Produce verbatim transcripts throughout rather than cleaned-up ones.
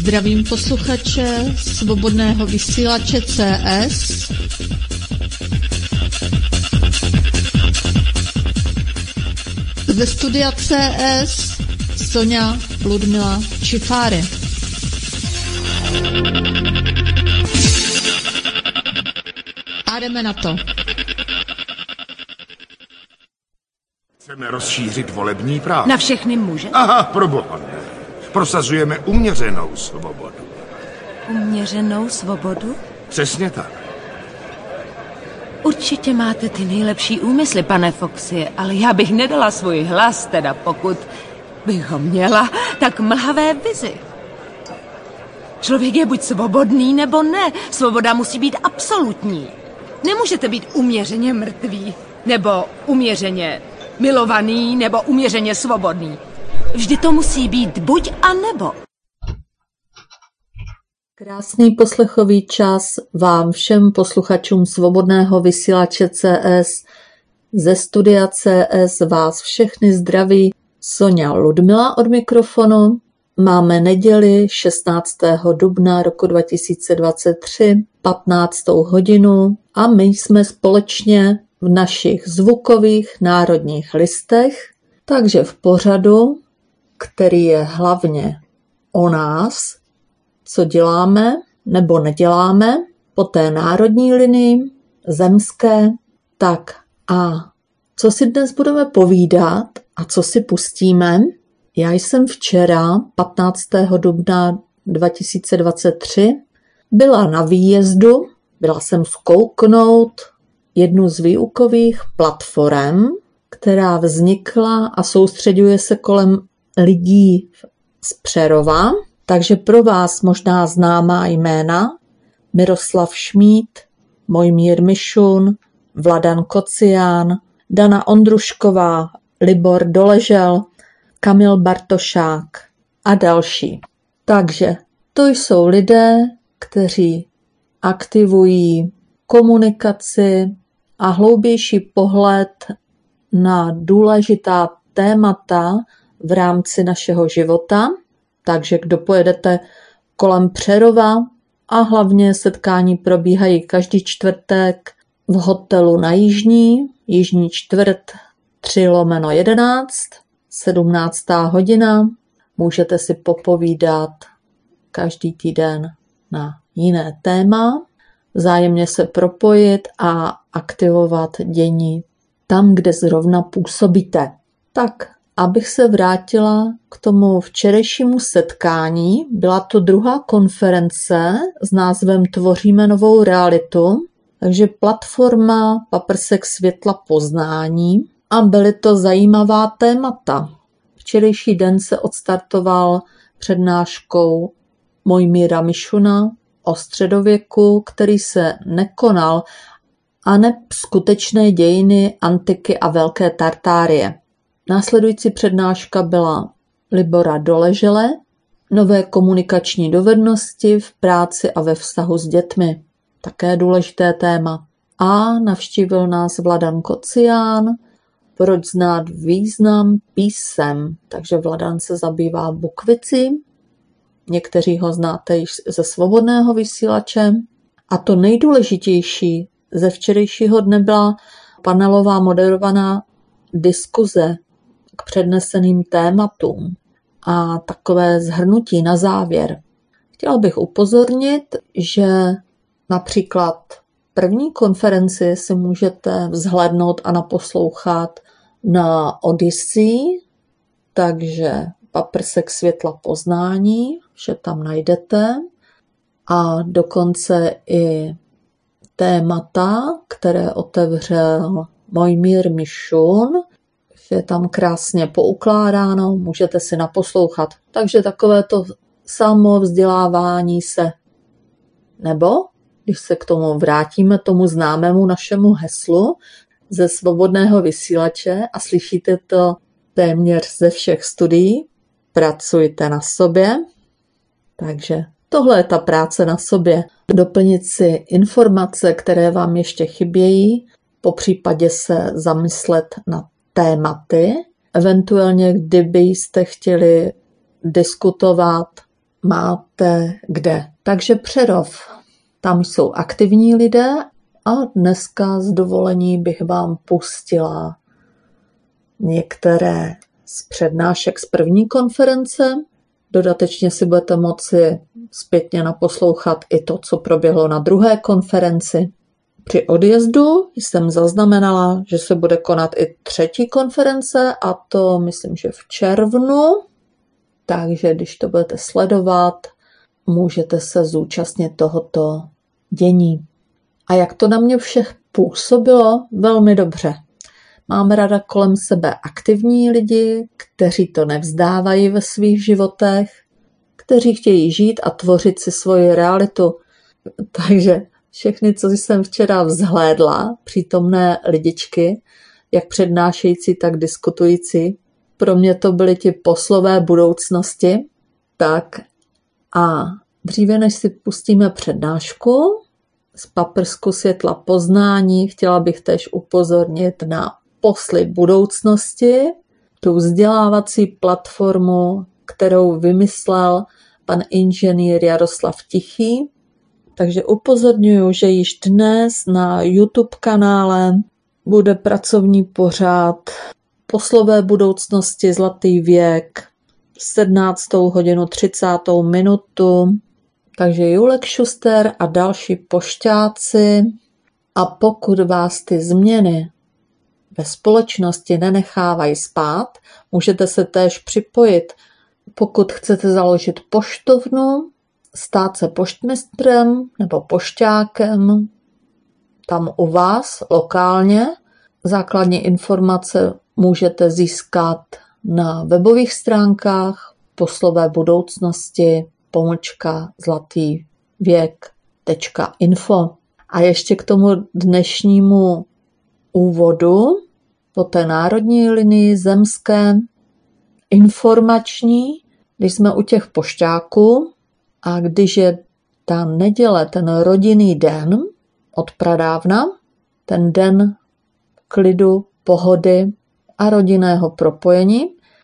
Zdravím posluchače Svobodného vysílače C S. Ze studia C S Sonja Ludmila Čifáry. A jdeme na to. Chceme rozšířit volební právo. Na všechny muže? Aha, proboha ne. Prosazujeme uměřenou svobodu. Uměřenou svobodu? Přesně tak. Určitě máte ty nejlepší úmysly, pane Foxy, ale já bych nedala svůj hlas, teda pokud bych ho měla, tak mlhavé vizi. Člověk je buď svobodný, nebo ne. Svoboda musí být absolutní. Nemůžete být uměřeně mrtvý, nebo uměřeně milovaný, nebo uměřeně svobodný. Vždy to musí být buď a nebo. Krásný poslechový čas vám všem posluchačům Svobodného vysílače C S. Ze studia C S vás všechny zdraví Sonja Ludmila od mikrofonu. Máme neděli šestnáctého dubna roku dva tisíce dvacet tři, patnáctou hodinu a my jsme společně v našich zvukových národních listech, takže v pořadu, který je hlavně o nás, co děláme nebo neděláme po té národní linii, zemské, tak a co si dnes budeme povídat a co si pustíme. Já jsem včera, patnáctého dubna dva tisíce dvacet tři, byla na výjezdu, byla jsem zkouknout jednu z výukových platform, která vznikla a soustředuje se kolem lidí z Přerova, takže pro vás možná známá jména Miroslav Šmíd, Mojmír Mišun, Vladan Kocián, Dana Ondrušková, Libor Doležel, Kamil Bartošák a další. Takže to jsou lidé, kteří aktivují komunikaci a hloubější pohled na důležitá témata v rámci našeho života. Takže kdo pojedete kolem Přerova a hlavně setkání probíhají každý čtvrtek v hotelu na Jižní, Jižní čtvrt tři lomeno jedenáct, sedmnáctá hodina. Můžete si popovídat každý týden na jiné téma, vzájemně se propojit a aktivovat dění tam, kde zrovna působíte. Tak, abych se vrátila k tomu včerejšímu setkání, byla to druhá konference s názvem Tvoříme novou realitu, takže platforma Paprsek světla poznání a byly to zajímavá témata. Včerejší den se odstartoval přednáškou Mojmíra Mišuna o středověku, který se nekonal, a ne skutečné dějiny antiky a Velké Tartárie. Následující přednáška byla Libora Doležele, nové komunikační dovednosti v práci a ve vztahu s dětmi. Také důležité téma. A navštívil nás Vladan Kocián, proč znát význam písem. Takže Vladan se zabývá bukvicí. Někteří ho znáte již ze Svobodného vysílače. A to nejdůležitější ze včerejšího dne byla panelová moderovaná diskuze k předneseným tématům a takové shrnutí na závěr. Chtěla bych upozornit, že například první konferenci si můžete vzhlédnout a naposlouchat na Odyssey, takže Paprsek světla poznání, vše tam najdete a dokonce i témata, které otevřel Mojmír Mišun, je tam krásně poukládáno, můžete si naposlouchat. Takže takové to samovzdělávání se. Nebo, když se k tomu vrátíme, tomu známému našemu heslu ze Svobodného vysílače a slyšíte to téměř ze všech studií, pracujte na sobě. Takže tohle je ta práce na sobě. Doplnit si informace, které vám ještě chybějí, popřípadě se zamyslet na tématy, eventuálně kdybyste chtěli diskutovat máte kde. Takže Přerov, tam jsou aktivní lidé a dneska z dovolení bych vám pustila některé z přednášek z první konference. Dodatečně si budete moci zpětně naposlouchat i to, co proběhlo na druhé konferenci. Při odjezdu jsem zaznamenala, že se bude konat i třetí konference a to myslím, že v červnu. Takže když to budete sledovat, můžete se zúčastnit tohoto dění. A jak to na mě všech působilo? Velmi dobře. Mám ráda kolem sebe aktivní lidi, kteří to nevzdávají ve svých životech, kteří chtějí žít a tvořit si svoji realitu. Takže všechny, co jsem včera vzhlédla, přítomné lidičky, jak přednášející, tak diskutující, pro mě to byly ti poslové budoucnosti. Tak a dříve, než si pustíme přednášku z paprsku světla poznání, chtěla bych též upozornit na posly budoucnosti, tu vzdělávací platformu, kterou vymyslel pan inženýr Jaroslav Tichý. Takže upozorňuji, že již dnes na YouTube kanále bude pracovní pořad Poslové budoucnosti Zlatý věk sedmnáctou hodinu třicátou minutu. Takže Julek Šuster a další pošťáci. A pokud vás ty změny ve společnosti nenechávají spát, můžete se též připojit. Pokud chcete založit poštovnu, stát se poštmistrem nebo pošťákem, tam u vás lokálně, základní informace můžete získat na webových stránkách poslové budoucnosti pomlčka zlatý věk tečka info. A ještě k tomu dnešnímu úvodu po té národní linii zemské informační, když jsme u těch pošťáků a když je ta neděle, ten rodinný den od pradávna, ten den klidu, pohody a rodinného propojení,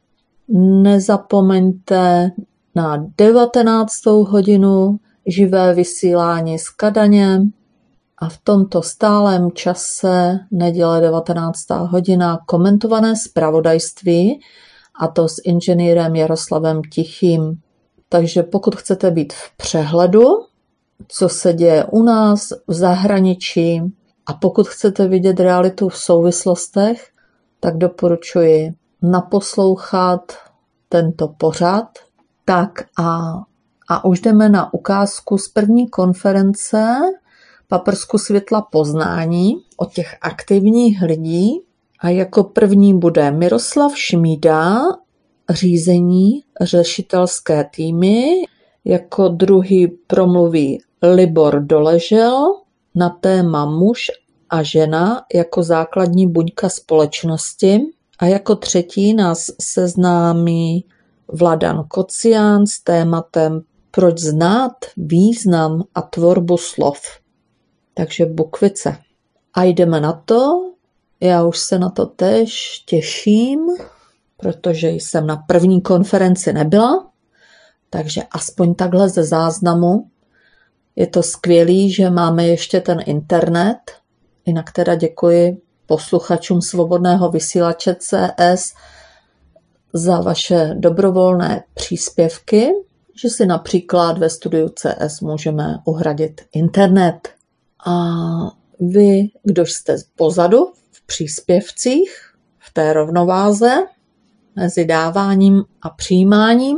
nezapomeňte na devatenáctou hodinu živé vysílání z Kadaně a v tomto stálém čase neděle devatenáctá hodina komentované zpravodajství, a to s inženýrem Jaroslavem Tichým. Takže pokud chcete být v přehledu, co se děje u nás v zahraničí, a pokud chcete vidět realitu v souvislostech, tak doporučuji naposlouchat tento pořad. Tak a, a už jdeme na ukázku z první konference Paprsku světla poznání od těch aktivních lidí. A jako první bude Miroslav Šmída, řízení, řešitelské týmy. Jako druhý promluví Libor Doležel na téma muž a žena jako základní buňka společnosti. A jako třetí nás seznámí Vladan Kocián s tématem Proč znát význam a tvorbu slov. Takže bukvice. A jdeme na to. Já už se na to též těším, protože jsem na první konferenci nebyla, takže aspoň takhle ze záznamu. Je to skvělý, že máme ještě ten internet, jinak teda děkuji posluchačům Svobodného vysílače C S za vaše dobrovolné příspěvky, že si například ve studiu C S můžeme uhradit internet. A vy, kdož jste pozadu v příspěvcích, v té rovnováze mezi dáváním a přijímáním,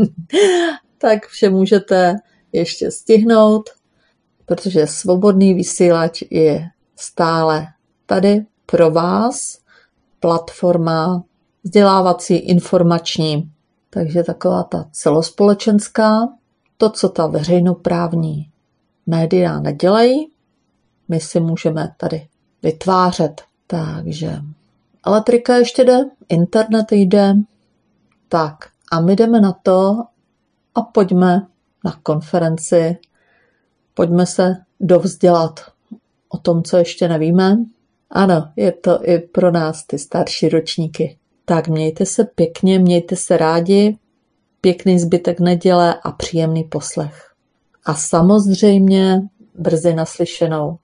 tak vše můžete ještě stihnout, protože Svobodný vysílač je stále tady pro vás, platforma vzdělávací, informační, takže taková ta celospolečenská, to, co ta veřejnoprávní média nedělají, my si můžeme tady vytvářet. Takže elektrika ještě jde, internet jde, tak a my jdeme na to a pojďme na konferenci, pojďme se dovzdělat o tom, co ještě nevíme. Ano, je to i pro nás ty starší ročníky. Tak mějte se pěkně, mějte se rádi, pěkný zbytek neděle a příjemný poslech. A samozřejmě brzy naslyšenou.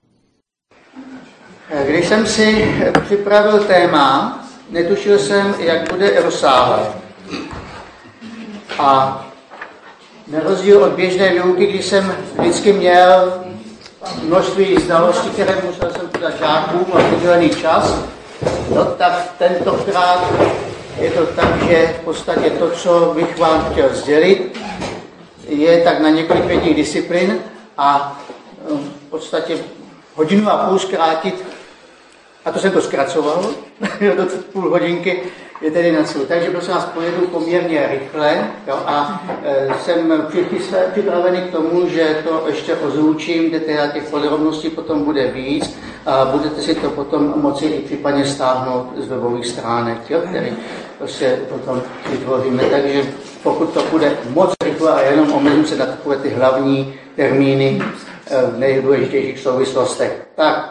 Když jsem si připravil téma, netušil jsem, jak bude rozsáhlé. A na rozdíl od běžné výuky, kdy jsem vždycky měl množství znalostí, které musel jsem podat žákům a přidělený čas, no tak tentokrát je to tak, že v podstatě to, co bych vám chtěl sdělit, je tak na několik pětních disciplín a v podstatě hodinu a půl zkrátit, a to jsem to zkracoval, do půl hodinky je tedy na cíl. Takže prosím vás, pojedu poměrně rychle, jo, a e, jsem připravený k tomu, že to ještě ozvučím, kde teda těch podrobností potom bude víc a budete si to potom moci i případně stáhnout z webových stránek, jo, které prostě potom vytvoříme. Takže pokud to bude moc rychle a jenom omezím se na takové ty hlavní termíny v nejdůležitějších souvislostech. Tak,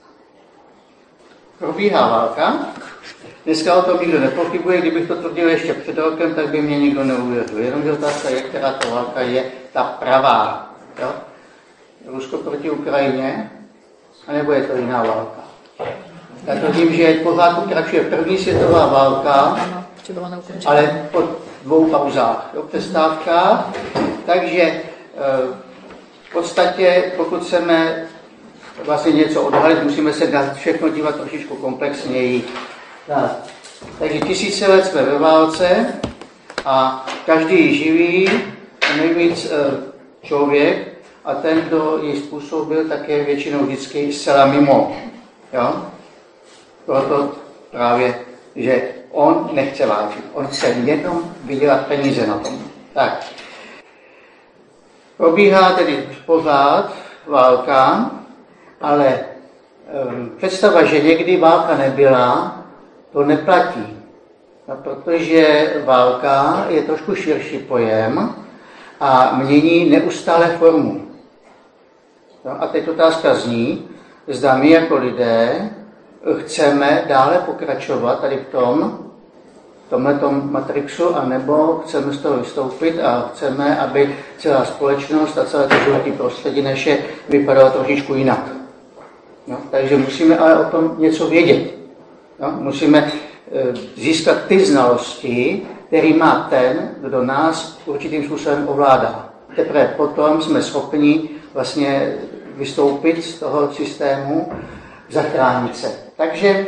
probíhá válka. Dneska o tom nikdo nepochybuje, kdybych to tvrdil ještě před rokem, tak by mě nikdo neuvěřil. Jenomže otázka je, která ta válka je ta pravá. Jo? Rusko proti Ukrajině, anebo je to jiná válka. Já tvrdím, že pořád pokračuje první světová válka, ale po dvou pauzách, jo, přestávkách. Takže v podstatě, pokud chceme vlastně něco odhalit, musíme se na všechno dívat trošičku komplexněji. Tak. Takže tisíce let jsme ve válce a každý živý, nejvíc člověk, a ten, kdo ji způsobil, tak je většinou vždycky zcela mimo. Jo? Proto právě, že on nechce válčit. On chce jenom vydělat peníze na tom. Tak. Probíhá tedy pořád válka, ale um, představa, že někdy válka nebyla, to neplatí. No, protože válka je trošku širší pojem a mění neustále formu. No, a teď otázka zní, zda my jako lidé chceme dále pokračovat tady v tom, v tomhletom matrixu, anebo chceme z toho vystoupit a chceme, aby celá společnost a celé to životní prostředí naše vypadalo trošičku jinak. No, takže musíme ale o tom něco vědět. No, musíme e, získat ty znalosti, který má ten, kdo nás určitým způsobem ovládá. Teprve potom jsme schopni vlastně vystoupit z toho systému, zachránit se. Takže, e,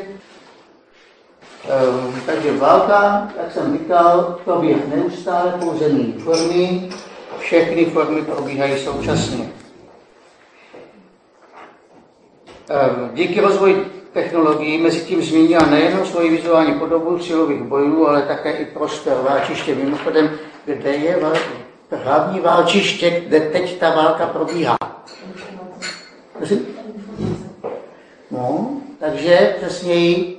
takže válka, jak jsem říkal, probíhá neustále, pouze jiné formy, všechny formy probíhají současně. E, díky rozvoji technologií mezi tím změnila nejen svoji vizuální podobu silových bojů, ale také i prostor válčiště. Mimochodem, kde je hlavní válčiště, kde teď ta válka probíhá. No, takže přesněji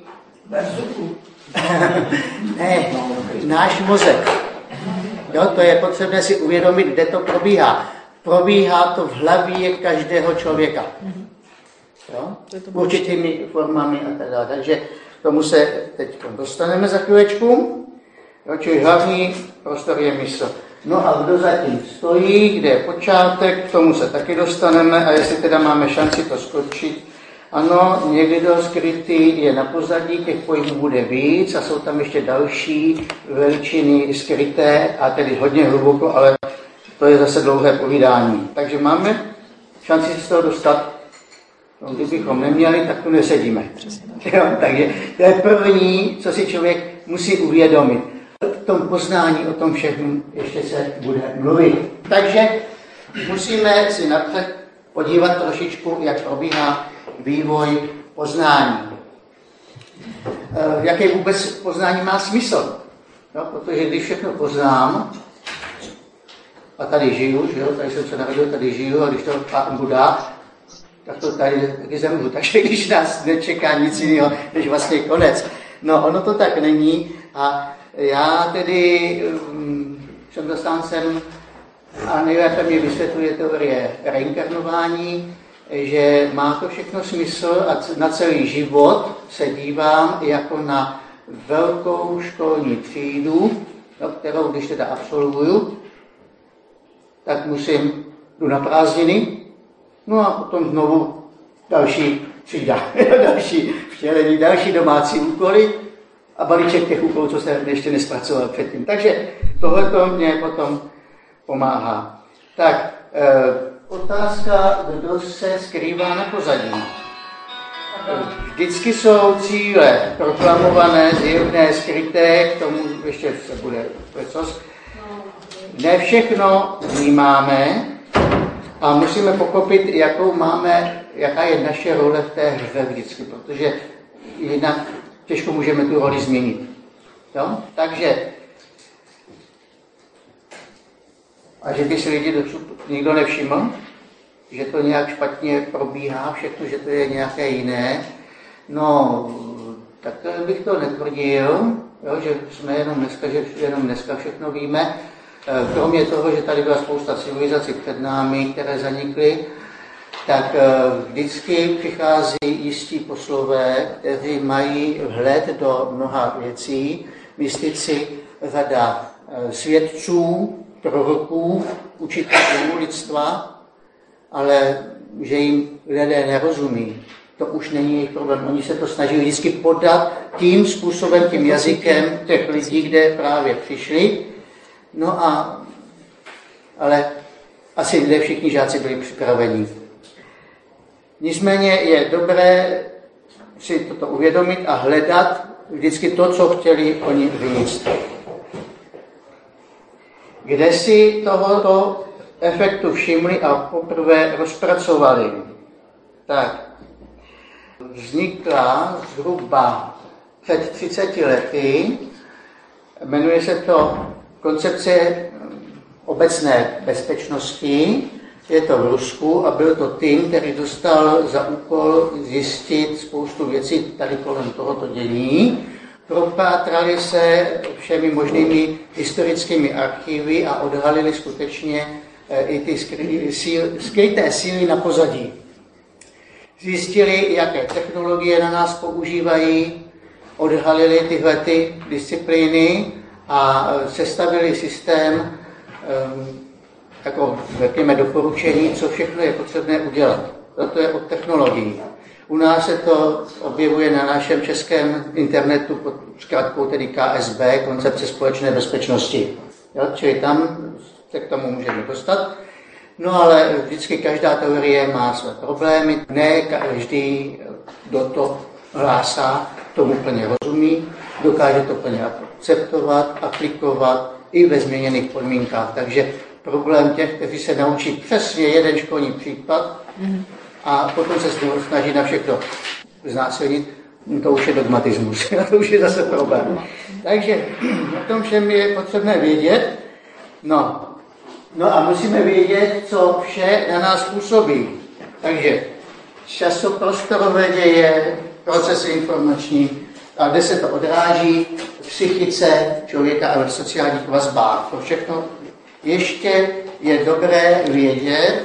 ne, náš mozek. Jo, to je potřebné si uvědomit, kde to probíhá. Probíhá to v hlavě každého člověka. Jo? Určitými formami a tak dále. Takže k tomu se teď dostaneme za chvílečku. Jo, čili hlavní prostor je mysl. No a kdo zatím stojí, kde je počátek, k tomu se taky dostaneme a jestli teda máme šanci to skočit. Ano, někdo skrytý je na pozadí, těch pojmů bude víc a jsou tam ještě další veličiny skryté a tedy hodně hluboko, ale to je zase dlouhé povídání. Takže máme šanci z toho dostat. No, kdybychom neměli, tak tu nesedíme. Jo, takže to je první, co si člověk musí uvědomit. V tom poznání o tom všechno ještě se bude mluvit. Takže musíme si napřed podívat trošičku, jak probíhá vývoj poznání. E, jaký vůbec poznání má smysl? No, protože když všechno poznám, a tady žiju, že jo, tady jsem se narodil, tady žiju, a když to Pán Buddha, tak to tady taky zemřu. Takže když nás nečeká nic jiného, než vlastně konec. No, ono to tak není. A já tedy um, jsem zastáncem a nejlépe mi vysvětluje teorie reinkarnování, že má to všechno smysl a na celý život se dívám jako na velkou školní třídu, no, kterou když teda absolvuju, tak musím jdu na prázdniny, no a potom znovu další třída, další vtělení, další domácí úkoly a balíček těch úkolů, co jsem ještě nespracoval předtím. Takže tohleto mě potom pomáhá. Tak, e, otázka, kdo se skrývá na pozadí. Vždycky jsou cíle proklamované, zjevné, skryté, k tomu ještě se bude lecos. Ne všechno vnímáme a musíme pochopit, jakou máme, jaká je naše role v té hře vždycky, protože jinak těžko můžeme tu roli změnit. Jo? Takže, a že by si lidi dosud nikdo nevšiml, že to nějak špatně probíhá všechno, že to je nějaké jiné, no, tak bych to netvrdil, jo, že jsme jenom dneska, že jenom dneska všechno víme. Kromě toho, že tady byla spousta civilizací před námi, které zanikly, tak vždycky přichází jistí poslové, kteří mají vhled do mnoha věcí, mystici, řada svědců, proroků, učitelů lidstva, ale že jim lidé nerozumí, to už není jejich problém. Oni se to snaží vždycky podat tím způsobem, tím jazykem těch lidí, kde právě přišli. No a, ale asi ne všichni žáci byli připraveni. Nicméně je dobré si toto uvědomit a hledat vždycky to, co chtěli oni říct. Kde si tohoto efektu všimli a poprvé rozpracovali. Tak, vznikla zhruba před třiceti lety, jmenuje se to koncepce obecné bezpečnosti, je to v Rusku a byl to tým, který dostal za úkol zjistit spoustu věcí tady kolem tohoto dění. Propátrali se všemi možnými historickými archivy a odhalili skutečně i ty skryté síly na pozadí. Zjistili, jaké technologie na nás používají, odhalili tyhle ty disciplíny a sestavili systém jako řekněme doporučení, co všechno je potřebné udělat. To je od technologií. U nás se to objevuje na našem českém internetu pod zkrátkou tedy K S B, koncepce společné bezpečnosti. Jo, čili tam se k tomu můžeme dostat. No ale vždycky každá teorie má své problémy. Ne každý, kdo to hlásá, tomu plně rozumí, dokáže to plně akceptovat, aplikovat i ve změněných podmínkách. Takže problém těch, kteří se naučí přesně jeden školní případ a potom se snaží na všechno znásilnit, to už je dogmatismus, to už je zase problém. Takže o tom všem je potřebné vědět. No, no a musíme vědět, co vše na nás působí. Takže časoprostorové děje, procesy informační, a kde se to odráží v psychice člověka a v sociálních vazbách. To všechno ještě je dobré vědět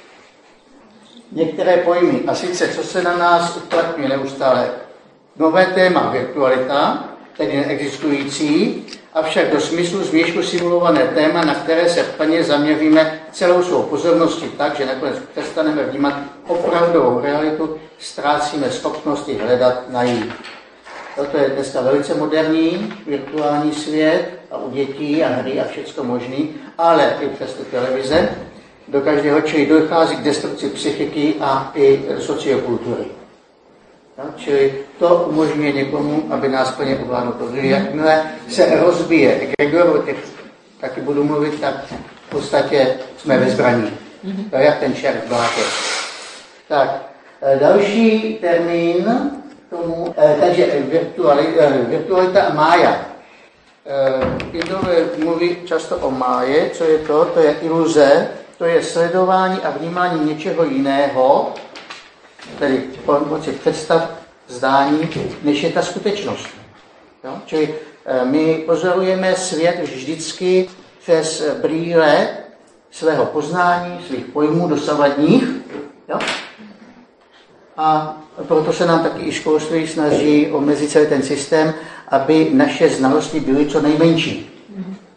některé pojmy. A sice, co se na nás uplatňuje neustále. Nové téma virtualita, tedy neexistující, avšak do smyslu změšku simulované téma, na které se plně zaměříme celou svou pozorností tak, že nakonec přestaneme vnímat opravdovou realitu, ztrácíme schopnosti hledat, najít. Toto je dneska velice moderní, virtuální svět a u dětí a hry a všecko možný, ale i přes tu televize do každého, čili dochází k destrukci psychiky a i sociokultury. No, čili to umožňuje někomu, aby nás plně ovládl. Protože jakmile se rozbije Gregor, taky budu mluvit, tak v podstatě jsme ve zbraní. To je jak ten čert v blátě. Tak, další termín tomu, takže virtualita, virtualita a mája. Indové mluví často o máje, co je to? To je iluze, to je sledování a vnímání něčeho jiného, tedy pomocí představ, zdání, než je ta skutečnost. Jo? Čili my pozorujeme svět vždycky přes brýle svého poznání, svých pojmů dosavadních. Jo? A proto se nám taky i školství snaží omezit celý ten systém, aby naše znalosti byly co nejmenší.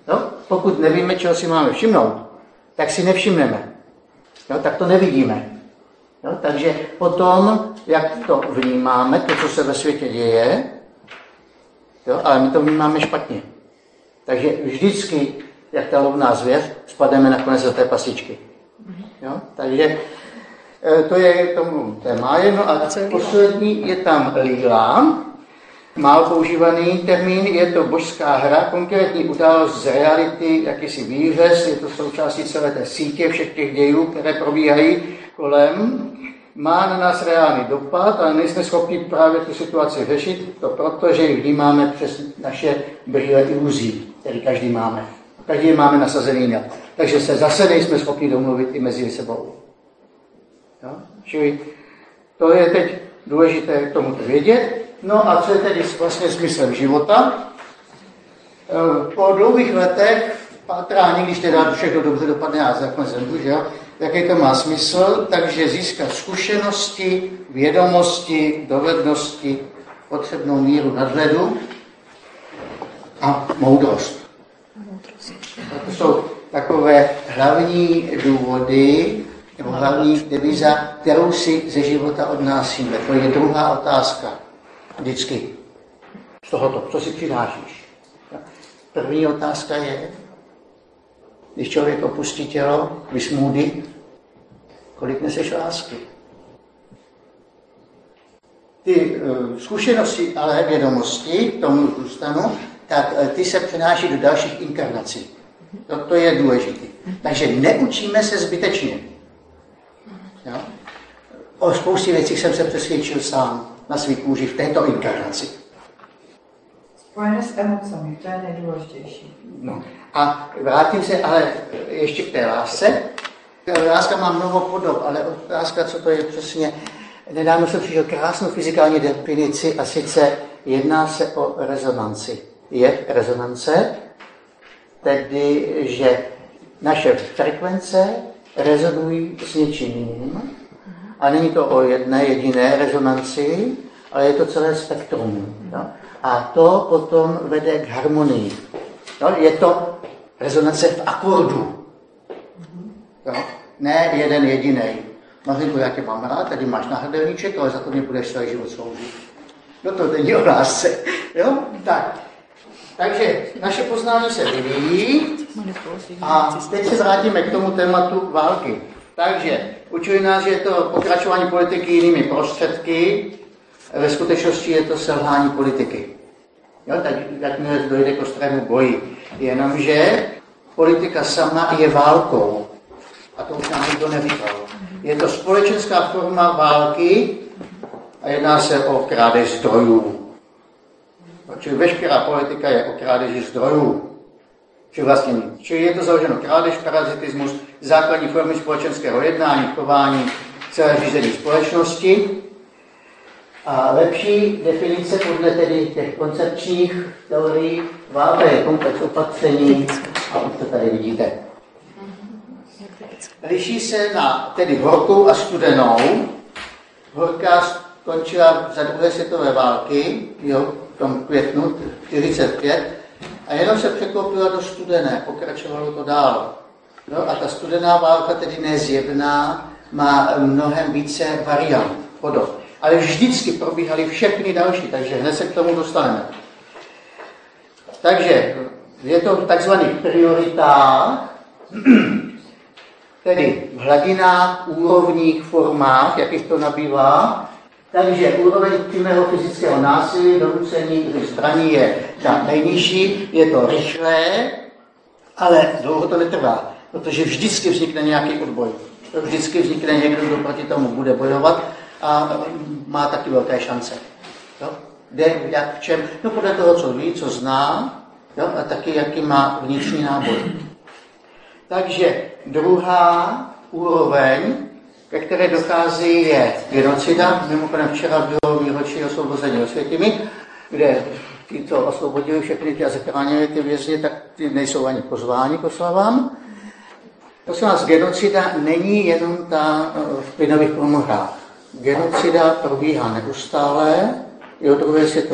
pokud nevíme, čeho si máme všimnout, tak si nevšimneme. Jo, tak to nevidíme. Jo, takže potom, jak to vnímáme, to, co se ve světě děje, jo, ale my to vnímáme špatně. Takže vždycky, jak ta lovná zvěř, spademe nakonec do té pasičky. Jo, takže to je tomu téma. No a poslední je tam lila. Málo používaný termín, je to božská hra, konkrétní událost z reality, jakýsi výřez, je to součástí celé té sítě všech těch dějů, které probíhají kolem. Má na nás reálný dopad, ale nejsme schopni právě tu situaci řešit, to proto, že ji vnímáme přes naše brýle iluzí, které každý máme. Každý je máme nasazený jinak. Takže se zase nejsme schopni domluvit i mezi sebou. Jo? Čili to je teď důležité k tomuto vědět. No a co je tedy vlastně smyslem života? Po dlouhých letech pátrání, když teda všechno dobře dopadne a zakon zemřu, že jo? Jaký to má smysl? Takže získat zkušenosti, vědomosti, dovednosti, potřebnou míru nadhledu a moudrost. To jsou takové hlavní důvody, nebo hlavní devíza, kterou si ze života odnášíme. To je druhá otázka. Vždycky. Z tohoto, co si přinášíš. První otázka je, když člověk opustí tělo, vysmůdy, kolik neseš lásky. Ty uh, zkušenosti, ale vědomosti, k tomu zůstanu, tak uh, ty se přenáší do dalších inkarnací. To, to je důležité. Takže neučíme se zbytečně. Jo? O spoustě věcí jsem se přesvědčil sám na svý kůži v této inkarnaci. Spojené s emocemi, to je nejdůležitější. No. A vrátím se ale ještě k té lásce. Láska má mnoho podob, ale otázka, co to je přesně. Nedávno jsem přišel krásnou fyzikální definici a sice jedná se o rezonanci. Je rezonance, tedy, že naše frekvence rezonují s něčím jiným. A není to o jedné jediné rezonanci, ale je to celé spektrum. Jo? A to potom vede k harmonii. Jo? Je to rezonance v akordu. Jo? Ne jeden jediný. Mařinku, já tě mám rád, tady máš náhrdelníček, ale za to mě budeš celý život sloužit. No to není o lásce. Jo? Tak. Takže naše poznání se vyvíjí a teď se vrátíme k tomu tématu války. Takže učili nás, že je to pokračování politiky jinými prostředky, ve skutečnosti je to selhání politiky. Jo, tak jakmile dojde k ostrému boji. Jenomže politika sama je válkou. A to už nám nikdo neříkal. Je to společenská forma války a jedná se o krádež zdrojů. Čili veškerá politika je o krádeži zdrojů. Čili vlastně nic. Čili je to založeno krádež, parazitismus, základní formy společenského jednání, chování, celé řízení společnosti. A lepší definice podle tedy těch koncepčních teorií válka je komplex opatření a už to tady vidíte. Liší se na tedy horkou a studenou. Horká skončila za druhé světové války, jo, v tom květnu čtyřicet pět, a jenom se překlopila do studené, pokračovalo to dál. No, a ta studená válka, tedy nezjevná, má mnohem více variant, podob. Ale vždycky probíhaly všechny další, takže hned se k tomu dostaneme. Takže je to v takzvaných prioritách, tedy v hladinách, úrovních, formách, jakých to nabývá. Takže úroveň přímého fyzického násilí, donucení zbraní je ta nejnižší, je to rychlé, ale dlouho to netrvá, protože vždycky vznikne nějaký odboj. Vždycky vznikne někdo, kdo proti tomu bude bojovat a má taky velké šance. Jo? Kde, jak, v čem? No podle toho, co ví, co zná, jo? A taky, jaký má vnitřní náboj. Takže druhá úroveň, ke které dochází, je genocida. Mimochodem včera bylo výročí osvobození Osvětimi, kde ti, co osvobodili všechny ty a zachránili ty vězně, tak ty nejsou ani pozváni k oslavám. Prosím vás, genocida není jenom ta v plynových ponorách. Genocida probíhá neustále i od druhé světové války. A sice je to léky,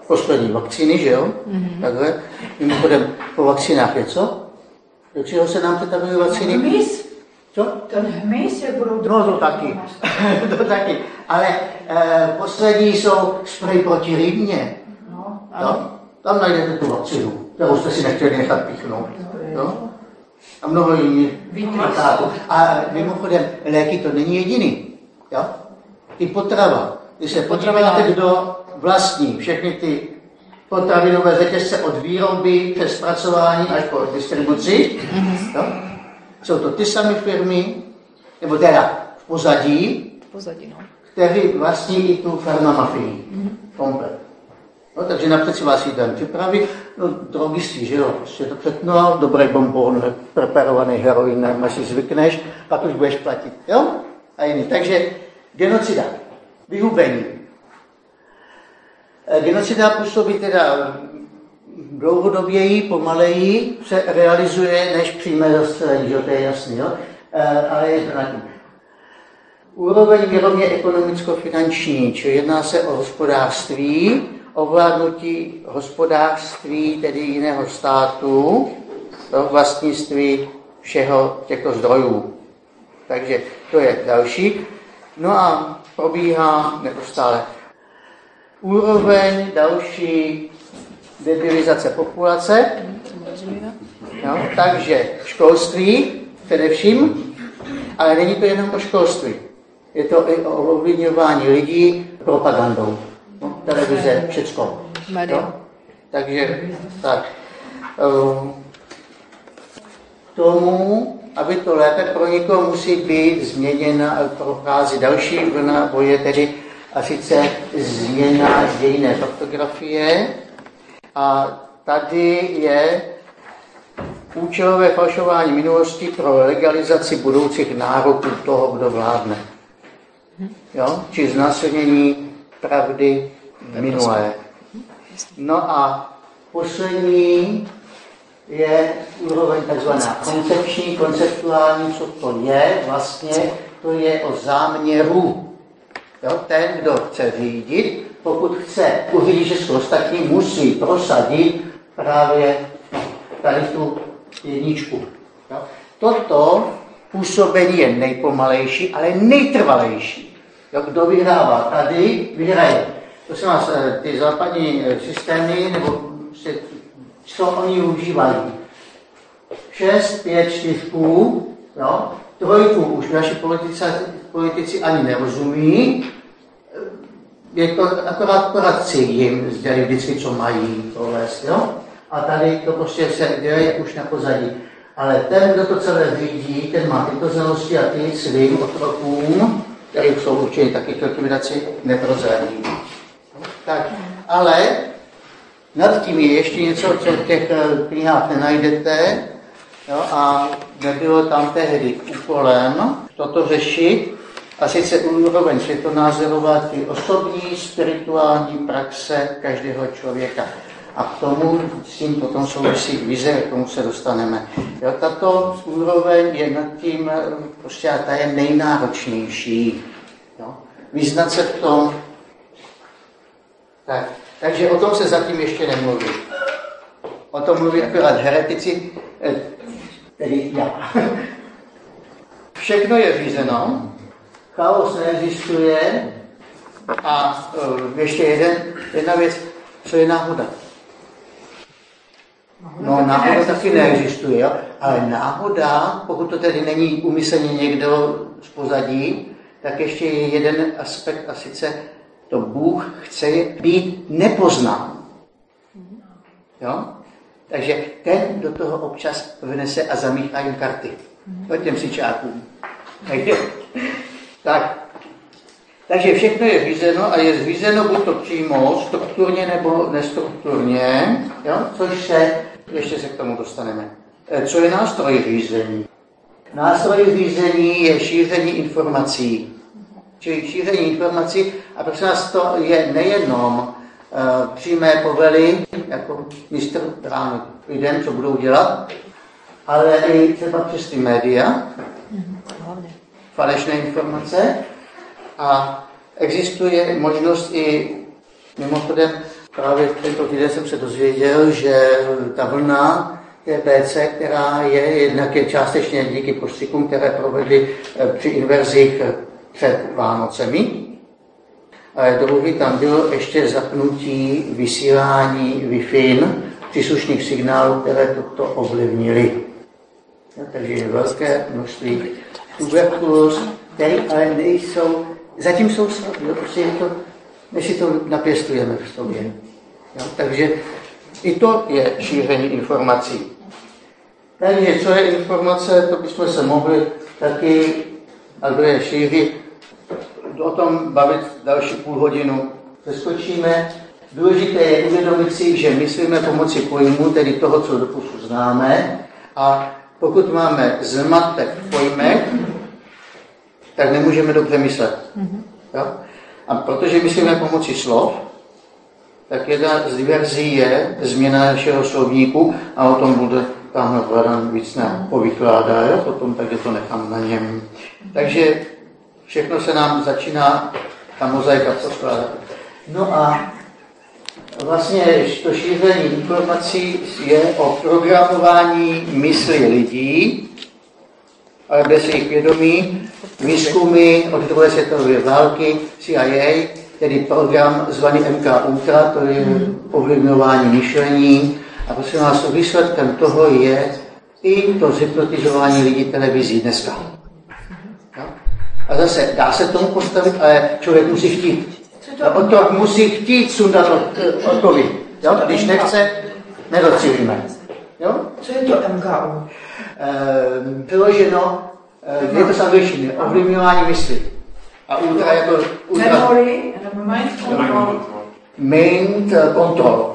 poslední vakcíny, že jo? Mm-hmm. Takhle. Mimochodem, po vakcínách je co? Do čeho se nám přetavují vakcíny? Hmyz. Co? Ten hmyz je budou... No to taky. To taky. Ale eh, poslední jsou sprej proti rýmě. No, no? Tam najdete tu vakcínu, kterou jste si nechtěli nechat píchnout. No? A mnoho jiných výtratů. A mimochodem, léky to není jediný. Jo? Ty potrava. Když se podíváte, kdo vlastní všechny ty potravinové řetězce od výroby přes zpracování až po distribuci, jo? Jsou to ty samé firmy, nebo teda v pozadí, pozadí no. které vlastní i tu farmamafii. Komplet. No, takže napřed si vás jí tam připraví, no drogistí, že jo, prostě to před, no, dobrý bonbon, preparovaný heroin, až si zvykneš, pak už budeš platit, jo? A jiný. Takže genocida, vyhubení. Genocida působí teda dlouhodoběji, pomaleji se realizuje než přímé zastřelení, že to je jasný, jo? Ale je to na tím. Úroveň výrobně ekonomicko-finanční, čili jedná se o hospodářství, ovládnutí hospodářství, tedy jiného státu, to vlastnictví všeho těchto zdrojů. Takže to je další. No a probíhá neustále. Úroveň další debilizace populace. No, takže školství především, ale není to jenom o školství. Je to i o ovlivňování lidí propagandou. No, televize, všecko. No? Takže tak. K tomu, aby to lépe proniklo, musí být změněna, prochází další vlna boje, tedy a sice změna dějinné faktografie. A tady je účelové falšování minulosti pro legalizaci budoucích nároků toho, kdo vládne. Jo? Či znásilnění pravdy minulé. No a poslední je úroveň takzvaná koncepční, konceptuální, co to je vlastně, to je o záměru. Jo? Ten, kdo chce řídit, pokud chce uřídit všechno ostatní, musí prosadit právě tady tu jedničku. Jo? Toto působení je nejpomalejší, ale nejtrvalejší. Jo, kdo vyhrává tady, vyhraje. To se vás, ty západní systémy, nebo se, co oni užívají. šest, pět, čtyři, jo, trojku už naši politici, politici ani nerozumí. Je to akorát poradci jim sdělí vždycky, co mají provést, jo. A tady to prostě se děje už na pozadí. Ale ten, kdo to celé řídí, ten má tyto znalosti a ty svým otrokům, které jsou určitě taky k likvidaci, neprozradí. Tak, ale nad tím je ještě něco, co v těch knihách nenajdete, jo, a nebylo tam tehdy úkolem toto řešit, a sice úroveň světonázorová, ty osobní, spirituální praxe každého člověka. A k tomu s tím potom souvisí vize, k tomu se dostaneme. Jo, tato úroveň je nad tím, prostě ta je nejnáročnější. Jo. Vyznat se v tom. Tak, takže o tom se zatím ještě nemluví. O tom mluví akorát heretici, tedy já. Všechno je řízeno, chaos neexistuje a ještě jeden, jedna věc, co je náhoda. No, náhoda taky neexistuje, jo? Ale náhoda, pokud to tedy není umyslně někdo z pozadí, tak ještě je jeden aspekt, a sice to Bůh chce být nepoznán. Jo? Takže ten do toho občas vnese a zamíchá jim karty. To těm sičákům. Tak. Takže všechno je řízeno a je řízeno buď to přímo, strukturně nebo nestrukturně, jo? Což se, ještě se k tomu dostaneme. Co je nástroj řízení? Nástroj řízení je šíření informací. Čili šíření informací, a prosím nás, to je nejenom uh, přímé povely, jako mistr ráno lidem, co budou dělat, ale i třeba přes ty média, falešné informace. A existuje možnost i mimochodem právě tento týden jsem se dozvěděl, že ta vlna té bé cé, která je jednak je částečně díky postřikům, které provedli při inverzích před Vánocemi. Ale druhý tam bylo ještě zapnutí vysílání Wi-Fi příslušných signálů, které toto ovlivnili. Takže je velké množství tuberkulóz, které ale nejsou, zatím jsou slabí, prostě je to, my si to napěstujeme v sobě. Jo? Takže i to je šíření informací. Takže co je informace, to bychom se mohli taky, a kdo je šíří, o tom bavit další půl hodinu. Přeskočíme. Důležité je uvědomit si, že myslíme pomocí pojmu, tedy toho, co doposud známe, a pokud máme zmatek v pojmech, tak nemůžeme dobře myslet. Jo? A protože myslíme pomocí slov, tak jedna z diverzí je změna našeho slovníku a o tom bude tamhle Vladan víc povykládá, jo? Potom takže to nechám na něm. Takže všechno se nám začíná ta mozaika poskládat. No a vlastně to šíření informací je o programování mysli lidí, ale bez jejich vědomí, výzkumy od druhé světové války C I A, tedy program zvaný M K Ultra, to je ovlivňování myšlení. A prosím vás, výsledkem toho je i to zhypnotizování lidí televizí dneska. No? A zase, dá se tomu postavit, ale člověk musí chtít. Otrok musí chtít sundat otrovi. Když nechce, nedocílíme. Jo? Co je to M K U? E, přeloženo, e, je to z angličtiny, ovlivňování mysli. A ultra jako... Ultra, memory, mind control. Mind control.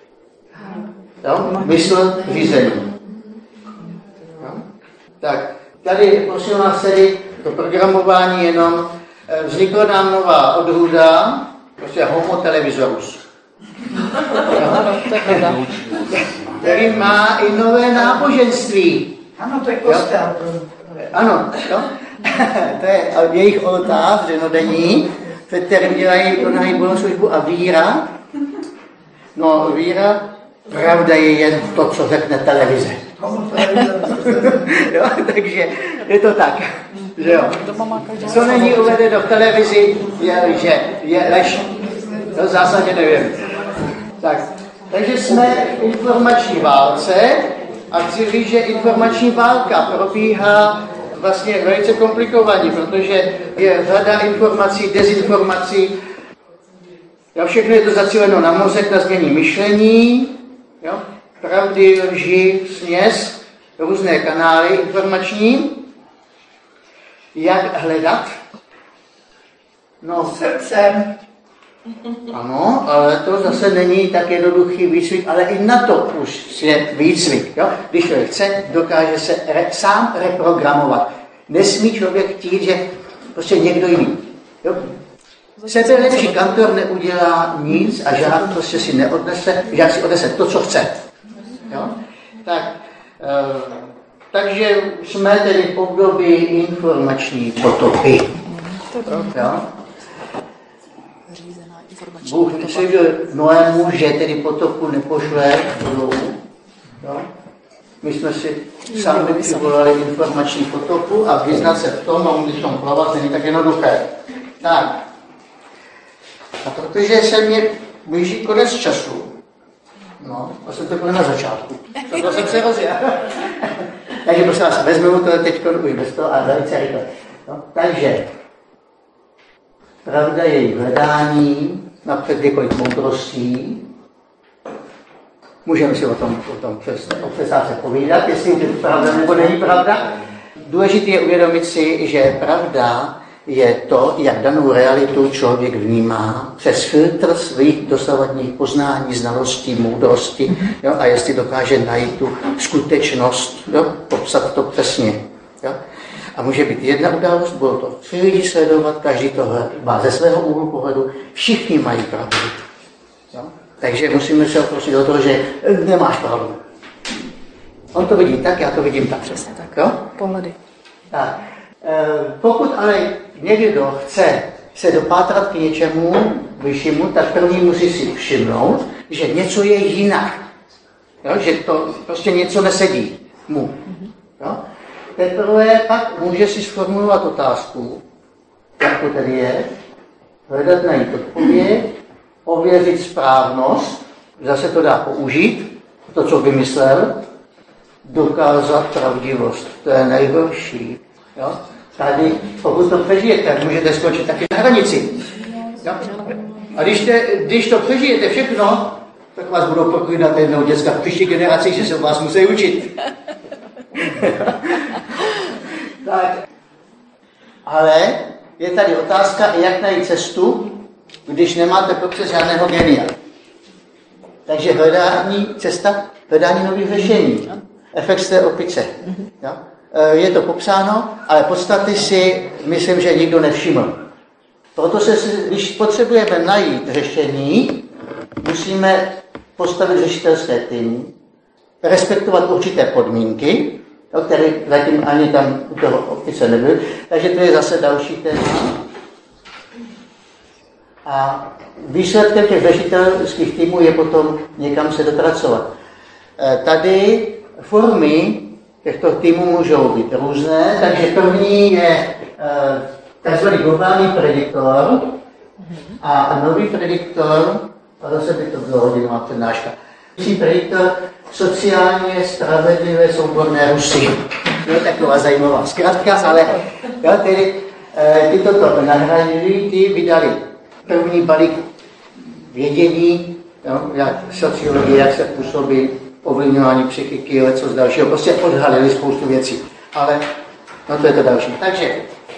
Jo? Mysl řízení. Jo? Tak, tady, prosím vás, tady to programování jenom, vznikla nám nová odrůda, prostě homo televizorus. Který má i nové náboženství. Ano, to je kostel. Ano, jo? To je jejich oltář denodenní, před kterým dělají konají bohoslužbu a víra. No, víra, pravda je jen to, co řekne televize. Jo, takže je to tak, že jo. Co není uvedeno v televizi, je, že je lež. To v zásadě nevím. Tak, takže jsme v informační válce a chci říct, že informační válka probíhá vlastně velice komplikovaně, protože je řada informací, dezinformací. Jo, všechno je to zacíleno na mozek, na změní myšlení, jo? Pravdy, lži, směs, různé kanály informační. Jak hledat? No, srdcem. Ano, ale to zase není tak jednoduchý výcvik, ale i na to už je výcvik. Jo? Když člověk chce, dokáže se re, sám reprogramovat. Nesmí člověk chtít, že prostě někdo jiný. Jo? Sebelepší kantor neudělá nic a žák prostě si neodnese, žák si odnese to, co chce. Jo? Tak, e, takže jsme tedy v období informační potopy. Jo? Bůh slíbil Noému, že tedy potopu nepošle dolů. My jsme si sami přivolali informační potopu a vyznat se v tom, a když tom plavat, není tak jednoduché. Tak. A protože se mě blíží konec času, no, a jsem to na začátku. To jsem se rozjel. Takže prosím vás, vezmu to teď už bez toho a velice rychle. No, takže pravda je její hledání, napřed několik moudrostí. Můžeme si o tom, o tom přes, o přestávce povídat, jestli je to pravda nebo není pravda. Důležité je uvědomit si, že pravda je to, jak danou realitu člověk vnímá přes filtr svých dosavadních poznání, znalostí, moudrosti, jo, a jestli dokáže najít tu skutečnost, jo, popsat to přesně. Jo. A může být jedna událost, budou to tři lidi sledovat, každý to má ze svého úhlu pohledu, všichni mají pravdu. Jo. Takže musíme se oprosit do toho, že nemáš pravdu. On to vidí tak, já to vidím tak. Přesně tak. Jo? Pohledy. Tak. E, pokud ale někdo chce se dopátrat k něčemu vyššímu, tak první musí si všimnout, že něco je jinak. Jo? Že to prostě něco nesedí mu. Jo? Teprve pak může si sformulovat otázku, jak to tedy je, hledat najít odpověď, ověřit správnost, zase to dá použít, to, co vymyslel, dokázat pravdivost. To je nejhorší. Jo? Tady, pokud to přežijete, můžete skončit taky na hranici. Jo? A když, te, když to přežijete všechno, tak vás budou proklinat jednou děcka v příští generaci, že se vás musí učit. Tak. Ale je tady otázka, jak najít cestu, když nemáte proces žádného genia. Takže hledání cesta, hledání nových řešení. Efekt z té opice. Jo? Je to popsáno, ale podstaty si myslím, že nikdo nevšiml. Proto se, když potřebujeme najít řešení, musíme postavit řešitelské týmy, respektovat určité podmínky, které zatím ani tam u toho opice nebyly. Takže to je zase další téma. A výsledkem těch řešitelských týmů je potom někam se dopracovat. Tady formy těchto týmů můžou být různé, takže první je tzv. Globální prediktor a nový prediktor, a zase by to bylo hodinová přednáška. Nový prediktor sociálně spravedlivé souborné Rusy. Je taková zajímavá zkratka, ale jo, tedy, e, ty toto nahradují, ty vydali první balík vědění, jo, jak sociologie, jak se působí, ovlivňování psychiky, ale co z dalšího. Prostě odhalili spoustu věcí. Ale no to je to další. Takže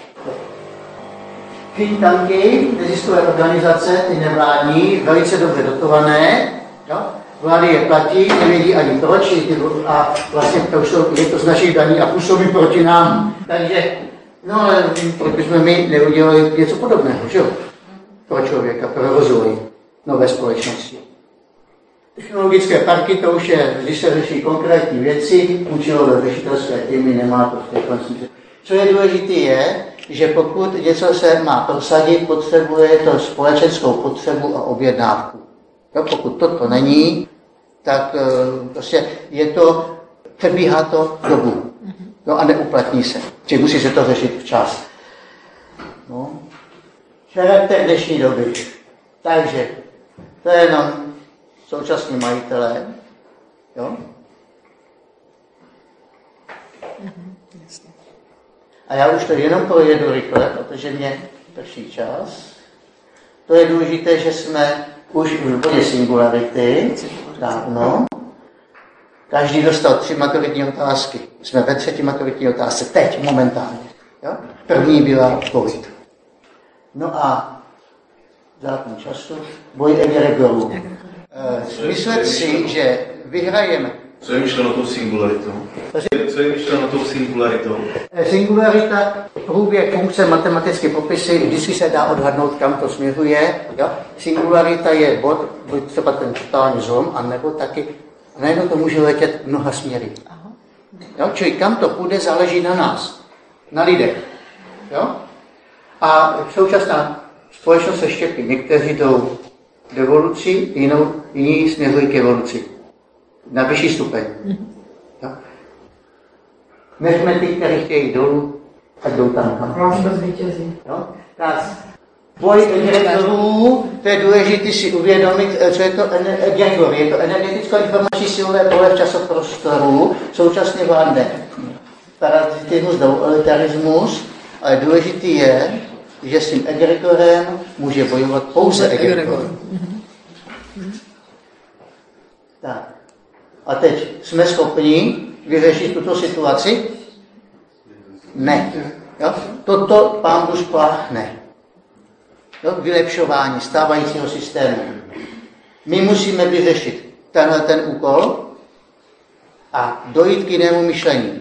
think tanky, neziskové organizace, ty nevládní, velice dobře dotované, jo? Vlády je platí, nevědí ani proč, a vlastně to jsou, je to z našich daní a působí proti nám. Takže, no ale proč bychom my neudělali něco podobného, že jo? Pro člověka, pro rozvoj nové společnosti. Technologické parky, to už je, když se řeší konkrétní věci, účelové řešitelské týmy nemá to v té. Co je důležité je, že pokud něco se má prosadit, potřebuje to společenskou potřebu a objednávku. Jo, pokud toto není, tak prostě je to, přebíhá to dobu. No a neuplatní se. Či musí se to řešit včas. No. Charakter dnešní doby. Takže to je jenom současní majitelé. Jo? A já už to jenom projedu rychle, protože mě prší čas. To je důležité, že jsme už v bodě singularity dávno. Každý dostal tři maturitní otázky. Jsme ve třetí maturitní otázce, teď, momentálně. Jo? První byla COVID. No a zákon času, boj egregorů. Myslet si, že vyhrajeme. Co je myšleno tou singularitou? Co je myšleno tou singularitou? Singularita, průběh funkce, matematické popisy, vždycky se dá odhadnout, kam to směřuje. Jo? Singularita je bod, buď třeba ten totální zlom, anebo taky, najednou to může letět mnoha směry. Jo? Čili kam to půjde, záleží na nás, na lidech. Jo? A současná společnost se štěpí. Někteří jdou k evoluci, jinou, jiní směřují k evoluci. Na vyšší stupeň. Jo? Nechme ty, kteří chtějí dolů, tak jdou tam. tam. Láska zvítězí. Tak, boj egregorů, to je důležité si uvědomit, co je to egregor. Je to energeticko-informační silové pole v časoprostoru, současně vládne parazitismus, elitarismus, ale důležitý je, že s tím egregorem může bojovat pouze egregor. Tak. A teď jsme schopni vyřešit tuto situaci? Ne. Jo? Toto Pán Bůh spláchne. Jo? Vylepšování stávajícího systému. My musíme vyřešit tenhle ten úkol a dojít k jinému myšlení.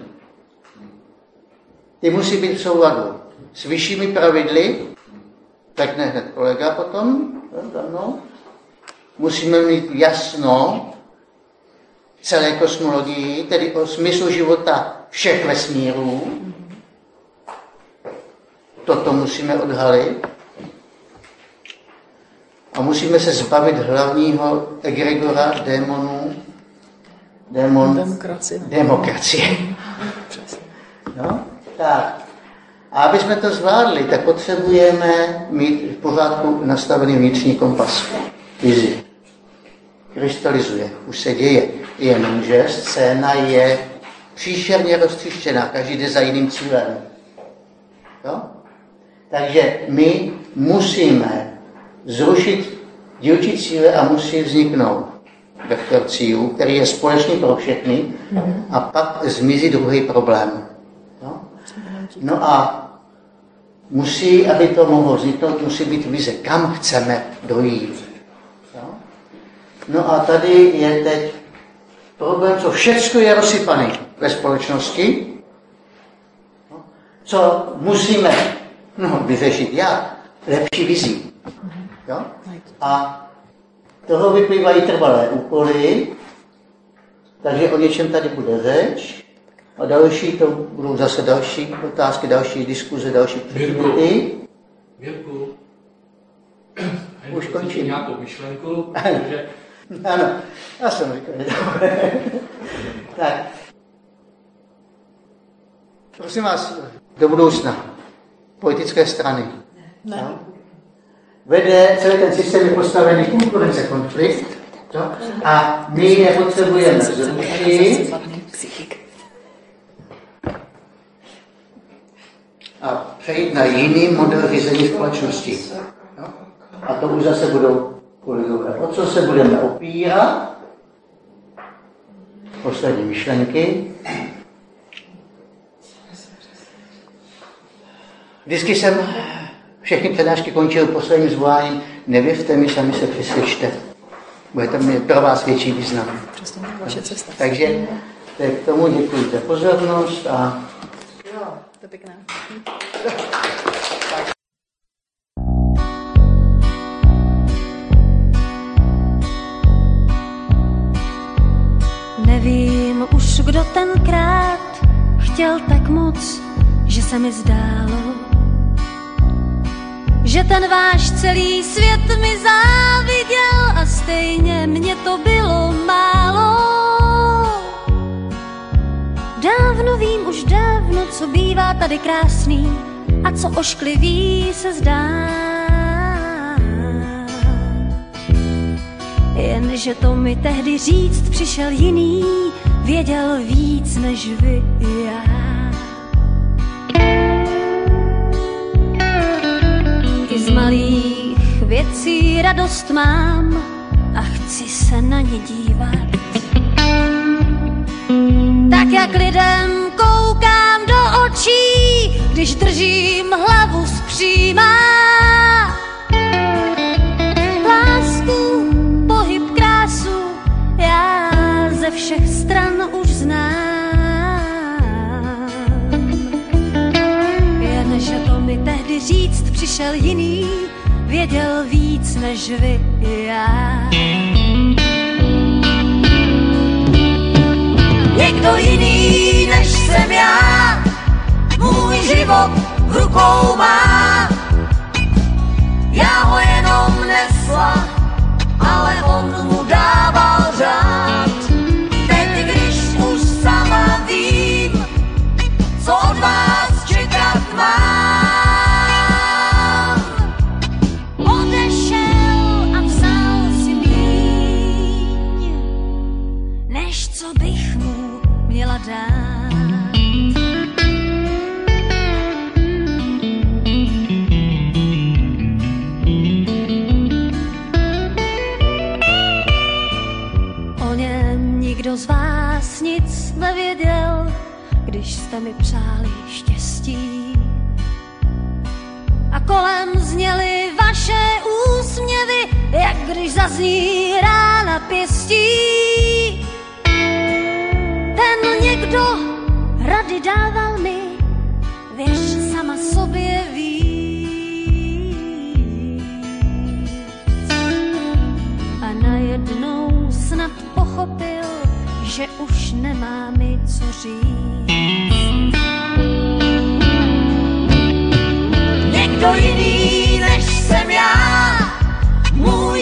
Ty musí být v souladu s vyššími pravidly, řekne hned kolega potom, no, musíme mít jasno celé kosmologii, tedy o smyslu života všech vesmírů. Toto musíme odhalit. a musíme se zbavit hlavního egregora démonů, démon, demokracie. demokracie. No, tak. A aby jsme to zvládli, tak potřebujeme mít v pořádku nastavený vnitřní kompas. Vizi. Krystalizuje, už se děje. Jenomže scéna je příšerně roztříštěná, každý jde za jiným cílem. Jo? Takže my musíme zrušit dílčí cíle a musí vzniknout vektor cílů, který je společný pro všechny, a pak zmizí druhý problém. Jo? No a musí, aby to mohlo vzniknout, musí být vize, kam chceme dojít. Jo? No a tady je teď problém, co všechno je rozsypané ve společnosti, co musíme no, vyřešit jak? Lepší vizí. Jo? A toho vyplývají trvalé úkoly, takže o něčem tady bude řeč. A další, to budou zase další otázky, další diskuze, další předměty. Mirku, už končím. Nějakou myšlenku, protože... Ano, já jsem říkal, tak. Prosím vás, do budoucna, politické strany. Ne. No? Vede, celý ten systém je postavený konkurence, konflikt, to? A my je potřebujeme zrušit a přejít na jiný model řízení společnosti. No? A to už zase budou kolegové. O co se budeme opírat? Poslední myšlenky. Vždycky jsem všechny přednášky končil posledním zvoláním. Nevěřte mi, sami se přesvědčte. Bude to mít pro vás větší význam. Přesně, vaše cesta. Takže k tomu děkuji za pozornost a... Jo, to je pěkné. Nevím už, kdo tenkrát chtěl tak moc, že se mi zdálo, že ten váš celý svět mi záviděl a stejně mě to bylo málo. Dávno vím, už dávno, co bývá tady krásný a co ošklivý se zdá. Jenže to mi tehdy říct přišel jiný, věděl víc než vy i já. I z malých věcí radost mám a chci se na ně dívat. Tak jak lidem koukám do očí, když držím hlavu zpřímá. Lásku, pohyb, krásu já ze všech stran už znám. Jenže to mi tehdy říct přišel jiný, věděl víc než vy i já. Někdo jiný než jsem já, můj život v rukou má. Já ho jenom nesla, ale on mu dával řád. Teď, když už sama vím, co od vás čekat mám. Odešel a vzal si míň, než co bych mu měla dát. O něm nikdo z vás nic nevěděl, když jste mi přáli štěstí. A kolem zněly vaše úsměvy, jak když zazní rána pěstí. Ten někdo rady dával mi, věř sama sobě víc. A najednou snad pochopil, že už nemá mi co říct. Někdo jiný než jsem já, můj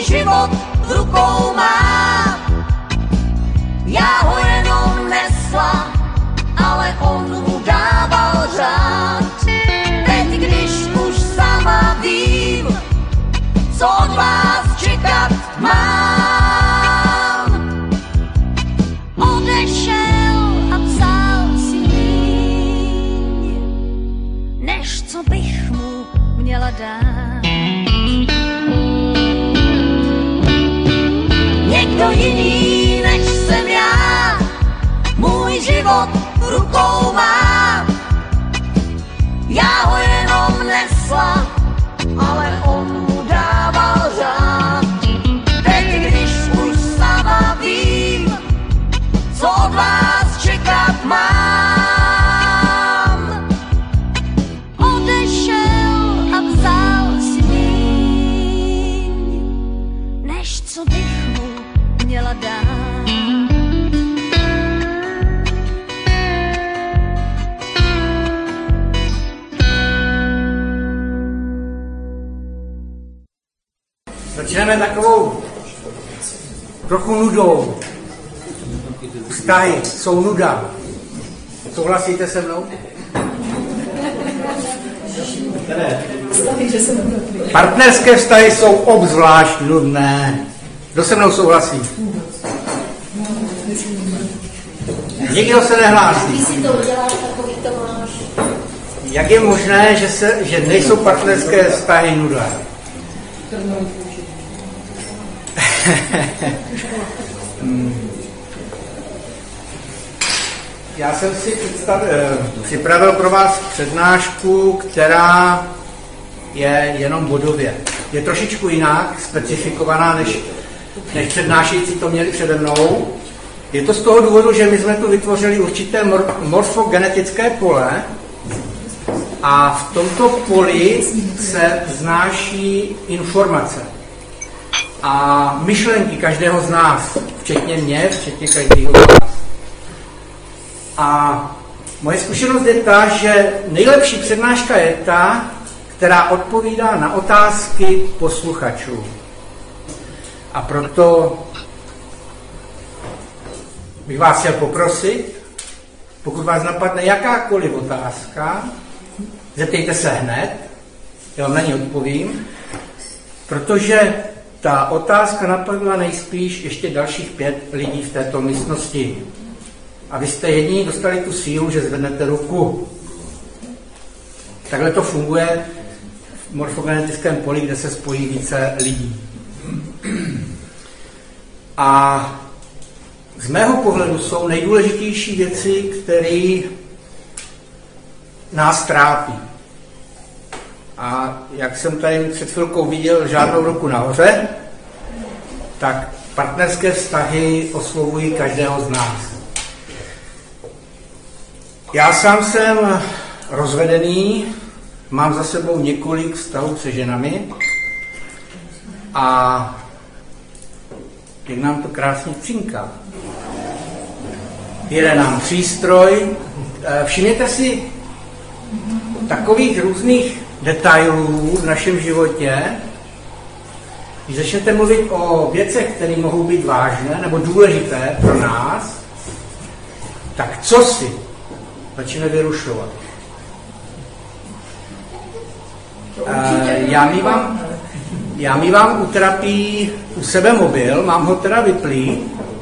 jiný, než jsem já. Můj život v rukou má. Já ho jenom nesla, ale on mu dával řád. Teď, když už sama vím, co od vás čekat mám. Odešel a vzal si míň, než co bych mu měla dát. Začneme takovou trochu nudou. Vztahy jsou nuda. Souhlasíte se mnou? Partnerské vztahy jsou obzvlášť nudné. Kdo se mnou souhlasí? Nikdo se nehlásí. Jak je možné, že, se, že nejsou partnerské vztahy nudné? hmm. Já jsem si představ, připravil pro vás přednášku, která je jenom bodově. Je trošičku jinak specifikovaná, než, než přednášející to měli přede mnou. Je to z toho důvodu, že my jsme tu vytvořili určité mor- morfogenetické pole a v tomto poli se vznáší informace a myšlenky každého z nás, včetně mě, včetně každého z vás. A moje zkušenost je ta, že nejlepší přednáška je ta, která odpovídá na otázky posluchačů. A proto bych vás chtěl poprosit, pokud vás napadne jakákoliv otázka, zeptejte se hned, já vám na ní odpovím, protože ta otázka napadla nejspíš ještě dalších pět lidí v této místnosti. A vy jste jediní dostali tu sílu, že zvednete ruku. Takhle to funguje v morfogenetickém poli, kde se spojí více lidí. A z mého pohledu jsou nejdůležitější věci, které nás trápí. A jak jsem tady před chvilkou viděl žádnou ruku nahoře, tak partnerské vztahy oslovují každého z nás. Já sám jsem rozvedený, mám za sebou několik vztahů se ženami a jak nám to krásně cinká. Jede nám přístroj. Všimněte si takových různých detailů v našem životě, když začnete mluvit o věcech, které mohou být vážné nebo důležité pro nás, tak co si začne vyrušovat. Já mívám, já mívám u terapii u sebe mobil, mám ho teda vyplý,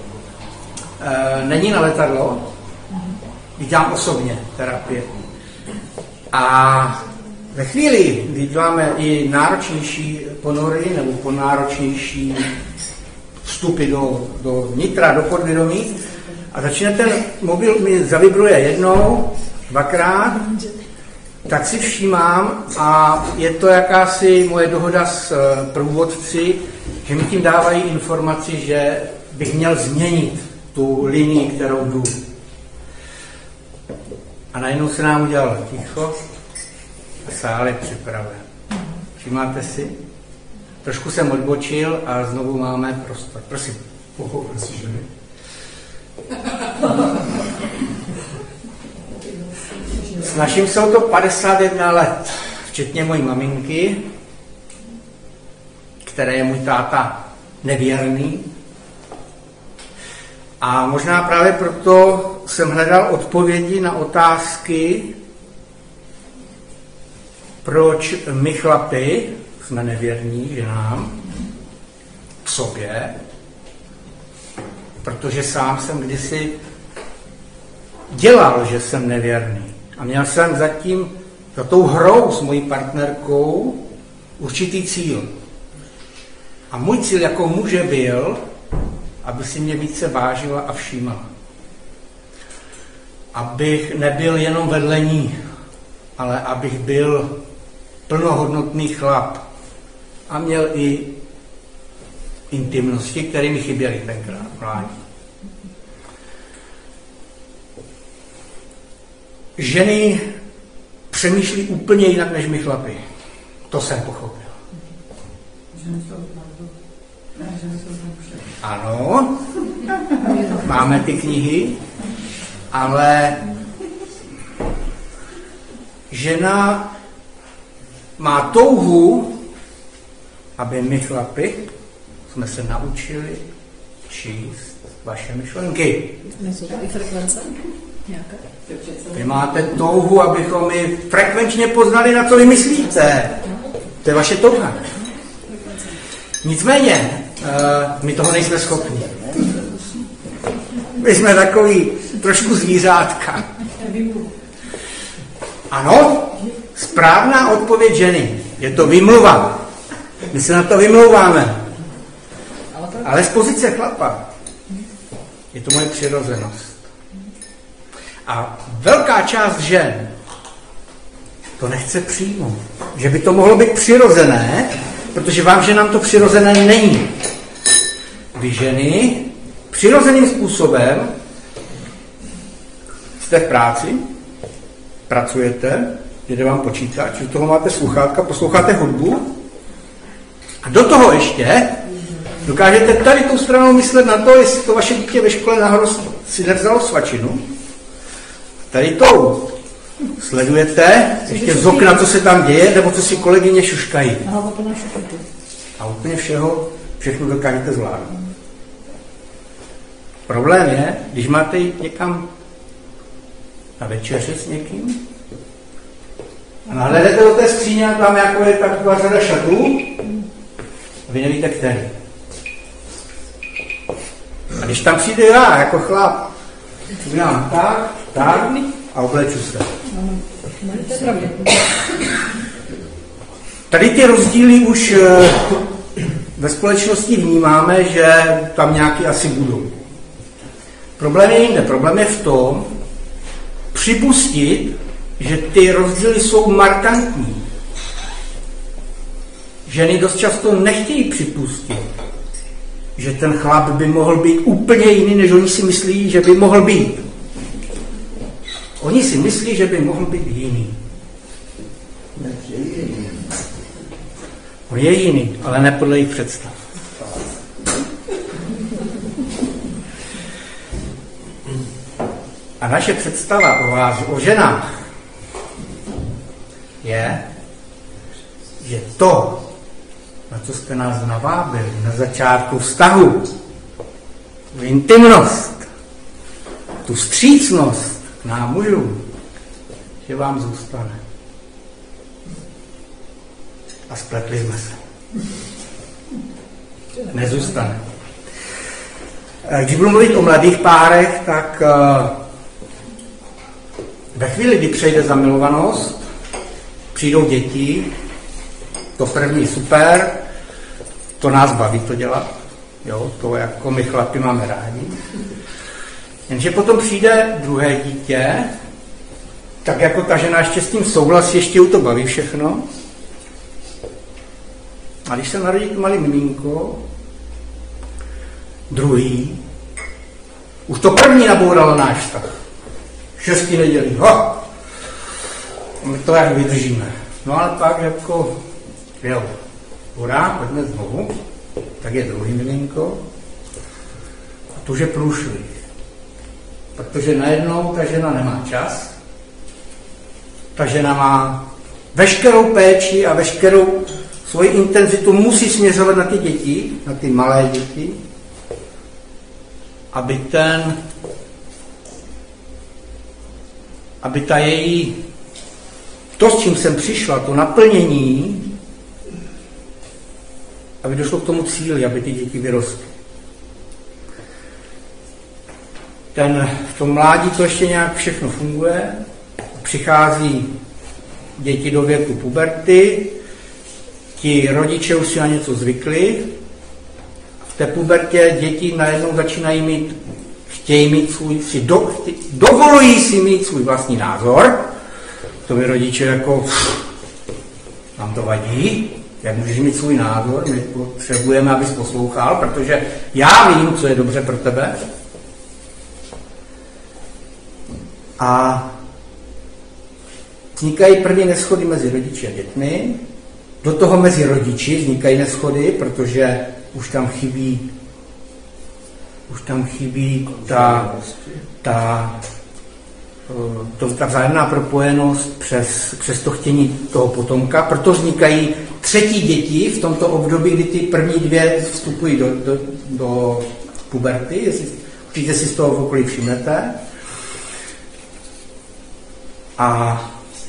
není na letadlo, dělám osobně terapie. A ve chvíli, kdy děláme i náročnější ponory nebo ponáročnější vstupy do, do nitra, do podvědomí, a začne ten mobil mi zavibruje jednou, dvakrát, tak si všímám a je to jakási moje dohoda s průvodci, že mi tím dávají informaci, že bych měl změnit tu linii, kterou jdu. A najednou se nám udělalo ticho a sál je připraven. Všimáte si? Trošku jsem odbočil a znovu máme prostor. Prosím. Pochopil si ženy? Snažím se o to padesát jedna let, včetně mojí maminky, které je můj táta nevěrný. A možná právě proto jsem hledal odpovědi na otázky, proč my chlapi jsme nevěrní ženám k sobě, protože sám jsem kdysi dělal, že jsem nevěrný. A měl jsem zatím, za tou hrou s mojí partnerkou, určitý cíl. A můj cíl jako muže byl, aby si mě více vážila a všímala. Abych nebyl jenom vedle ní, ale abych byl plnohodnotný chlap a měl i intimnosti, které mi chyběly tenkrát v mládí. Ženy přemýšlí úplně jinak než my chlapi. To jsem pochopil. Ano, máme ty knihy, ale žena má touhu, aby my chlapi jsme se naučili číst vaše myšlenky. Nejsou to i frekvence? Nějaké? Vy máte touhu, abychom my frekvenčně poznali, na co vy myslíte. To je vaše touha. Nicméně, uh, my toho nejsme schopni. My jsme takový trošku zvířátka. Ano, správná odpověď ženy je to vymluva. My se na to vymlouváme. Ale z pozice chlapa je to moje přirozenost. A velká část žen to nechce přijmout. Že by to mohlo být přirozené, protože vám, že nám to přirozené není. Vy ženy přirozeným způsobem jste v práci, pracujete, jde vám počítač, do toho máte sluchátka, posloucháte hudbu a do toho ještě dokážete tady tou stranou myslet na to, jestli to vaše dítě ve škole nahoru si nevzalo svačinu. Tady tou sledujete ještě z okna, co se tam děje, nebo co si kolegyně šuškají. A úplně všeho, všechno dokážete zvládnout. Problém je, když máte jít někam na večeři s někým a nahledete do té skříně a tam jako je taková řada šatů a vy nevíte, který. A když tam přijde já jako chlap, udělám tak, tak a obleču se. Tady ty rozdíly už ve společnosti vnímáme, že tam nějaký asi budou. Problém je jinde. Problém je v tom, připustit, že ty rozdíly jsou markantní. Ženy dost často nechtějí připustit, že ten chlap by mohl být úplně jiný, než oni si myslí, že by mohl být. Oni si myslí, že by mohl být jiný. On je jiný, ale ne podle jejich představ. A naše představa o vás, o ženách, je, že to, na co jste nás navábili na začátku vztahu, tu intimnost, tu vstřícnost k nám mužům, že vám zůstane. A spletli jsme se. Nezůstane. Když budu mluvit o mladých párech, tak ve chvíli, kdy přejde zamilovanost, přijdou děti, to první super, to nás baví to dělat, jo, to jako my chlapi máme rádi. Jenže potom přijde druhé dítě, tak jako ta žena ještě s tím souhlasí, ještě ju to baví všechno. A když se narodí to malý miminko, druhý, už to první nabouralo náš vztah. Šestí nedělí, ho! My to jak vydržíme. No ale pak jako, jo, hurá, pojďme znovu, tak je druhý miminko a to už je průšvih. Protože najednou ta žena nemá čas, ta žena má veškerou péči a veškerou svoji intenzitu musí směřovat na ty děti, na ty malé děti, aby ten, aby ta její, to, s čím jsem přišla, to naplnění, aby došlo k tomu cíli, aby ty děti vyrostly. Ten, v tom mládí to ještě nějak všechno funguje, přichází děti do věku puberty, ti rodiče už si na něco zvykli, v té pubertě děti najednou začínají mít, chtějí mít svůj, si do, chtějí, dovolují si mít svůj vlastní názor. To by rodiče jako, nám to vadí, jak můžeš mít svůj názor, my potřebujeme, abys poslouchal, protože já vím, co je dobře pro tebe. A vznikají první neshody mezi rodiči a dětmi, do toho mezi rodiči vznikají neshody, protože už tam chybí už tam chybí ta, ta, to, ta vzájemná propojenost přes, přes to chtění toho potomka, proto vznikají třetí děti v tomto období, kdy ty první dvě vstupují do, do, do puberty, jestli určitě si z toho v okolí všimnete. A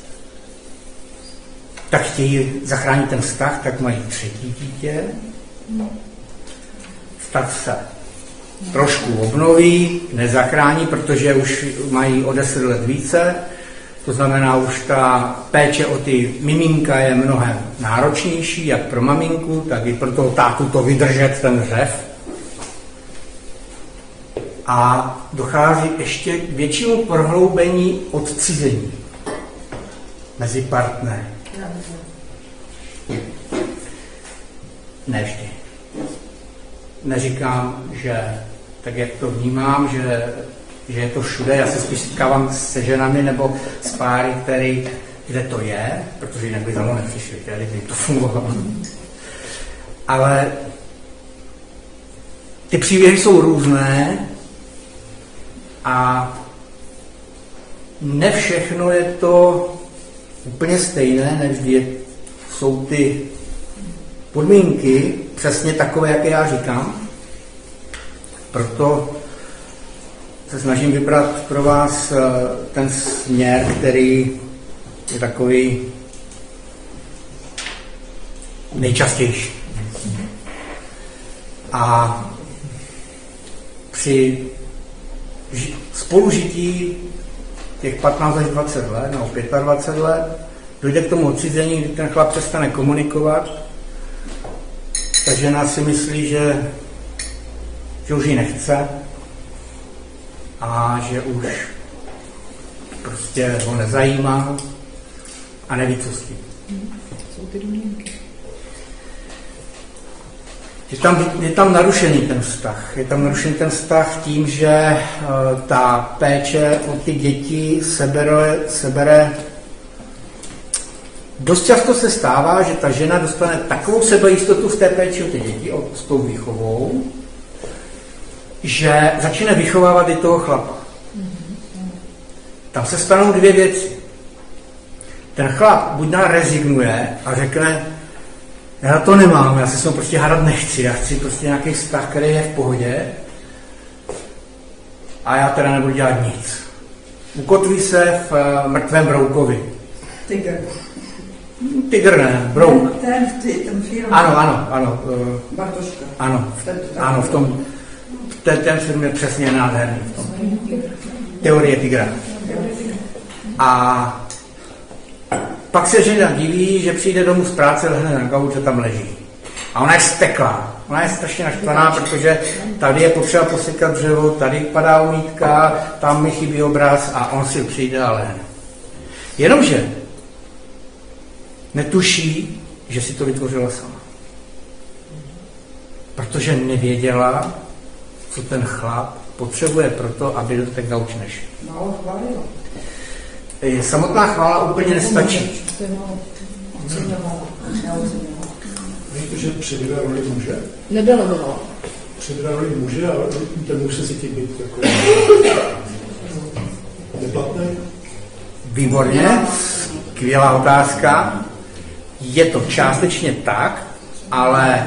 tak chtějí zachránit ten vztah, tak mají třetí dítě. Vztah se trošku obnoví, nezachrání, protože už mají o deset let více. To znamená, už ta péče o ty miminka je mnohem náročnější, jak pro maminku, tak i pro toho tátu to vydržet ten řev. A dochází ještě k většímu prohloubení odcizení mezi partnery. Ne vždy. Neříkám, že tak, jak to vnímám, že, že je to všude. Já se spíš setkávám se ženami nebo s páry, který, kde to je, protože jinak by za mnou nepřišli, kdyby to fungovalo. Ale ty příběhy jsou různé a ne všechno je to úplně stejné, nevždy jsou ty podmínky přesně takové, jaké já říkám. Proto se snažím vybrat pro vás ten směr, který je takový nejčastější. A při spolužití těch patnáct až dvacet let, nebo dvacet pět let, dojde k tomu odcizení, kdy ten chlap přestane komunikovat, ta žena si myslí, že, že už ji nechce a že už prostě ho nezajímá a neví, co s tím. Jsou ty domněnky. Je tam, je tam narušený ten vztah. Je tam narušený ten vztah tím, že uh, ta péče o ty děti sebere, sebere. Dost často se stává, že ta žena dostane takovou sebejistotu v té péči o ty děti, o, s tou výchovou, že začne vychovávat i toho chlapa. Tam se stanou dvě věci. Ten chlap buď na rezignuje a řekne, já to nemám, já se s ním prostě hádat nechci, já chci prostě nějaký vztah, který je v pohodě a já teda nebudu dělat nic. Ukotví se v uh, mrtvém broukovi. Tygr. Tygr ne, brouk. Ten, ten, ten film. Ano, ano, ano. Uh, Bartoška. Ano, ano, v tom, ten, ten film je přesně nádherný. V tom. Teorie tygra. A pak se žena diví, že přijde domů z práce, lehne na gauč a tam leží. A ona je steklá. Ona je strašně naštvaná, protože tady je potřeba posekat dřevo, tady padá omítka, tam mi chybí obraz a on si přijde a lehne. Jenomže netuší, že si to vytvořila sama. Protože nevěděla, co ten chlap potřebuje pro to, aby do té gauč nešel. Málo chválila. Samotná chvála úplně nestačí. Není to, že přebírá roli muže? Nedelegovala. Přebírá roli muže a ten muž se cítí být jako neplatný? Výborně, skvělá otázka. Je to částečně tak, ale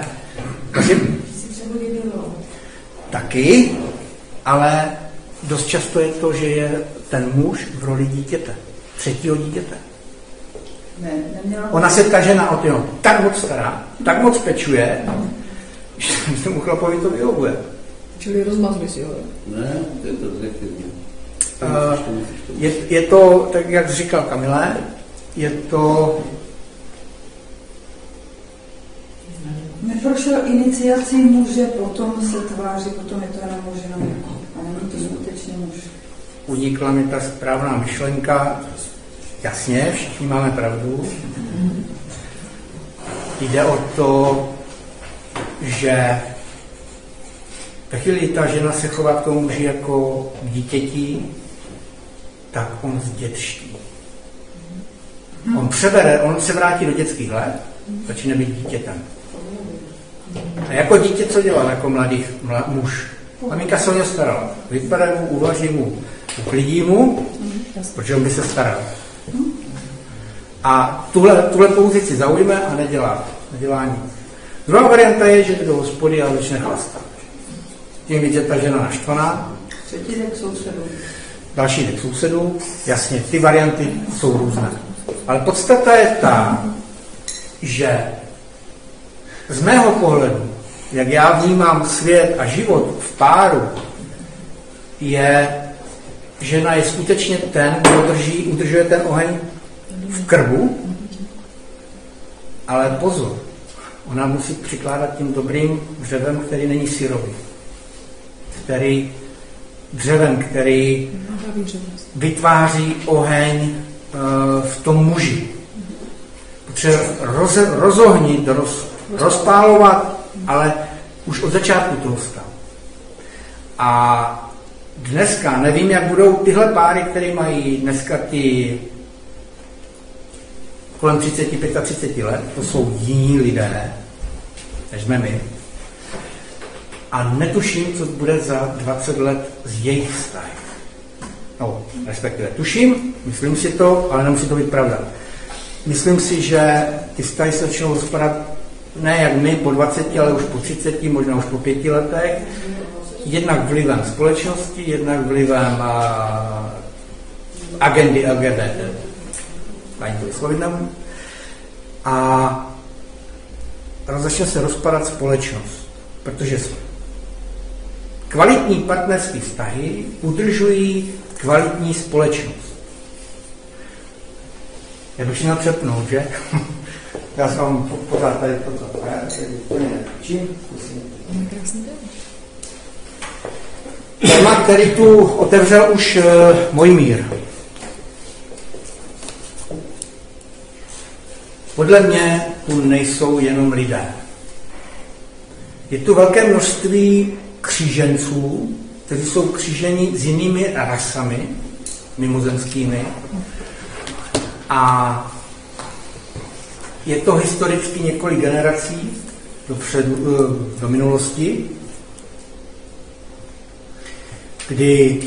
taky, ale dost často je to, že je ten muž v roli dítěte, třetího dítěte. Ne, neměla... Ona se ta žena o to tak moc stará, tak moc pečuje, že tomu chlapovi to vyhovuje. Čili rozmazli si ho. Ne, je to zjektivně. Uh, je, je to, tak jak říkal Kamile, je to Neprošel iniciací muže, potom se tváří, potom je to jenom muž, jenom jako. A není to skutečně muž. Unikla mi ta správná myšlenka. Jasně, všichni máme pravdu. Jde o to, že ve chvíli ta žena se chová k tomu muži jako k dítěti, tak on zdětští. On přebere, on se vrátí do dětských let, začíná být dítětem. A jako dítě co dělal jako mladý mlad, muž? Maminka se o něj starala. Vypadá mu, uvaří mu, uklidí mu, protože on by se staral. A tuhle, tuhle pozici zaujme a nedělá, nedělá nic. Druhá varianta je, že jde do hospody a začne chlastat. Tím víc je ta žena naštvaná. Třetí jde k sousedu. Další jde k sousedu. Jasně, ty varianty jsou různé. Ale podstata je ta, že z mého pohledu, jak já vnímám svět a život v páru, je, žena je skutečně ten, kdo drží, udržuje ten oheň v krbu, ale pozor, ona musí přikládat tím dobrým dřevem, který není syrový. Který, dřevem, který vytváří oheň uh, v tom muži. Potřebuje roz, rozohnit, roz, rozpálovat, ale už od začátku toho stavu. A dneska, nevím, jak budou tyhle páry, které mají dneska ty kolem třicet, třicet pět let, to jsou jiní lidé, než jsme my. A netuším, co bude za dvacet let z jejich vztahy. No, respektive tuším, myslím si to, ale nemusí to být pravda. Myslím si, že ty vztahy se začnou rozpadat ne jak my po dvaceti, ale už po třiceti, možná už po pěti letech. Jednak vlivem společnosti, jednak vlivem a, agendy L G B T. Ani to vyslovit nemůžu. A začne se rozpadat společnost, protože kvalitní partnerské vztahy udržují kvalitní společnost. Já bych si měl přepnout, že? Já jsem vám pořád tady toto. Čím? Téma, který tu otevřel už uh, Mojmír. Podle mě tu nejsou jenom lidé. Je tu velké množství kříženců, kteří jsou kříženi s jinými rasami, mimozemskými. A je to historicky několik generací dopředu, do minulosti, kdy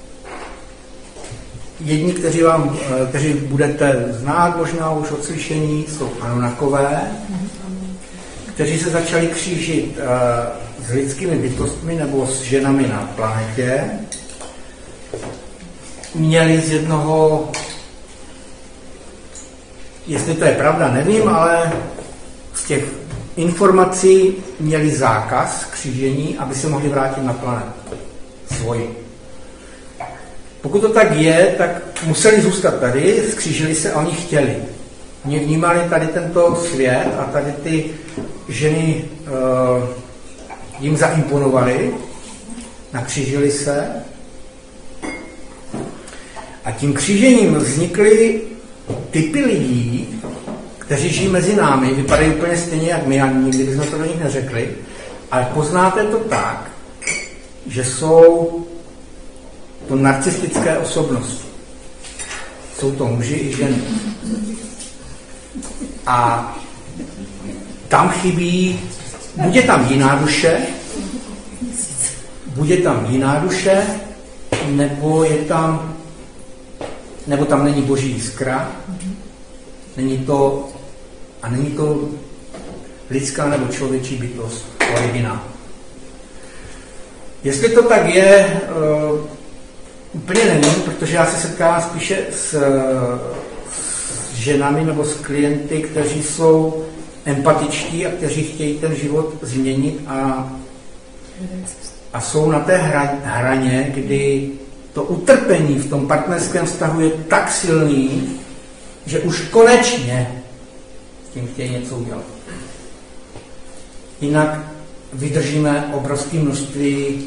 jedni, kteří, vám, kteří budete znát možná už od slyšení, jsou Anunakové, kteří se začali křížit s lidskými bytostmi nebo s ženami na planetě. Měli z jednoho, jestli to je pravda, nevím, ale z těch informací měli zákaz křížení, aby se mohli vrátit na planetu svoji. Pokud to tak je, tak museli zůstat tady, skřížili se a oni chtěli. Oni vnímali tady tento svět a tady ty ženy uh, jim zaimponovaly, nakřížili se a tím křížením vznikly typy lidí, kteří žijí mezi námi, vypadají úplně stejně jak my, ani nikdy bychom to do nich neřekli, ale poznáte to tak, že jsou to narcistické osobnosti. Jsou to muži i ženy. A tam chybí, buď je tam jiná duše, buď je tam jiná duše, nebo je tam, nebo tam není boží jiskra, není to, a není to lidská nebo člověčí bytost, originál. Jestli to tak je, uh, úplně nevím, protože já se setkávám spíše s, s ženami nebo s klienty, kteří jsou empatičtí a kteří chtějí ten život změnit a, a jsou na té hraně, kdy to utrpení v tom partnerském vztahu je tak silný, že už konečně s tím chtějí něco udělat. jinak vydržíme obrovské množství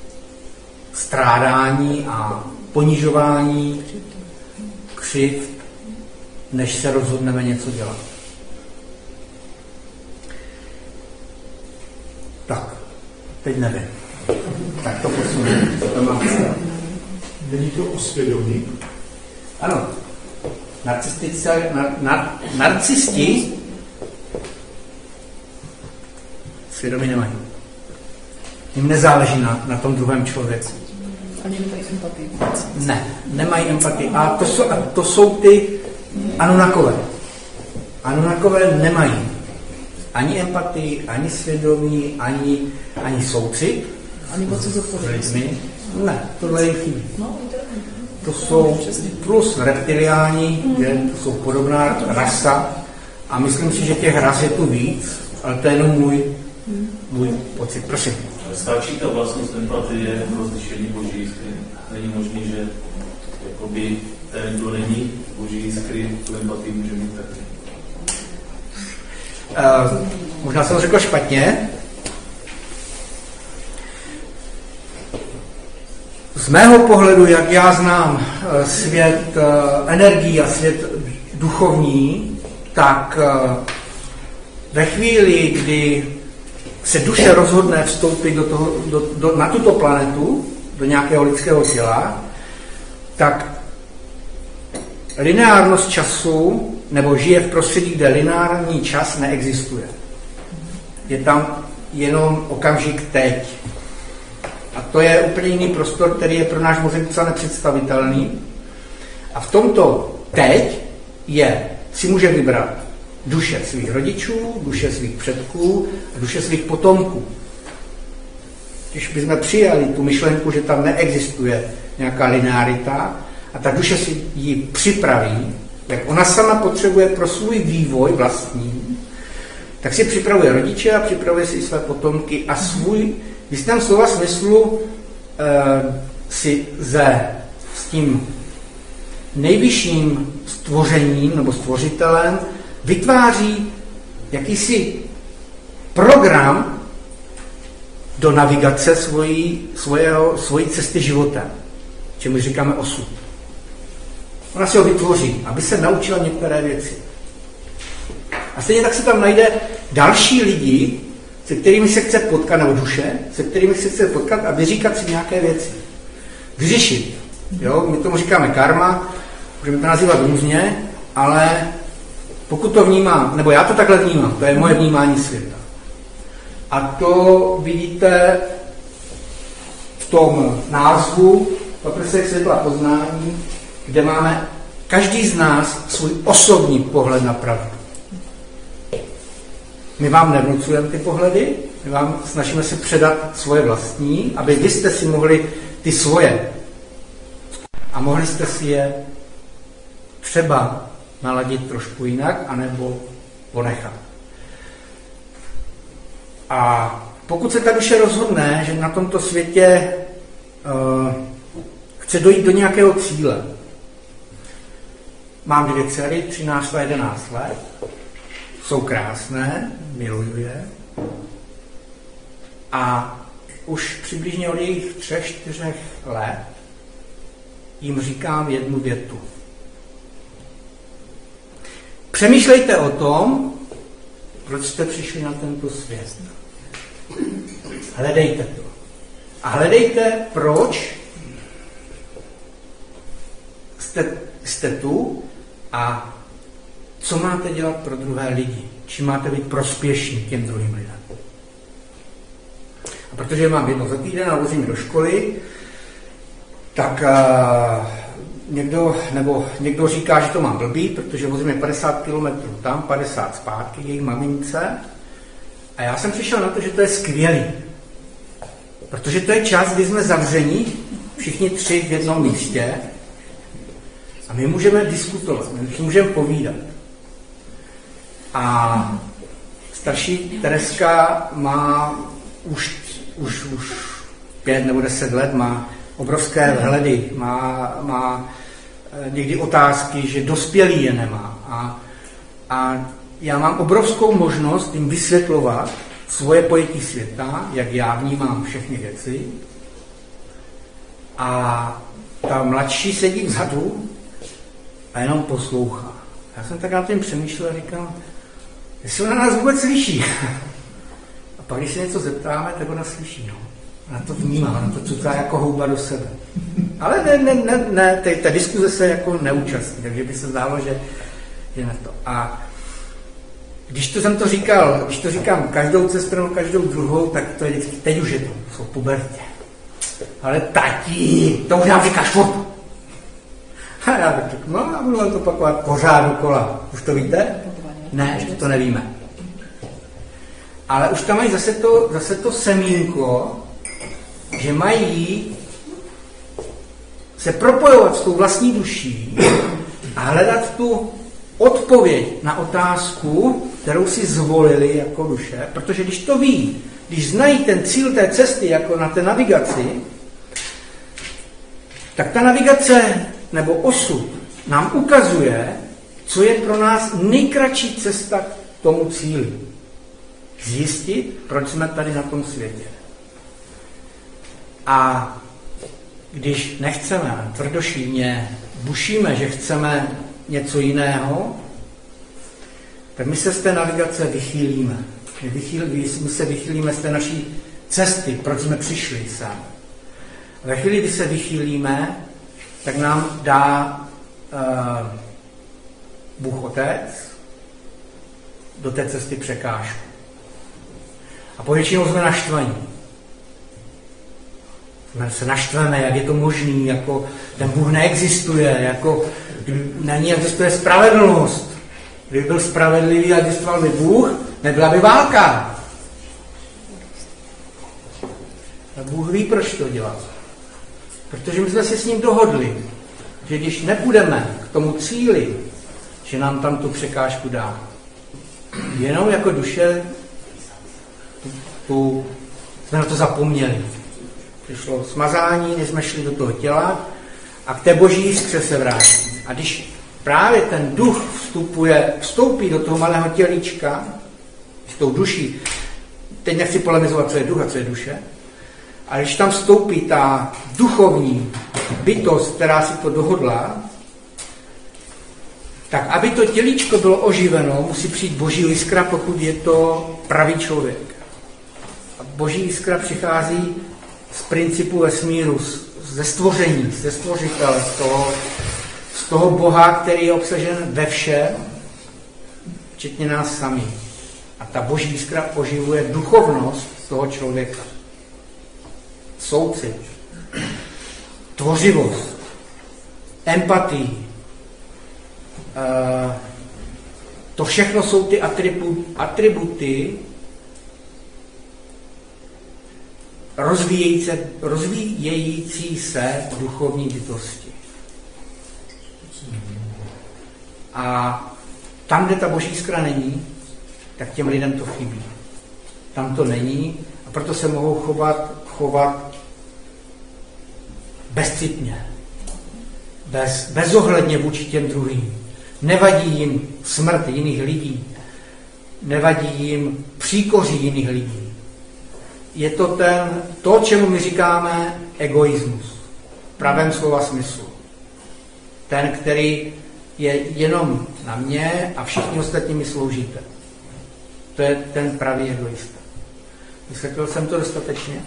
strádání a ponižování, křivd, než se rozhodneme něco dělat. Tak, teď nevím. Tak to posuneme. To mám Není to o svědomí? Ano. Narcistice, nar, nar, narcisti svědomí nemají. Jim nezáleží na, na tom druhém člověku. Ani nemají empatii. Ne, nemají empatii. A to jsou, a to jsou ty Anunnakové. Anunnakové nemají ani empatii, ani svědomí, ani, ani soucit. Ani moc zodpovědnosti. Ne, tohle jim chybí. To jsou plus reptiliáni, kde to jsou podobná rasa. A myslím si, že těch ras je tu víc, ale to je jenom můj, můj pocit. Prosím. Stačí ta vlastnost empatie pro slyšení boží jiskry? Není možný, že jakoby ten, kdo není boží jiskry, tu empatii může mít taky? Uh, možná jsem to řekl špatně. Z mého pohledu, jak já znám svět uh, energií a svět duchovní, tak uh, ve chvíli, kdy se duše rozhodne vstoupit do toho, do, do, na tuto planetu, do nějakého lidského těla, tak lineárnost času, nebo žije v prostředí, kde lineární čas neexistuje. Je tam jenom okamžik teď. A to je úplně jiný prostor, který je pro náš mozek docela nepředstavitelný. A v tomto teď je, si může vybrat duše svých rodičů, duše svých předků a duše svých potomků. Když bychom přijali tu myšlenku, že tam neexistuje nějaká linearita a ta duše si ji připraví, jak ona sama potřebuje pro svůj vývoj vlastní, tak si připravuje rodiče a připravuje si své potomky a svůj, v jistém slova smyslu, e, si ze, s tím nejvyšším stvořením nebo stvořitelem vytváří jakýsi program do navigace svojí, svojeho, svojí cesty života, čemu říkáme osud. Ona si ho vytvoří, aby se naučila některé věci. A stejně tak se tam najde další lidi, se kterými se chce potkat, nebo duše, se kterými se chce potkat a vyříkat si nějaké věci. Vyřešit. Jo? My tomu říkáme karma, můžeme to nazývat různě, ale pokud to vnímám, nebo já to takhle vnímám, to je moje vnímání světa. A to vidíte v tom názvu Paprsek světla poznání, kde máme každý z nás svůj osobní pohled na pravdu. My vám nevnucujeme ty pohledy, my vám snažíme se předat svoje vlastní, aby vy jste si mohli ty svoje a mohli jste si je třeba naladit trošku jinak, anebo ponechat. A pokud se ta duše rozhodne, že na tomto světě uh, chce dojít do nějakého cíle. Mám dvě dcery, třináct a jedenáct let, jsou krásné, miluju je. A už přibližně od jejich třech, čtyřech let jim říkám jednu větu. Přemýšlejte o tom, proč jste přišli na tento svět. Hledejte to. A hledejte, proč jste, jste tu a co máte dělat pro druhé lidi. Čím máte být prospěšní těm druhým lidem. A protože mám jedno za týden a vozím do školy, tak uh, někdo, nebo někdo říká, že to mám blbý, protože vozím padesát kilometrů tam, padesát zpátky, její mamince. A já jsem přišel na to, že to je skvělý. Protože to je čas, kdy jsme zavření, všichni tři v jednom místě a my můžeme diskutovat, my můžeme povídat. A starší Tereska má už, už, už pět nebo deset let, má obrovské vhledy, má, má někdy otázky, že dospělý je nemá. A, a já mám obrovskou možnost jim vysvětlovat, svoje pojetí světa, jak já vnímám všechny věci. A ta mladší sedí vzadu a jenom poslouchá. Já jsem tak na tím přemýšlel a říkal, jestli ona nás vůbec slyší. A pak, když se něco zeptáme, tak ona slyší. No. Ona to vnímá, ona to cucá jako houba do sebe. Ale ne, ne, ne, ne ta, ta diskuze se jako neúčastní, takže by se zdálo, že je na to. A když to jsem to říkal, když to říkám každou cestrou, každou druhou, tak to je vždycky, teď už je to, jsou pubertě. Ale tati, to už nám říkáš furt. A já tak řeknu, no a budu vám to opakovat pořád dokola. Už to víte? Ne, ještě to nevíme. Ale už tam mají zase to, zase to semínko, že mají se propojovat s tou vlastní duší a hledat tu odpověď na otázku, kterou si zvolili jako duše, protože když to ví, když znají ten cíl té cesty jako na té navigaci, tak ta navigace nebo osud nám ukazuje, co je pro nás nejkratší cesta k tomu cíli. Zjistit, proč jsme tady na tom světě. A když nechceme, tvrdošíjně bušíme, že chceme něco jiného, tak my se z té navigace vychýlíme. My, vychýl, my se vychýlíme z té naší cesty, proč jsme přišli sem. Ve chvíli, kdy se vychýlíme, tak nám dá uh, Bůh Otec do té cesty překážku. A povětšinou jsme naštvaní. Jsme se naštveme, jak je to možný, jako ten Bůh neexistuje, jako na ní existuje spravedlnost. Kdyby byl spravedlivý a existoval by Bůh, nebyla by válka. A Bůh ví, proč to dělá. Protože my jsme se s ním dohodli, že když nepůjdeme k tomu cíli, že nám tam tu překážku dá. Jenom jako duše tu, tu, jsme na to zapomněli. Přišlo smazání, než jsme šli do toho těla a k té boží jiskře se vrátí. A když právě ten duch vstupuje, vstoupí do toho malého tělíčka s tou duší, teď nechci polemizovat, co je duch a co je duše, ale když tam vstoupí ta duchovní bytost, která si to dohodla, tak aby to tělíčko bylo oživeno, musí přijít boží jiskra, pokud je to pravý člověk. A boží jiskra přichází z principu vesmíru, ze stvoření, ze stvořitele, z toho, z toho Boha, který je obsažen ve všem, včetně nás sami. A ta boží jiskra oživuje duchovnost toho člověka. Soucit, tvořivost, empatii. E, to všechno jsou ty atribu, atributy rozvíjející, rozvíjející se duchovní bytosti. A tam, kde ta boží jiskra není, tak těm lidem to chybí. Tam to není a proto se mohou chovat, chovat bezcitně, bez, bezohledně vůči těm druhým. Nevadí jim smrt jiných lidí, nevadí jim příkoří jiných lidí. Je to ten, to, čemu my říkáme egoismus, v pravém slova smyslu. Ten, který je jenom na mě a všichni ostatní mi sloužíte. To je ten pravý egoista. Vysvětlil jsem to dostatečně?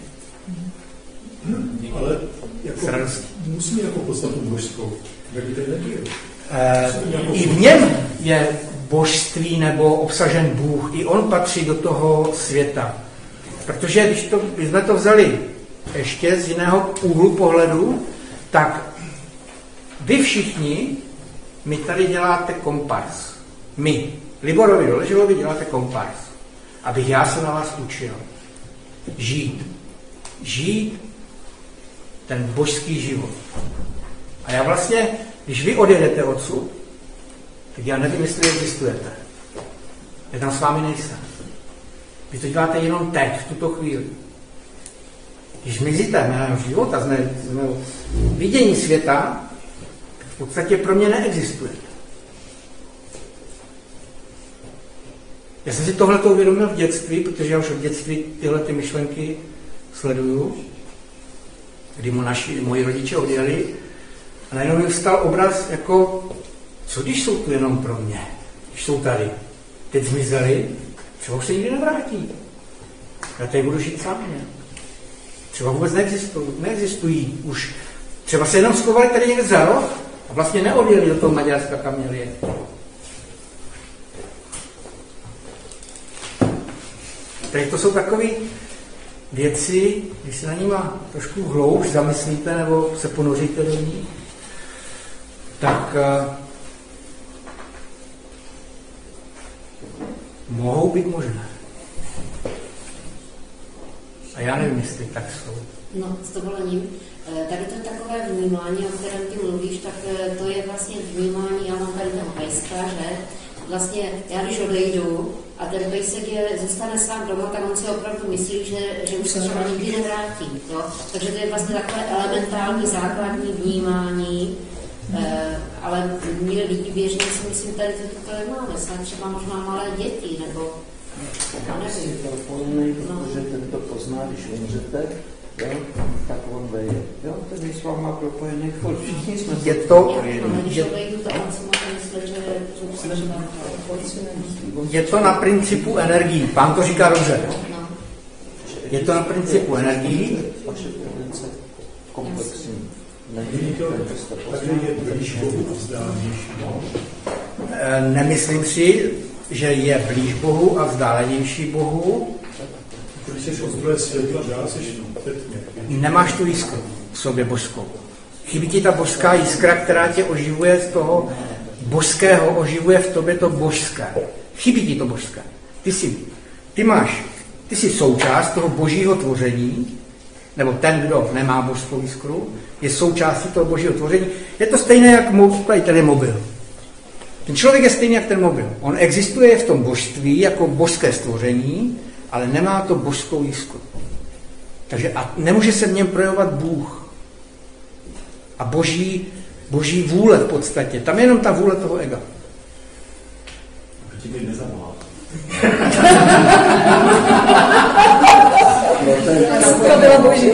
Ale jako, musí jako podstatu božskou. Jak by to nebylo? E, I v něm je božství nebo obsažen Bůh. I on patří do toho světa. Protože když, to, když jsme to vzali ještě z jiného úhlu pohledu, tak vy všichni mi tady děláte kompars. My, Liborovi Doleželovi, děláte kompars. Abych já se na vás učil. Žít. Žít ten božský život. A já vlastně, když vy odjedete odsud, tak já nevím, jestli existujete. Já tam s vámi nejsem. Vy to děláte jenom teď, v tuto chvíli. Když mizíte mého života, z mého vidění světa, v podstatě pro mě neexistuje. Já jsem si tohleto uvědomil v dětství, protože já už v dětství tyhle ty myšlenky sleduju, kdy mu naši, moji rodiče odjeli a najednou mi vstal obraz jako, co když jsou tu jenom pro mě, když jsou tady, teď zmizeli, třeba už se nikdy nevrátí. Já tady budu žít sám, ne? Třeba vůbec neexistují, neexistují už. Třeba se jenom schovali tady někde za roh a vlastně neodjeli do toho Maďarska, kam měli je. Takže to jsou takové věci, když se na nima trošku hloubš zamyslíte nebo se ponoříte do ní, tak uh, mohou být možné. A já nevím, jestli tak jsou. No, s dovolením. Tady to takové vnímání, o kterém ty mluvíš, tak to je vlastně vnímání, já mám tady toho pejska, že vlastně já když odejdu a ten pejsek je, zůstane sám doma, tak on si opravdu myslí, že, že už se třeba nikdy nevrátí. Jo? Takže to je vlastně takové elementární, základní vnímání, eh, ale my lidi běžně si myslím, tady to, to nemáme, snad třeba možná malé děti, nebo já nevím. Propojený, protože ten to pozná, když umřete, jo, tak on veje. Jo, ten je s váma propojený, všichni jsme je to, je, je to na principu energií. Pán to říká dobře. Je to na principu energií. Vaše prevence komplexní. Takže je blíž Bohu a vzdálenější. Nemyslím si, že je blíž Bohu a vzdálenější Bohu. Když jsi od zdroje světla, dál jsi ve tmě. Nemáš tu jiskru v sobě božskou. Chybí ti ta božská jiskra, která tě oživuje z toho božského, oživuje v tobě to božské. Chybí ti to božské. Ty jsi, ty máš, ty jsi součást toho božího tvoření, nebo ten, kdo nemá božskou jiskru, je součástí toho božího tvoření. Je to stejné, jak mobil, ten je mobil. Ten člověk je stejný, jak ten mobil. On existuje v tom božství jako božské stvoření, ale nemá to božskou jiskru. Takže a nemůže se v něm projevovat Bůh. A boží, boží vůle v podstatě. Tam je jenom ta vůle toho ega. A ti bych nezavolal. To byla boží.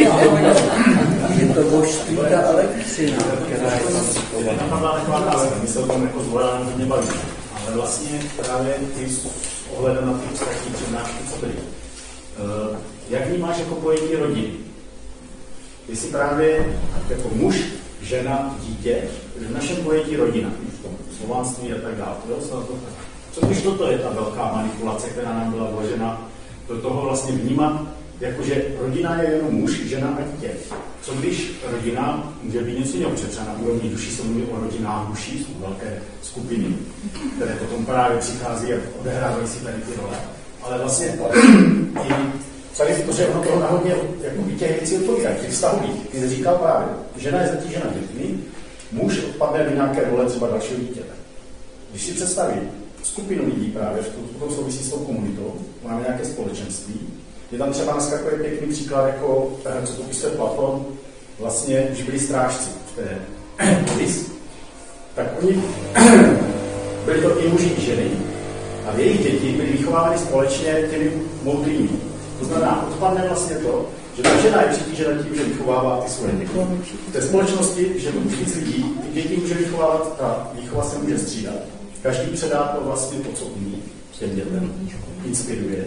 Je to božství ta elektřina, která je tam Je tam taková taková otázka, my se o tom jako zvolání hodně bavíme. Ale vlastně právě ty s ohledem na ty ostatní přednášky, co byly. Uh, jak vnímáš jako pojetí rodiny? Jestli právě jako muž, žena, dítě, v našem pojetí rodina, v tom slovanství a tak dále. Co když toto je ta velká manipulace, která nám byla vložena do toho vlastně vnímat, jakože rodina je jenom muž, žena a dítě. Co když rodina může být něco jiného, přece na úrovni duší se mluví o rodinách duší, jsou velké skupiny, které potom právě přichází a odehrávají si tady ty role. Ale vlastně i tady to, že ono toho nahodně jako těch věcí odpovídá, těch vztahových, který říkal právě, žena je zatížena dětmi, muž odpadne do nějaké role třeba dalšího dítěte. Když si představí skupinu lidí právě, v tom souvisí s tou komunitou, máme nějaké společenství, je tam třeba dneska takový pěkný příklad, jako, co popisuje Platon, vlastně, když byli strážci v té polis, tak oni byli to i muži, i ženy, a jejich děti byly vychovávány společně těmi moudrými. To znamená, odpadne vlastně to, že ta žena je přitížena tím, že vychovává ty svoje děti. V té společnosti, že to víc lidí, ty děti může vychovávat, ta výchova se může střídat. Každý předá to vlastně to, co umí těm dětem, inspiruje.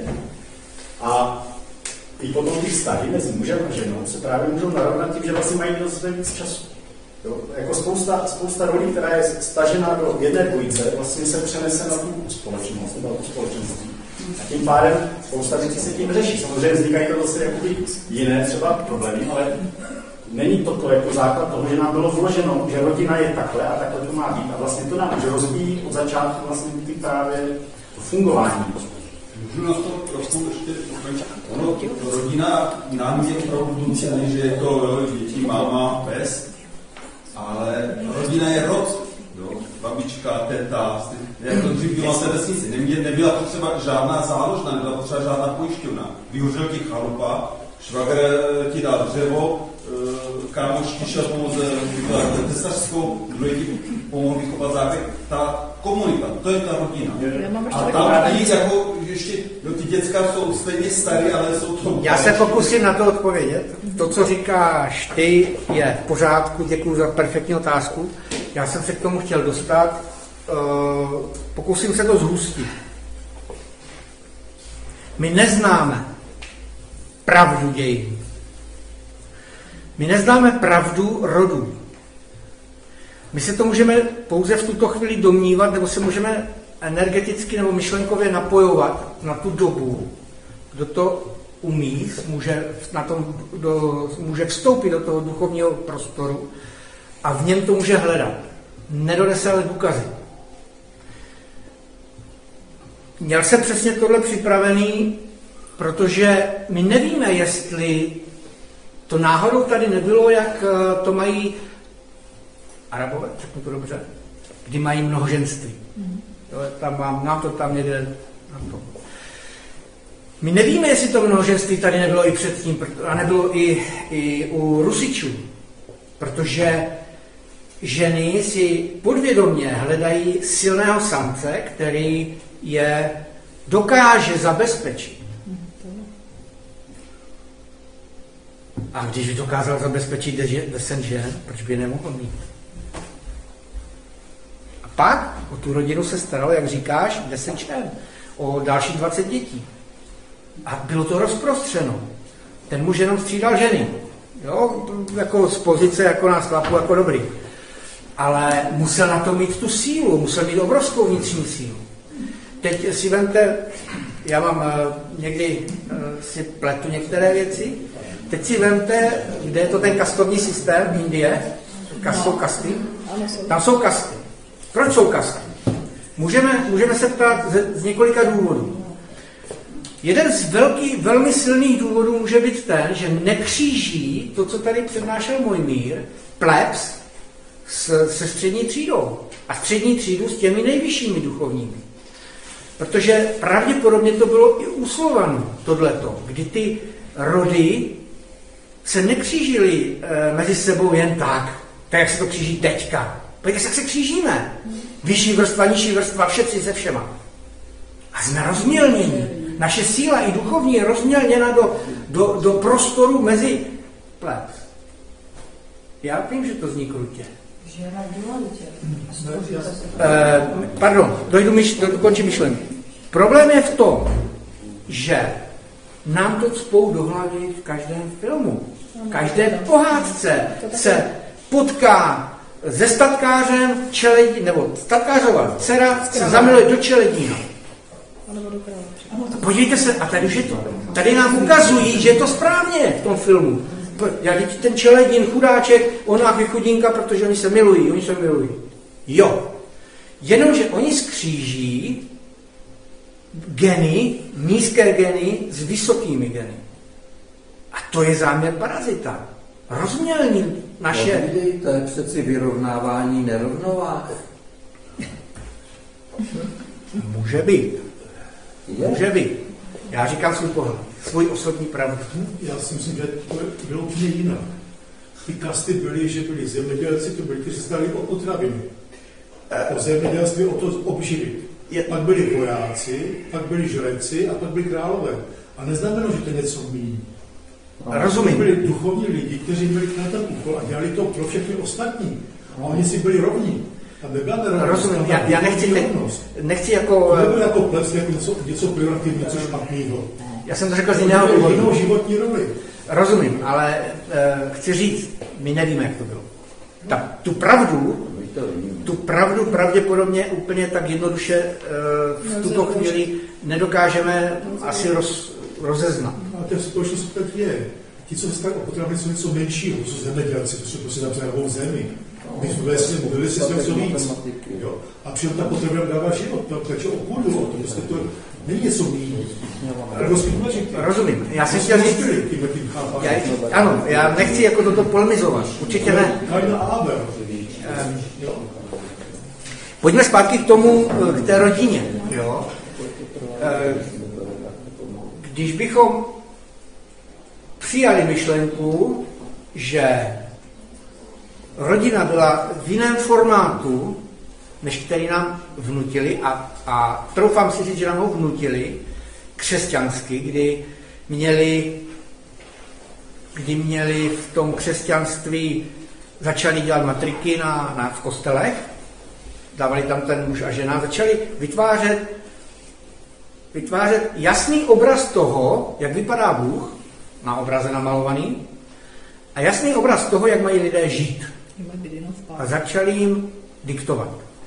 A i potom ty vztahy mezi mužem a ženou se právě můžou narovnat tím, že vlastně mají dost víc času. Jo? Jako spousta, spousta rolí, která je stažena do jedné dvojice, vlastně se přenese na tu společnost, na tu společenství. A tím pádem spousta věcí se tím řeší. Samozřejmě vznikají to zase jakoby jiné třeba problémy, ale není toto jako základ toho, že nám bylo vloženo, že rodina je takhle a takhle to má být. A vlastně to nám může rozbíjí od začátku vlastně ty právě to fungování. Můžu na to trošku ještě dokončit. Ono, rodina nám je opravdu nucený, že je to děti, máma, pes, ale rodina je rod. Jo? Babička, teta, jak to dřív bylo na té vesnici. Nebyla potřeba žádná záložna, nebyla potřeba žádná pojišťovna. Vyhořel těch chalupa, švagr ti dal dřevo, kámoš ti šel pomoct vyklad tesařskou, druhý ti pomohl vychovat základ. Ta komunita, to je ta rodina. A tam víc jako ještě, no, ty děcka jsou stejně starý, ale jsou to... Já se pokusím na to odpovědět. To, co říkáš ty, je v pořádku, děkuji za perfektní otázku. Já jsem se k tomu chtěl dostat. Pokusím se to zhustit. My neznáme pravdu dějin. My neznáme pravdu rodů. My se to můžeme pouze v tuto chvíli domnívat, nebo se můžeme energeticky nebo myšlenkově napojovat na tu dobu, kdo to umí, může, na tom, do, může vstoupit do toho duchovního prostoru a v něm to může hledat. Nedonese ale důkazy. Měl jsem přesně tohle připravený, protože my nevíme, jestli to náhodou tady nebylo, jak to mají Arabové, řeknu to dobře, kdy mají mnohoženství. Jo, tam mám, nám to tam jede na to. My nevíme, jestli to mnohoženství tady nebylo i předtím, a nebylo i, i u Rusičů, protože ženy si podvědomě hledají silného samce, který je dokáže zabezpečit. A když by dokázal zabezpečit deset žen, proč by nemohl mít? A pak o tu rodinu se staralo, jak říkáš, deset žen, o další dvacet dětí. A bylo to rozprostřeno. Ten muž jenom střídal ženy. Jo, jako z pozice, jako nás chlapů, jako dobrý. Ale musel na to mít tu sílu, musel mít obrovskou vnitřní sílu. Teď si vemte, já mám uh, někdy uh, si pletu některé věci, teď si vemte, kde je to ten kastovní systém Indie, Kas, jsou kasty, tam jsou kasty. Proč jsou kasty? Můžeme, můžeme se ptát z, z několika důvodů. Jeden z velký, velmi silných důvodů může být ten, že nekříží to, co tady přednášel Mojmír, plebs s, se střední třídou a střední třídu s těmi nejvyššími duchovními. Protože pravděpodobně to bylo i u Slovanů, tohleto, kdy ty rody se nekřížily e, mezi sebou jen tak, tak jak se to kříží teďka. Pojďte, jak se křížíme. Vyšší vrstva, nižší vrstva, všetci se všema. A jsme rozmělněni. Naše síla i duchovní je rozmělněna do, do, do prostoru mezi plebs. Já vím, že to zní krutě. Eh, pardon, dojdu myš, dokončím myšlenku. Problém je v tom, že nám to cpou do hlavy v každém filmu. V každé pohádce se potká se statkářem čeledí, nebo statkářova dcera se zamiluje do čeledína. Podívejte se, a tady už je to. Tady nám ukazují, že je to správně v tom filmu. Jak ten čeledín, chudáček, ona je chudinka, protože oni se milují, oni se milují. Jo. Jenomže oni skříží geny, nízké geny s vysokými geny. A to je záměr parazita. Rozmělní naše... To je přeci vyrovnávání nerovnováh. Může být. Může být. Já říkám svůj pohled, svůj osobní pravdu. Já si myslím, že to bylo úplně jinak. Ty kasty byly, že byli zemědělci, to byli, kteří stali o potraviny. O zemědělství, o to obživit. Pak byli vojáci, pak byli žreci a pak byli králové. A neznamenalo, že to něco míní. Rozumím. Byli duchovní lidi, kteří měli na ten úkol a dělali to pro všechny ostatní. A oni si byli rovní. Rozumím, já, já nechci, ne, nechci jako... To jako plec, jako něco, něco pejorativního, něco špatného. Já jsem to řekl z jiného důvodu. Jinou životní roli. Rozumím, ale e, chci říct, my nevíme, jak to bylo. Ta, tu pravdu, tu pravdu pravděpodobně úplně tak jednoduše e, v tuto chvíli nedokážeme asi roz, rozeznat. A to společnost tak je. Ti, co se stali o potraviny, jsou něco menšího, jsou zemědělci, to jsou prostě například novou zemi. My jsme vlastně mluvili si s tím co víc. Jo? A přitom ta potravina dává život, ta péče o půdu, to prostě to není něco méně. Rozumím. Já jsem chtěl říct... Já, ano, já nechci jako toto polemizovat. Určitě ne. Pojďme zpátky k tomu, k té rodině. Jo? Když bychom přijali myšlenku, že rodina byla v jiném formátu, než který nám vnutili a, a troufám si říct, že nám ho vnutili křesťansky, kdy měli, kdy měli v tom křesťanství, začali dělat matriky na, na, v kostelech, dávali tam ten muž a žena, začali vytvářet, vytvářet jasný obraz toho, jak vypadá Bůh, na obraze namalovaný, a jasný obraz toho, jak mají lidé žít. A začali jim diktovat.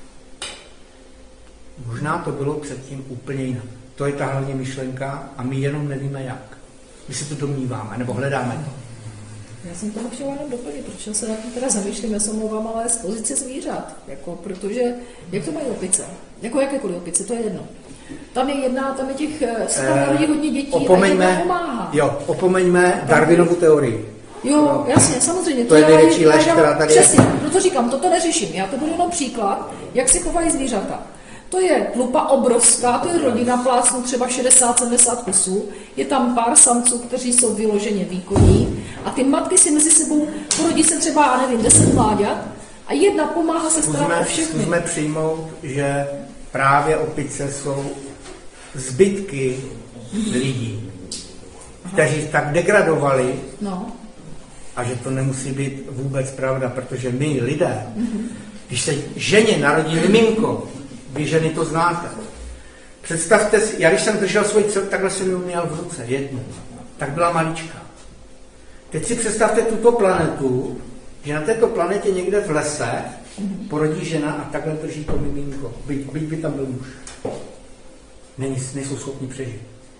Možná to bylo předtím úplně jinak. To je ta hlavní myšlenka a my jenom nevíme jak. My se to domníváme, nebo hledáme to. Já jsem toho chtěla jenom doplnit, protože se na tím teda zamýšlím, já se omlouvám, ale z pozice zvířat. Jako, protože, jak to mají opice? Jako jakékoliv opice, to je jedno. Tam je jedna, tam je těch, se tam narodí hodně dětí opomeňme, a je to pomáhá. Jo, opomeňme Darwinovu teorii. Jo, no, jasně, samozřejmě. To, to je největší lež, která tady je. Přesně, proto říkám, toto neřeším. Já to budu jenom příklad, jak si chovají zvířata. To je tlupa obrovská, to je rodina, plácnu třeba šedesát sedmdesát kusů. Je tam pár samců, kteří jsou vyloženě výkonní. A ty matky si mezi sebou porodí se třeba, nevím, deset mláďat a jedna pomáhá se starat o všechny. Zkusme přijmout, že právě opice jsou zbytky lidí, kteří tak degradovali, no. A že to nemusí být vůbec pravda, protože my lidé, mm-hmm. když se ženě narodí miminko, vy ženy to znáte. Představte si, já když jsem držel svůj dceru, takhle jsem ji měl v ruce, jednu, tak byla malička. Teď si představte tuto planetu, že na této planetě někde v lese mm-hmm. porodí žena a takhle drží to miminko, byť, byť by tam byl muž. Není, nejsou schopni přežít.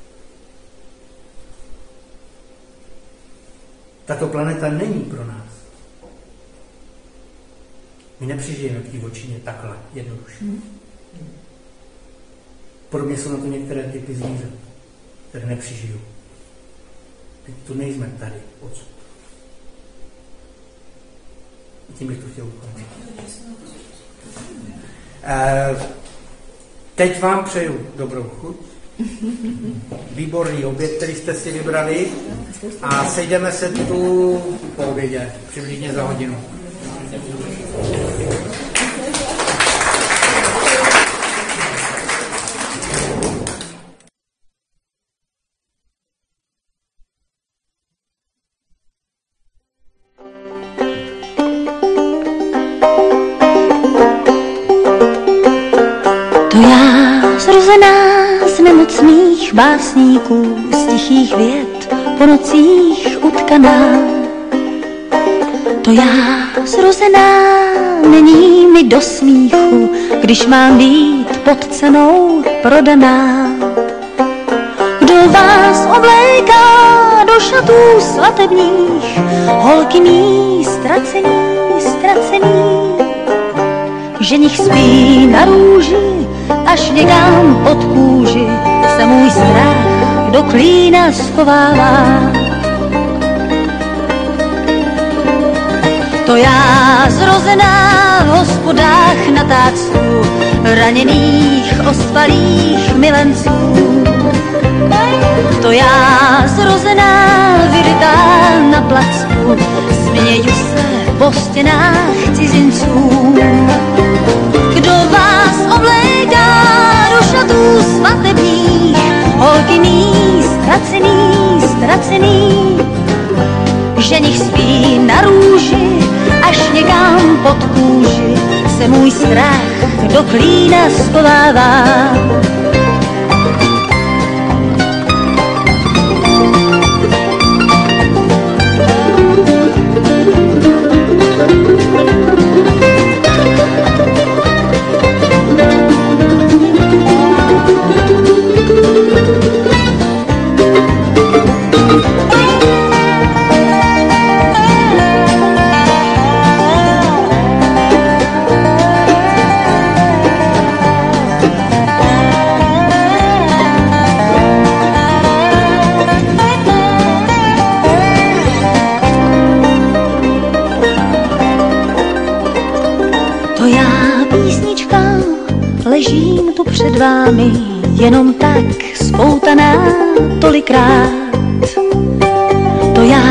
Tato planeta není pro nás. My nepřežijeme v té očině takhle, jednoduše. Hmm. Podobně jsou na to některé typy zvířat, které nepřežijou. Teď tu nejsme tady, odsud. Tím bych to chtěl ukončit. E, teď vám přeju dobrou chuť, výborný oběd, který jste si vybrali a sejdeme se tu po obědě, přibližně za hodinu. To já zrozená z nemocných básníků, z tichých vět po nocích utkaná. To já zrozená není mi do smíchu, když mám být pod cenou prodaná. Kdo vás obléká do šatů svatebních, holky mý ztracený, ztracený. Ženich spí na růži, až někam pod kůži se můj strach do klína schovává. To já zrozená v hospodách na tácku raněných ospalých milenců. To já zrozená vyrytá na placku směju se po stěnách cizinců. Kdo vás obléká do šatů svatebních, holky mý ztracený, ztracený. Ženich spí na růži, až někam pod kůži se můj strach do klína schovává. Ležím tu před vámi, jenom tak spoutaná tolikrát. To já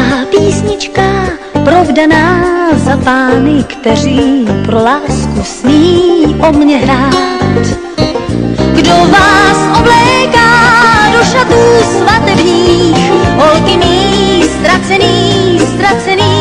provdaná za pány, kteří pro lásku smí o mě hrát. Kdo vás obléká do šatů svatebních, holky mý ztracený, ztracený.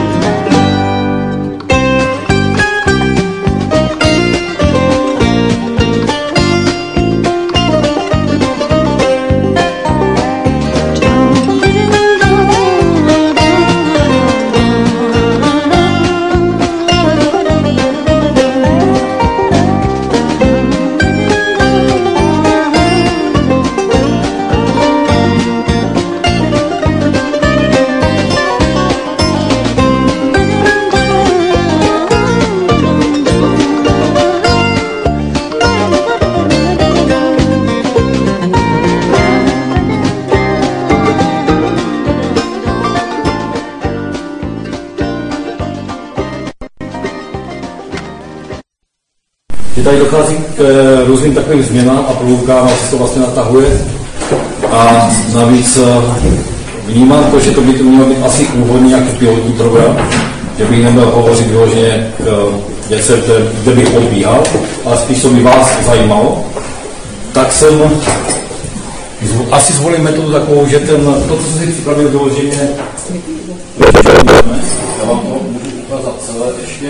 Tady dochází k e, různým takovým změnám a provokám, se to vlastně natahuje. A navíc e, vnímám to, že to by to mělo být asi úvodní nějaký pilotní program, že bych neměl hovořit vyloženě k věcem, kde bych odbíhal, ale spíš to by vás zajímalo. Tak jsem asi zvolil metodu takovou, že ten, to, co jsem si připravil vyloženě, já vám to můžu ukázat celé ještě.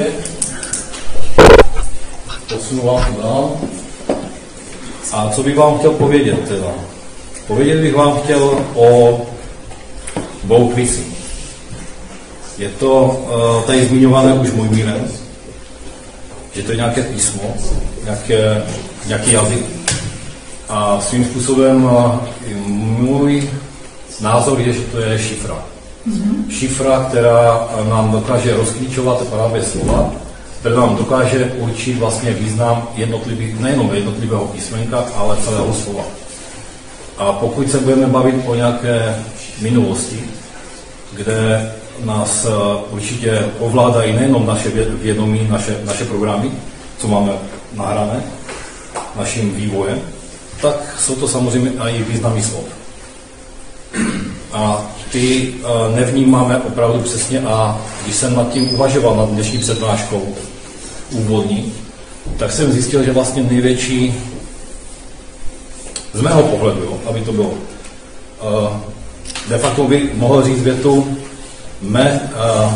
Posunu vám to dál. A co bych vám chtěl povědět teda? Povědět bych vám chtěl o Boukvici. Je to uh, tady zmiňované už můj mírem, že to je nějaké písmo, nějaké, nějaký jazyk. A svým způsobem uh, můj názor je, že to je šifra. Mm-hmm. Šifra, která nám dokáže rozklíčovat právě slova, které nám dokáže určit vlastně význam jednotlivých, nejenom jednotlivého písmenka, ale celého slova. A pokud se budeme bavit o nějaké minulosti, kde nás určitě ovládají nejenom naše vědomí, naše, naše programy, co máme nahrané, naším vývojem, tak jsou to samozřejmě i významy slov. A ty nevnímáme opravdu přesně a když jsem nad tím uvažoval nad dnešní přednáškou úvodní, tak jsem zjistil, že vlastně největší, z mého pohledu, jo, aby to bylo, de facto bych mohl říct větu, mé, uh,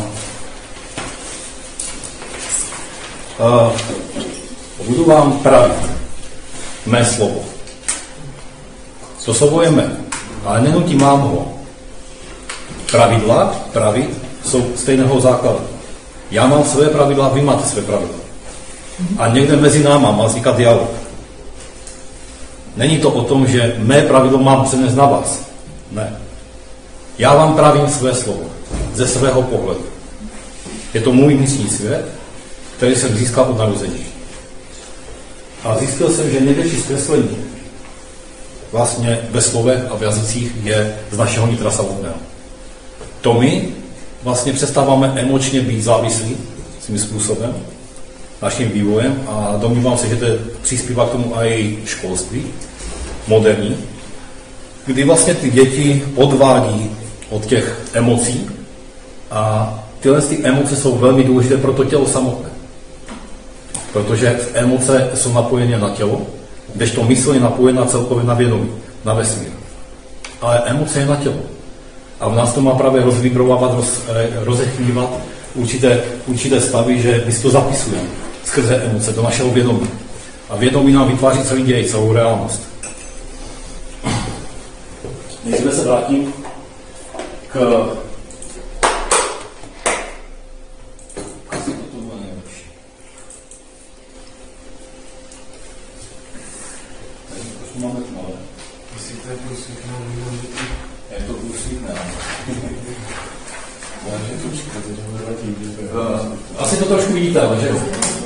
uh, budu vám pravit mé slovo. To slovo je mé, ale nenutím mám ho. Pravidla, pravit, jsou stejného základu. Já mám své pravidla, vy máte své pravidla. A někde mezi náma má vznikat dialog. Není to o tom, že mé pravidlo mám přenést na vás. Ne. Já vám pravím své slovo. Ze svého pohledu. Je to můj vnitřní svět, který jsem získal od narození. A zjistil jsem, že největší zkreslení vlastně ve slovech a v jazycích je z našeho nitra samotného. To my vlastně přestáváme emočně být závislí svým způsobem, naším vývojem a domnívám se, že to přispívá k tomu i školství, moderní, kdy vlastně ty děti odvádí od těch emocí a tyhle ty emoce jsou velmi důležité pro to tělo samotné. Protože emoce jsou napojené na tělo, kdežto mysl je napojená celkově na vědomí, na vesmír. Ale emoce je na tělo. A v nás to má právě rozvibrovávat, roz, rozechvívat určité, určité stavy, že my si to zapisujeme skrze emoce do našeho vědomí. A vědomí nám vytváří celý děj, celou reálnost. Nejdříve se vrátím k máme tmavé. Jestli to je průsvitné, je to průsvitné. Asi to trošku vidíte, ale že?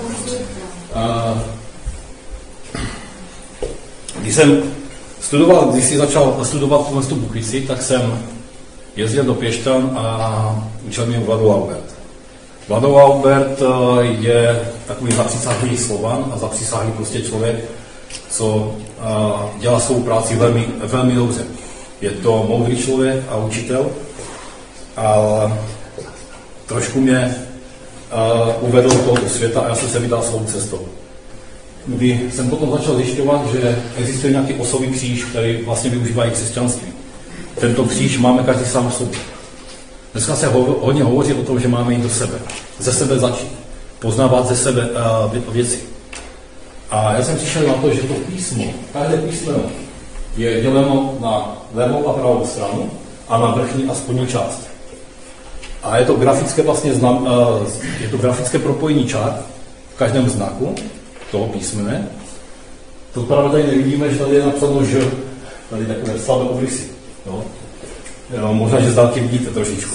Když jsem studoval, když jsem začal studovat tuhle tu Boukvici, tak jsem jezdil do Pěšťan a učil mě Vlado Albert. Vlado Albert je takový zapřísahlý Slovan a zapřísahlý prostě člověk, co dělá svou práci velmi, velmi dobře. Je to moudrý člověk a učitel, ale trošku mě uh, uvedl do tohoto světa a já jsem se vydal svou cestou. Kdy jsem potom začal zjišťovat, že existuje nějaký osový kříž, který vlastně využívají křesťanství. Tento kříž máme každý sám v sobě. Dneska se ho, hodně hovoří o tom, že máme jít do sebe. Ze sebe začít. Poznávat ze sebe uh, věci. A já jsem přišel na to, že to písmo, každé písmeno je děleno na levou a pravou stranu a na vrchní a spodní část. A je to grafické vlastně znam, uh, je to grafické propojení čár v každém znaku toho písmene. To právě tady nevidíme, že tady je napsáno Ž, tady takové slabé obrysy. Jo? Jo, možná, že z dálky vidíte trošičku.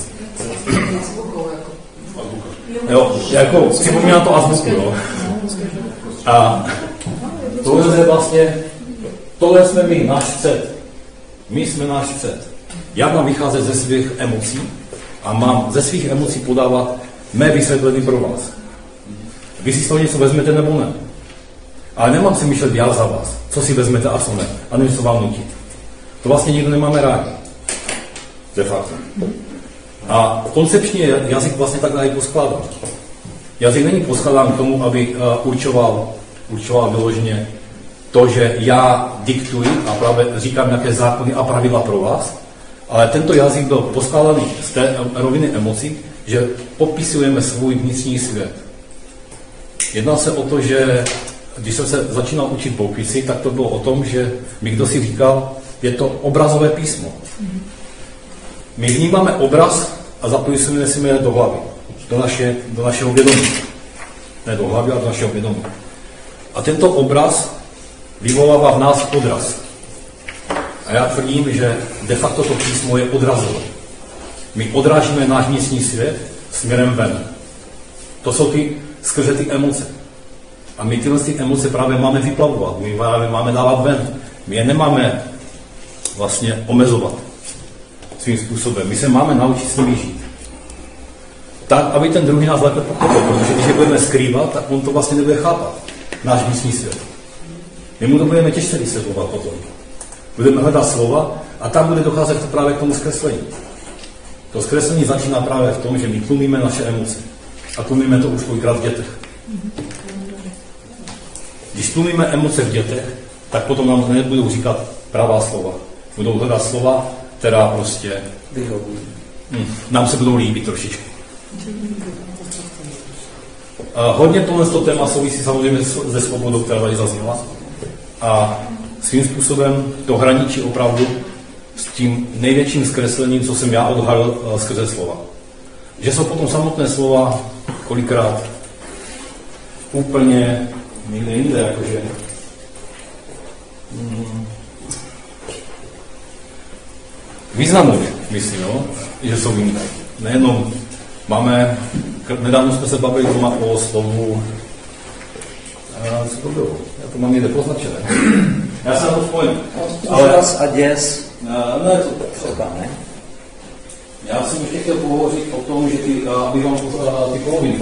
Jo, jako připomíná to azbuku, jo. A tohle je vlastně, tohle jsme my, náš cet. My jsme náš cet. Já mám vycházet ze svých emocí a mám ze svých emocí podávat mé vysvětlení pro vás. Vy si z toho něco vezmete nebo ne. Ale nemám si myšlet já za vás, co si vezmete a co ne. A nevím, co vám nutit. To vlastně nikdo nemáme rádi. De facto. A koncepčně jazyk vlastně takhle i poskládá. Jazyk není poskládán k tomu, aby uh, určoval, určoval vyloženě to, že já diktuji a právě říkám nějaké zákony a pravidla pro vás, ale tento jazyk byl poskládaný z té roviny emocí, že popisujeme svůj vnitřní svět. Jedná se o to, že když jsem se začínal učit popisy, tak to bylo o tom, že mi kdo si říkal, je to obrazové písmo. My vnímáme obraz a zapisujeme si je do hlavy, do, naše, do našeho vědomí. Ne do hlavy, ale do našeho vědomí. A tento obraz vyvolává v nás odraz. A já tvrdím, že de facto to písmo je odrazové. My odrážíme náš vnitřní svět směrem ven. To jsou ty skrze ty emoce. A my tyhle ty emoce právě máme vyplavovat, my právě máme dávat ven. My je nemáme vlastně omezovat svým způsobem. My se máme naučit s nimi žít. Tak, aby ten druhý nás lépe pochopil, protože když je budeme skrývat, tak on to vlastně nebude chápat. Náš vnitřní svět. My mu to budeme těžce vysvětlovat potom. Budeme hledat slova a tam bude docházet to právě k tomu zkreslení. To zkreslení začíná právě v tom, že my tlumíme naše emoce. A tlumíme to už kolikrát v dětech. Když tlumíme emoce v dětech, tak potom nám nebudou říkat pravá slova. Budou hledat slova, která prostě hm, nám se budou líbit trošičku. A hodně tohle téma souvisí samozřejmě se svobodou, která tady zazněla. A svým způsobem to hraničí opravdu s tím největším zkreslením, co jsem já odhalil skrze slova. Že jsou potom samotné slova kolikrát úplně někde jinde, jakože hmm, významově, myslím, jo, že jsou jinde. Nejenom máme, nedávno jsme se bavili doma o slovu, a co to bylo? Já to mám někde poznačené. Já jsem to spojím. Úžas a děs. Ne, to třeba ne. Já jsem ještě chtěl pohovořit o tom, že ty, abych vám ty poloviny.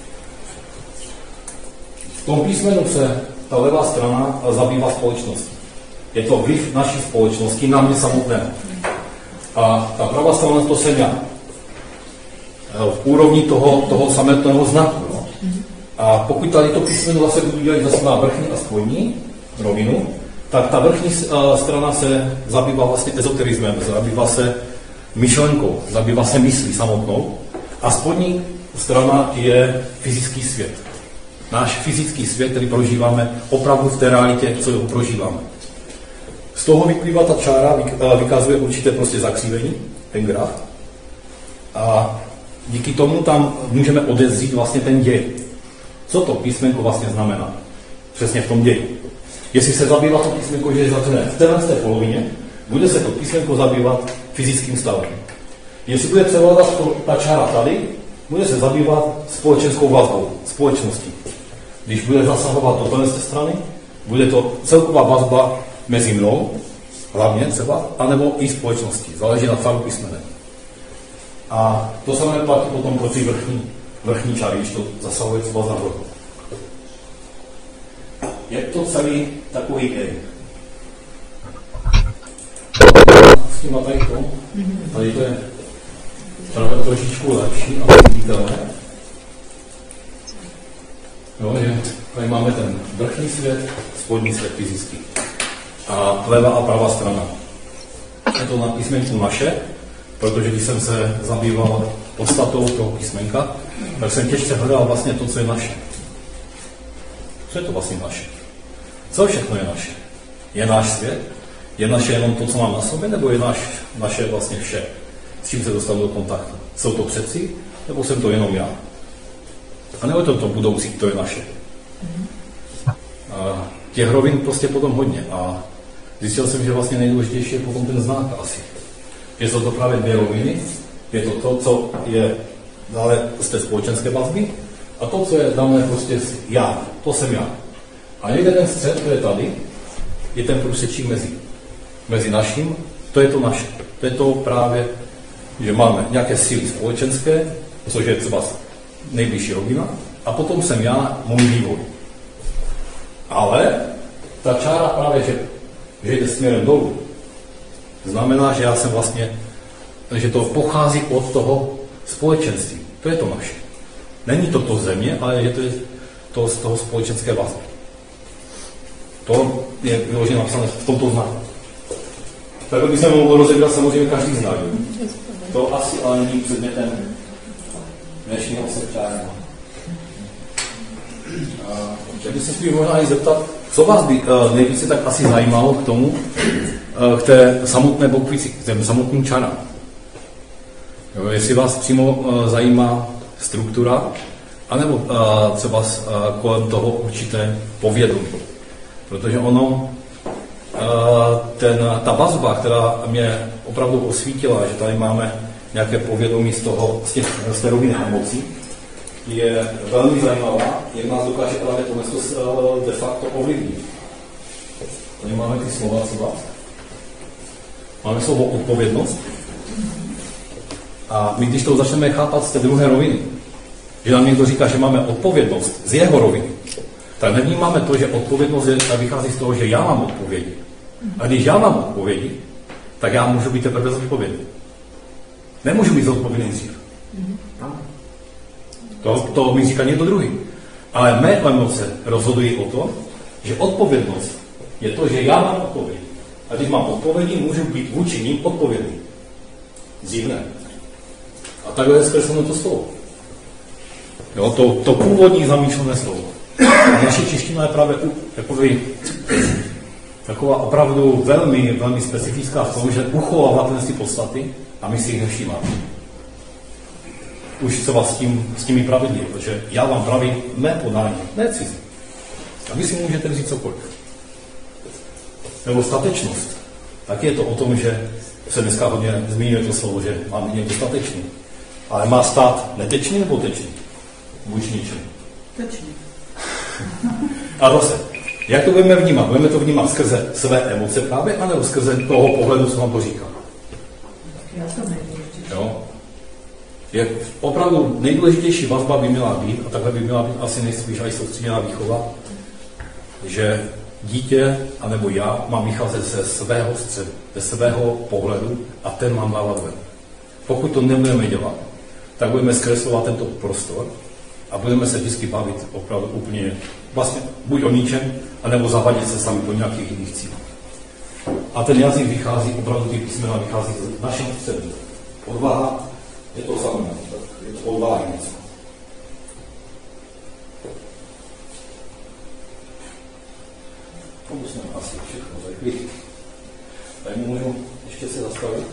V tom písmenu se ta levá strana zabývá společností. Je to vliv naší společnosti na mě samotného. A ta pravá strana to jsem já. V úrovni toho, toho samotného znaku. No. A pokud tady to písmeno zase budu dělat zase na vrchní a spodní rovinu, tak ta vrchní uh, strana se zabývá vlastně ezoterismem, zabývá se myšlenkou, zabývá se myslí samotnou. A spodní strana je fyzický svět. Náš fyzický svět, který prožíváme opravdu v té realitě, co ho prožíváme. Z toho vyplývá ta čára, vykazuje určité prostě zakřívení, ten graf. A díky tomu tam můžeme odezřít vlastně ten děj. Co to písmenko vlastně znamená? Přesně v tom ději. Jestli se zabývá to písmenko, že je zavřené v téhle polovině, bude se to písmenko zabývat fyzickým stavem. Jestli bude převládat ta čára tady, bude se zabývat společenskou vazbou, společností. Když bude zasahovat do téhle strany, bude to celková vazba mezi mnou, hlavně třeba, anebo i společností. Záleží na tvaru písmene. A to samé platí potom pro ty vrchní, vrchní čáry, když to zasahuje třeba za vrchu. Je to celý takový gej. S tím tady to, tady to je Právě trošičku lepší a viditelné. Jo, že tady máme ten vrchní svět, spodní svět fyzický. A levá a pravá strana. Je to na písmenku naše, protože když jsem se zabýval podstatou toho písmenka, tak jsem těžce hledal vlastně to, co je naše. Co je to vlastně naše? Co všechno je naše? Je náš svět? Je naše jenom to, co mám na sobě, nebo je naš, naše vlastně vše? S čím se dostanu do kontaktu? Jsou to předci, nebo jsem to jenom já? A nebo je to to budoucí, to je naše? A těch rovin prostě potom hodně. A zjistil jsem, že vlastně nejdůležitější je potom ten znak asi. Že jsou to právě dvě roviny. Je to to, co je dále z té společenské vazby a to, co je dále prostě já. To jsem já. A někde ten střed, to je tady, je ten průsečík mezi. Mezi naším, to je to naše. To je to právě, že máme nějaké síly společenské, což je třeba nejbližší rovina, a potom jsem já, můj vývoj. Ale ta čára právě, že, že jde směrem dolů, znamená, že já jsem vlastně, že to pochází od toho společenství. To je to naše. Není to to země, ale je to, to z toho společenské vazby. To je vyloženě napsané v tomto znaku. Takhle bych se mohl rozebrat samozřejmě každý znak. To asi ale není předmětem dnešního setkání. Chtěl bych se spíš možná i zeptat, co vás by uh, nejvíce tak asi zajímalo k tomu, uh, k té samotné bokvici, k těm samotným čarám. Jo, jestli vás přímo uh, zajímá struktura, anebo uh, třeba uh, kolem toho určité povědomí. Protože ono, uh, ten, ta vazba, která mě opravdu osvítila, že tady máme nějaké povědomí z, toho, z, těch, z té roviny emocí, je velmi zajímavá, jak nás dokáže právě tohle uh, de facto ovlivnit. Tady máme ty slova třeba. Máme slovo odpovědnost. A my, když to začneme chápat z té druhé roviny, že nám někdo říká, že máme odpovědnost z jeho roviny, tak nevnímáme to, že odpovědnost je, vychází z toho, že já mám odpovědi. A když já mám odpovědi, tak já můžu být teprve zodpovědný. Nemůžu být zodpovědný dřív. To, to mi říká někdo druhý. Ale mé emoce rozhodují o tom, že odpovědnost je to, že já mám odpovědi. A když mám odpovědi, můžu být vůči ním odpovědný. Dřív ne. A takhle je zkresleno to slovo. Jo, to, to původní zamýšlené slovo. A naše čeština je právě takový, taková opravdu velmi, velmi specifická v tom, že uchovává ty podstaty a my si jich nevšímáme. Už třeba s, tím, s těmi pravidly, protože já vám pravím mé podání, ne cizí. A vy si můžete vzít cokoliv. Nebo statečnost. Tak je to o tom, že se dneska hodně zmiňuje to slovo, že má být někdo statečný. Ale má stát netečný nebo tečný? Vůči ničemu. Tečný. A zase, jak to budeme vnímat? Budeme to vnímat skrze své emoce právě, anebo skrze toho pohledu, co vám to říká? Já to nejdůležitější. Jo? Je opravdu nejdůležitější vazba by měla být, a takhle by měla být asi nejspíš i soustředěná výchova, že dítě, anebo já, mám vycházet ze svého středu, ze svého pohledu a ten mám dávat ven. Pokud to nebudeme dělat, tak budeme zkreslovat tento prostor a budeme se vždycky bavit opravdu úplně vlastně buď o ničem, anebo zavadit se sami do nějakých jiných cílů. A ten jazyk vychází, opravdu ty písmena vychází z našich středů. Odvaha je to samé, je to odvaha něco. To musíme asi všechno řekli. Tady můžu ještě se zastavit.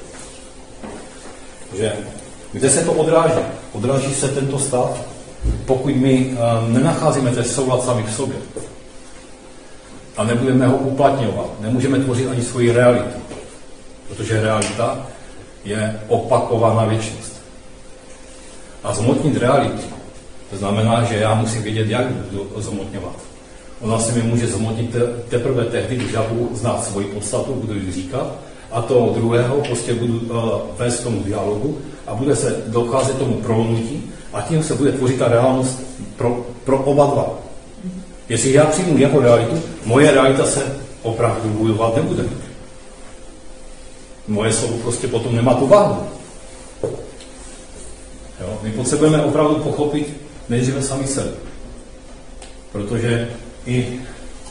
Že kde se to odráží? Odráží se tento stav, pokud my uh, nenacházíme ten soulad sami v sobě a nebudeme ho uplatňovat, nemůžeme tvořit ani svoji realitu, protože realita je opakovaná věčnost. A zmotnit realitu, to znamená, že já musím vědět, jak budu zmotňovat. Ona se mi může zmotnit teprve tehdy, když já budu znát svoji podstatu, budu ji říkat, a toho druhého prostě budu uh, vést tomu dialogu a bude se docházet tomu prolomnutí a tím se bude tvořit ta reálnost pro, pro oba dva. Jestli já přijmu jeho realitu, moje realita se opravdu budovat nebude. Moje slovo prostě potom nemá tu váhu. Jo, my potřebujeme opravdu pochopit nejdříve sami sebe. Protože i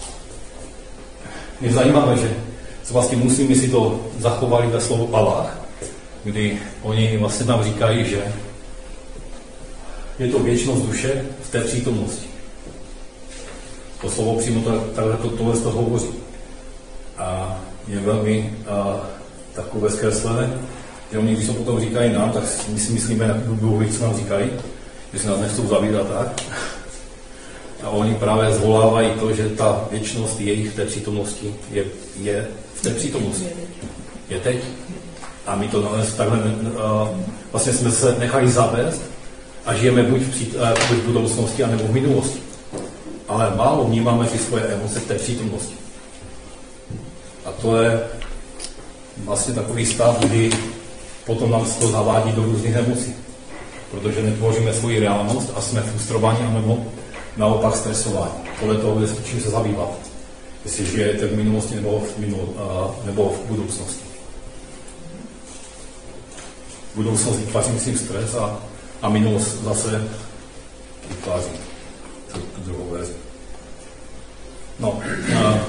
je zajímavé, že vlastně muslimi si to zachovali ve slovu Allah, kdy oni vlastně nám říkají, že je to věčnost duše v té přítomnosti. To slovo přímo takhle to, tohle z toho hovoří. A je velmi a, takové zkreslené, že oni, když to potom říkají nám, tak my si myslíme na Bohu, co nám říkají, že si nás nechcou zavírat tak. A oni právě zvolávají to, že ta věčnost jejich v té přítomnosti je, je v té přítomnosti. Je teď. A my to takhle uh, vlastně jsme se nechali zavést a žijeme buď v, přít, uh, buď v budoucnosti, anebo v minulosti. Ale málo vnímáme ty svoje emoce v té přítomnosti. A to je vlastně takový stav, kdy potom nám to zavádí do různých emocí. Protože netvoříme svoji reálnost a jsme frustrovaní, anebo naopak stresování. Podle toho, čím se zabývat. Jestli žijete v minulosti nebo v, minul, uh, nebo v budoucnosti. V budoucnosti vytváří, myslím, stres a, a minulost zase vytváří tu, tu druhou verzi. No, uh,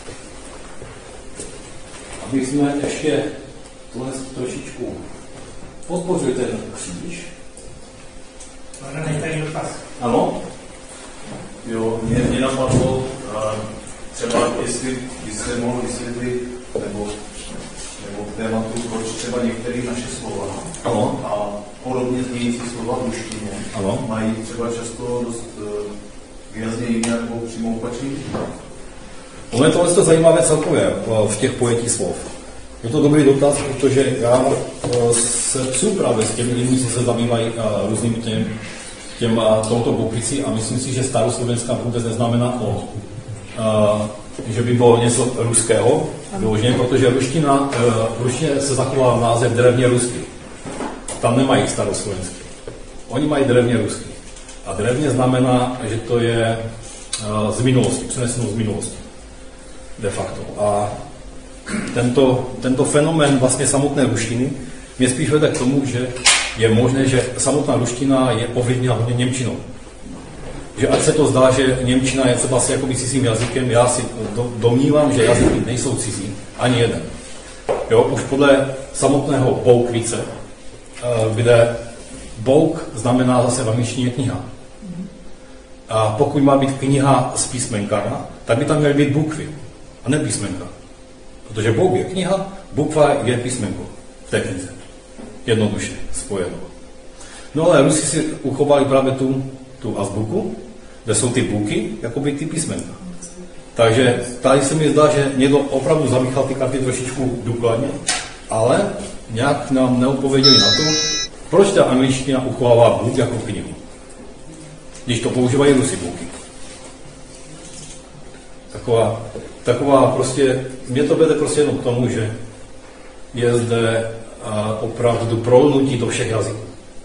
aby jsme ještě tohle trošičku podpořili ten kříž. Pane, tady dotaz. Ano? Jo, mě, mě napadlo, a třeba jestli byste mohl vysvětlit, nebo, nebo k tématu, proč třeba některé naše slova ano. A podobně znějící slova v ruštině mají třeba často dost výrazně jiné nebo přímo opačný. Ono je tohle zajímavé celkově v těch pojetí slov. Je to dobrý dotaz, protože já se přu právě s těmi lidmi, co se zabývají různými těm, těm touto bukvicí a myslím si, že staroslovenská vůbec neznamená o, že by bylo něco ruského, vyloženě, protože ruština, ruštině se zachová název drevně ruský. Tam nemají staroslovenský. Oni mají drevně ruský. A drevně znamená, že to je z minulosti, přeneseno z minulosti. De facto. A tento, tento fenomén vlastně samotné ruštiny mě spíš vede k tomu, že je možné, že samotná ruština je ovlivněna hodně němčinou. Že ať se to zdá, že němčina je třeba asi jakoby cizím jazykem, já si do, domnívám, že jazyky nejsou cizí, ani jeden. Jo, už podle samotného boukvice, kde bouk znamená zase v angličtině kniha. A pokud má být kniha z písmenka, tak by tam měly být bukvy, a ne písmenka. Protože bouk je kniha, bukva je písmenko v té knize. Jednoduše spojeno. No ale Rusi si uchovali právě tu, tu azbuku, kde jsou ty buky, jako by ty písmenka. Takže tady se mi zdá, že někdo opravdu zamíchal ty karty trošičku důkladně, ale nějak nám neodpověděli na to, proč ta angličtina uchovává buk jako knihu. Když to používají Rusi buky. Taková, taková prostě, mě to vede prostě jenom k tomu, že je zde a, opravdu prolnutí do všech jazyků.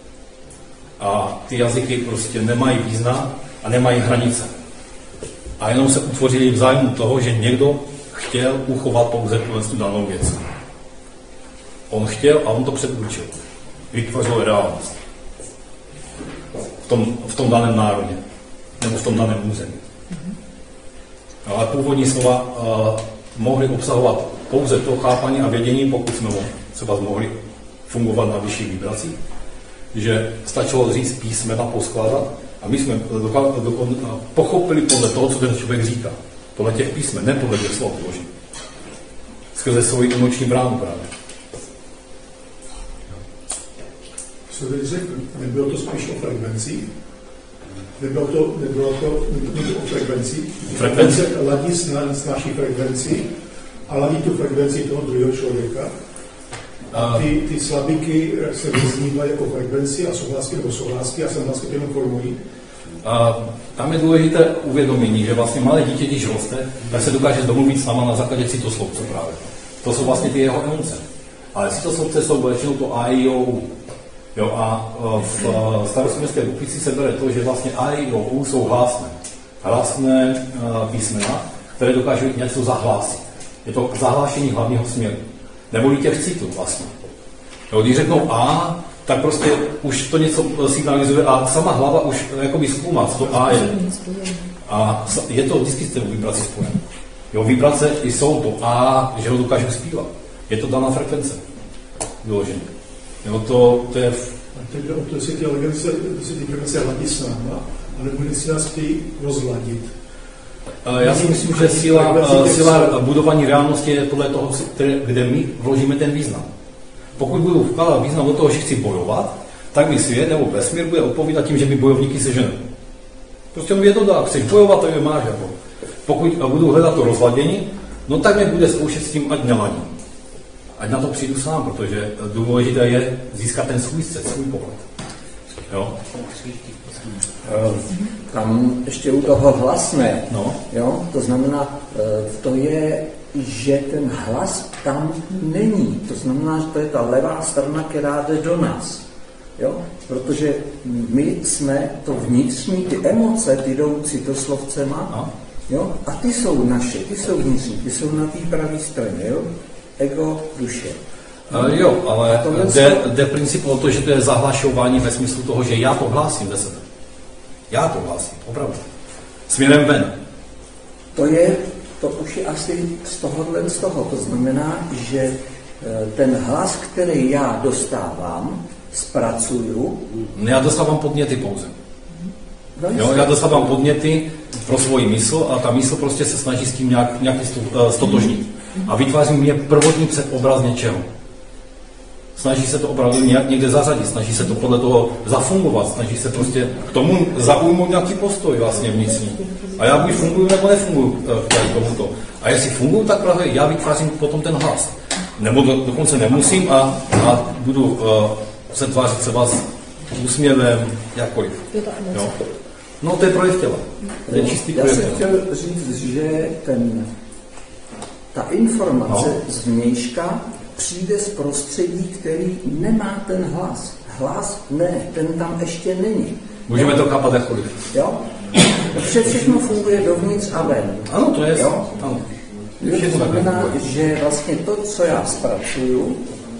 A ty jazyky prostě nemají význam a nemají hranice. A jenom se utvořili v zájmu toho, že někdo chtěl uchovat pouze tu danou věc. On chtěl a on to předurčil. Vytvořil reálnost. V tom, v tom daném národě. Nebo v tom daném území. Ale původní slova uh, mohly obsahovat pouze to chápání a vědění, pokud jsme třeba mohli fungovat na vyšších vibracích, že stačilo říct písmena, poskládat a my jsme doka- doka- pochopili podle toho, co ten člověk říká. Podle těch písmen, ne podle těch slov vloží. Skrze svoji emoční bránu právě. Co teď řekl? Nebylo to spíš o frekvencích? Nebylo to, nebylo to, nebylo to o frekvencích? Frekvence ladí s, na, s naší frekvencí a ladí tu frekvenci toho druhého člověka. A ty, ty slabiky se vyznívají jako frekvenci a souhlásky nebo souhlásky a souhlásky to jenom formují. A tam je důležité uvědomění, že vlastně malé dítě, když roste, tak se dokáže domluvit sama na základě citoslovce právě. To jsou vlastně ty jeho emoce. Ale citoslovce jsou většinou to A, I, O, U. Jo, a v staroslovenské bukvici se bere to, že vlastně A, I, O, U jsou hlásné. Hlásné písmena, které dokážou něco zahlásit. Je to zahlášení hlavního směru. Neboli těch citů vlastně. Jo, když řeknou A, tak prostě už to něco signalizuje a sama hlava už jakoby zkoumá, co to A je. A je to vždycky s tou vibrací spojené. Jo, vibrace jsou to A, že ho dokážu zpívat. Je to daná frekvence. Vyloženě. Jo, to, to je... A teď jde o to, jestli ty frekvence, jestli ty frekvence hladí sama, anebo jestli nás chtějí rozhladit. Já si myslím, že síla, síla budování reálnosti je podle toho, kde my vložíme ten význam. Pokud budu vkládat význam do toho, že chci bojovat, tak mi svět nebo vesmír bude odpovídat tím, že mi bojovníky seženou. Prostě on je to dá, chceš bojovat, tak je máš. Jako. Pokud budu hledat to rozladění, no tak mě bude zkoušet s tím, ať neladím. Ať na to přijdu sám, protože důležité je získat ten svůj cit, svůj pohled. Jo? Tam ještě u toho hlasné, no. Jo? To znamená, to je, že ten hlas tam není. To znamená, že to je ta levá strana, která jde do nás. Jo? Protože my jsme to vnitřní, ty emoce, ty jdou citoslovcema, no. Jo? A ty jsou naše, ty jsou vnitřní, ty jsou na té pravé straně. Jo? Ego, duše. Uh, jo, ale jde, jde princip o to, že to je zahlašování ve smyslu toho, že já to hlásím ze sebe. Já to hlásím, opravdu. Směrem ven. To je, to už je asi z tohohle z toho. To znamená, že ten hlas, který já dostávám, zpracuju. Já dostávám podněty pouze. Jo, já dostávám podněty pro svoji mysl a ta mysl prostě se snaží s tím nějak, nějak stotožnit. A vytváří mě prvotní předobraz něčeho. Snaží se to opravdu nějak někde zařadit, snaží se to podle toho zafungovat, snaží se prostě k tomu zaujmout nějaký postoj vlastně vnitřní. A já buď funguju nebo nefunguju k tomuto. A jestli funguju, tak právě já vytvářím potom ten hlas. Nebo do, dokonce nemusím a, a budu uh, se tvářit třeba s úsměvem, jakkoliv. Jo? No to je projev těla. To je čistý projev těla. Já jsem chtěl říct, že ten, ta informace no. z vnějška přijde z prostředí, který nemá ten hlas. Hlas ne, ten tam ještě není. Můžeme to kapat jakkoliv. Jo? Vše všechno funguje dovnitř a ven. Ano, to je. Jo? Ano. To znamená, že vlastně to, co já zpracuju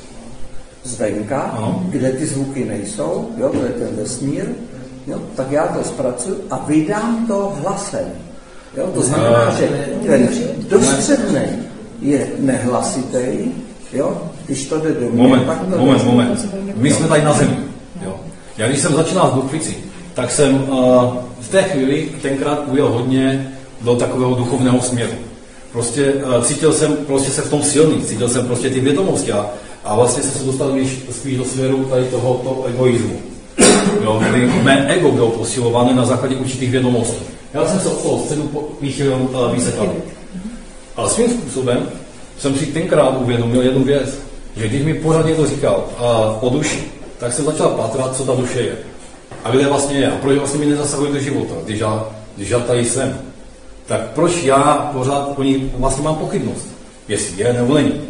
zvenka, ano. kde ty zvuky nejsou, jo, to je ten vesmír, jo, tak já to zpracuju a vydám to hlasem. Jo? To znamená, že ten dostřednej je nehlasitý, jo? Když to jde do mě, moment, tak to moment, moment. My jsme tady na zemi. Jo. Já když jsem začínal s Bukvicí, tak jsem uh, v té chvíli tenkrát ujel hodně do takového duchovného směru. Prostě uh, cítil jsem prostě se v tom silný, cítil jsem prostě ty vědomosti a, a vlastně jsem se dostal spíš do směru tady tohoto egoismu. Jo, kdy mé ego bylo posilované na základě určitých vědomostí. Já jsem se od toho středu vychylil uh, více tady. Ale svým způsobem jsem si tenkrát uvědomil jednu věc, že když mi pořád někdo říkal uh, o duši, tak jsem začal pátrat, co ta duše je. A kde vlastně je. A proč vlastně mi nezasahuje do života, když já, když já tady jsem. Tak proč já pořád o ní vlastně mám pochybnost, jestli je nebo není.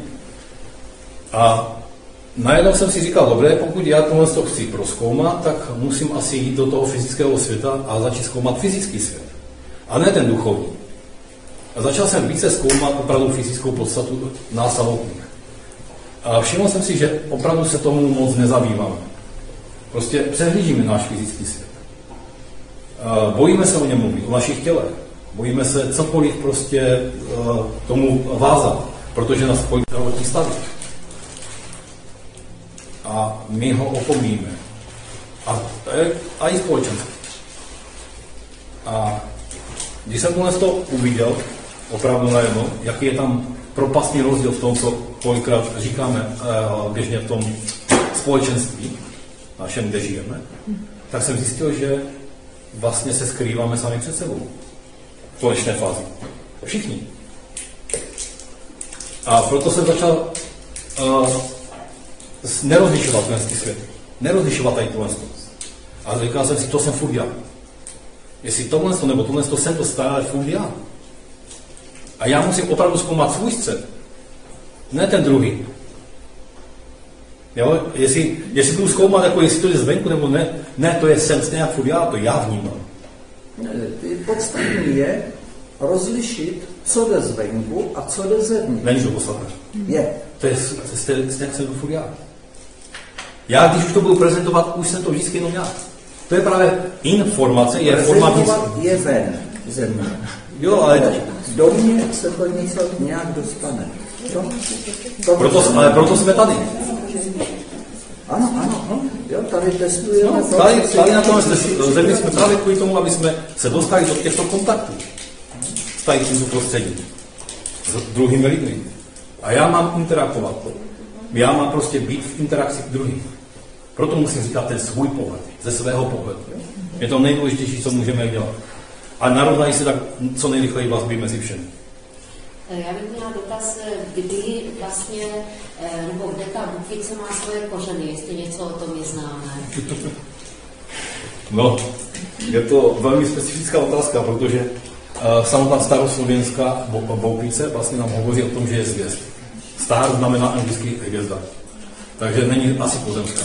A najednou jsem si říkal, dobré, pokud já tohle to chci prozkoumat, tak musím asi jít do toho fyzického světa a začít zkoumat fyzický svět. A ne ten duchovní. A začal jsem více zkoumat opravdu fyzickou podstatu nás samotných. A všiml jsem si, že opravdu se tomu moc nezabýváme. Prostě přehlížíme náš fyzický svět. A bojíme se o něm mluvit, o našich tělech. Bojíme se cokoliv prostě tomu vázat, protože nás spojí zdravotní stavy. A my ho opomíme. A, a i společenství. A když jsem tohle to uviděl, opravdu najednou, jaký je tam propastný rozdíl v tom, co kolikrát říkáme uh, běžně v tom společenství našem, kde žijeme, tak jsem zjistil, že vlastně se skrýváme sami před sebou v konečné fázi. Všichni. A proto jsem začal uh, nerozlišovat ten svět. Nerozlišovat tady tohle. A říkal jsem si, to jsem furt já. Jestli tohle nebo tohle jsem to stále furt já. A já musím opravdu zkoumat svůj svět. Ne ten druhý. Jo? Jestli, jestli budu zkoumat, jako jestli to je zvenku nebo ne, ne, to je sen nějak furt já, to já vnímám. Podstatný je rozlišit, co jde zvenku a co jde zevnitř. Není to podstatné. Je. To je stejně jsem furt já. Já, když už to budu prezentovat, už jsem to vždycky jenom já. To je právě informace, je forma... je ven ze mě. Jo, ale... Do mě se to něco nějak dostane. To, to proto, ale proto jsme tady. Ano, ano, ano. Jo, tady testujeme. No, tady, tady na tomhle zemi jsme právě kvůli tomu, aby jsme se dostali do těchto kontaktů. S tady tímto prostředím. S druhými lidmi. A já mám interagovat. Já mám prostě být v interakci k druhým. Proto musím říkat ten svůj pohled, ze svého pohledu. Je to nejdůležitější, co můžeme dělat. A narovnají se tak co nejrychleji vazby mezi všemi. Já bych měla dotaz, kdy vlastně, nebo kde ta Bukvice má svoje kořeny, jestli něco o tom je známé. No, je to velmi specifická otázka, protože uh, samotná staroslovenská Bukvice vlastně nám hovoří o tom, že je zvěst. Star znamená anglicky hvězda. Takže není asi pozemská.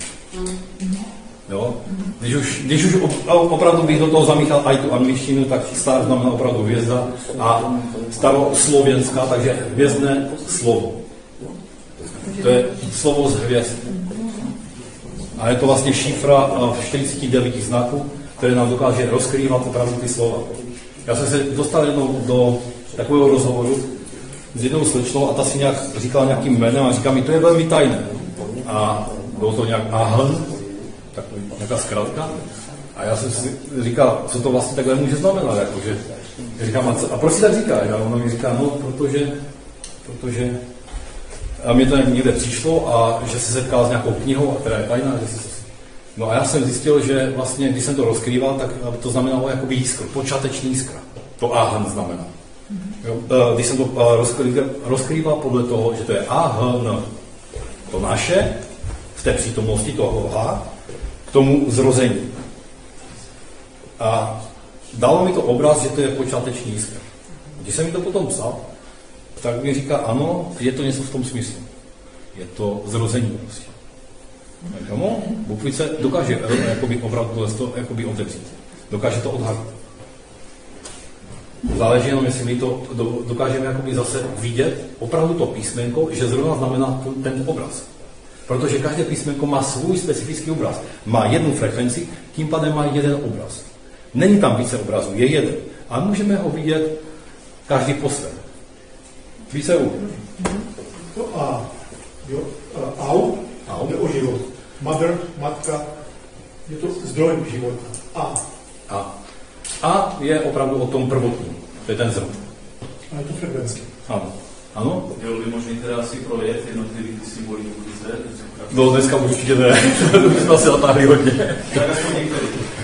Jo? Když už, když už opravdu bych do toho zamíchal i tu angličtinu, tak star znamená opravdu hvězda a staroslovenská, takže hvězdné slovo. To je slovo z hvězd. A je to vlastně šifra v čtyřiceti devíti znaků, které nám dokáže rozkrývat opravdu ty slova. Já jsem se dostal jednou do takového rozhovoru s jednou slečnou a ta si nějak říkala nějakým jménem a říká mi, to je velmi tajné. A bylo to nějak ahn, takový, nějaká zkratka. A já jsem si říkal, co to vlastně takhle může znamenat. Jakože, říkám, a, co, a proč si tak říká? A ona mi říká, no, protože, protože a mě to někde přišlo a že se setkal s nějakou knihou, která je tajná. Že se, no a já jsem zjistil, že vlastně, když jsem to rozkrýval, tak to znamenalo jakoby jiskr, počáteční jiskra. To ahn znamená. Jo, když jsem to rozkrýval, rozkrýval podle toho, že to je ahn, to naše, v té přítomnosti toho H, k tomu zrození. A dalo mi to obraz, že to je počáteční jiskra. Když jsem mi to potom psal, tak mi říká, ano, je to něco v tom smyslu. Je to zrození prostě. No, Bukvice dokáže jakoby opravdu to jakoby otevřít. Dokáže to odhalit. Záleží jenom, jestli my to dokážeme jakoby zase vidět, opravdu to písmenko, že zrovna znamená ten obraz. Protože každé písmenko má svůj specifický obraz. Má jednu frekvenci, tím pádem má jeden obraz. Není tam více obrazů, je jeden. A můžeme ho vidět každý po svém. Více u. To A. Jo, au, au. Je o život. Mother, matka, je to zdroj života. A. A. A je opravdu o tom prvotním. To je ten zrod. A je to frekvence. Ano. Ano? Bylo by možné teda asi projet jednotlivý ty symboly Bukvice? No dneska určitě ne. To bychom asi natáhli hodně. Tak aspoň některý.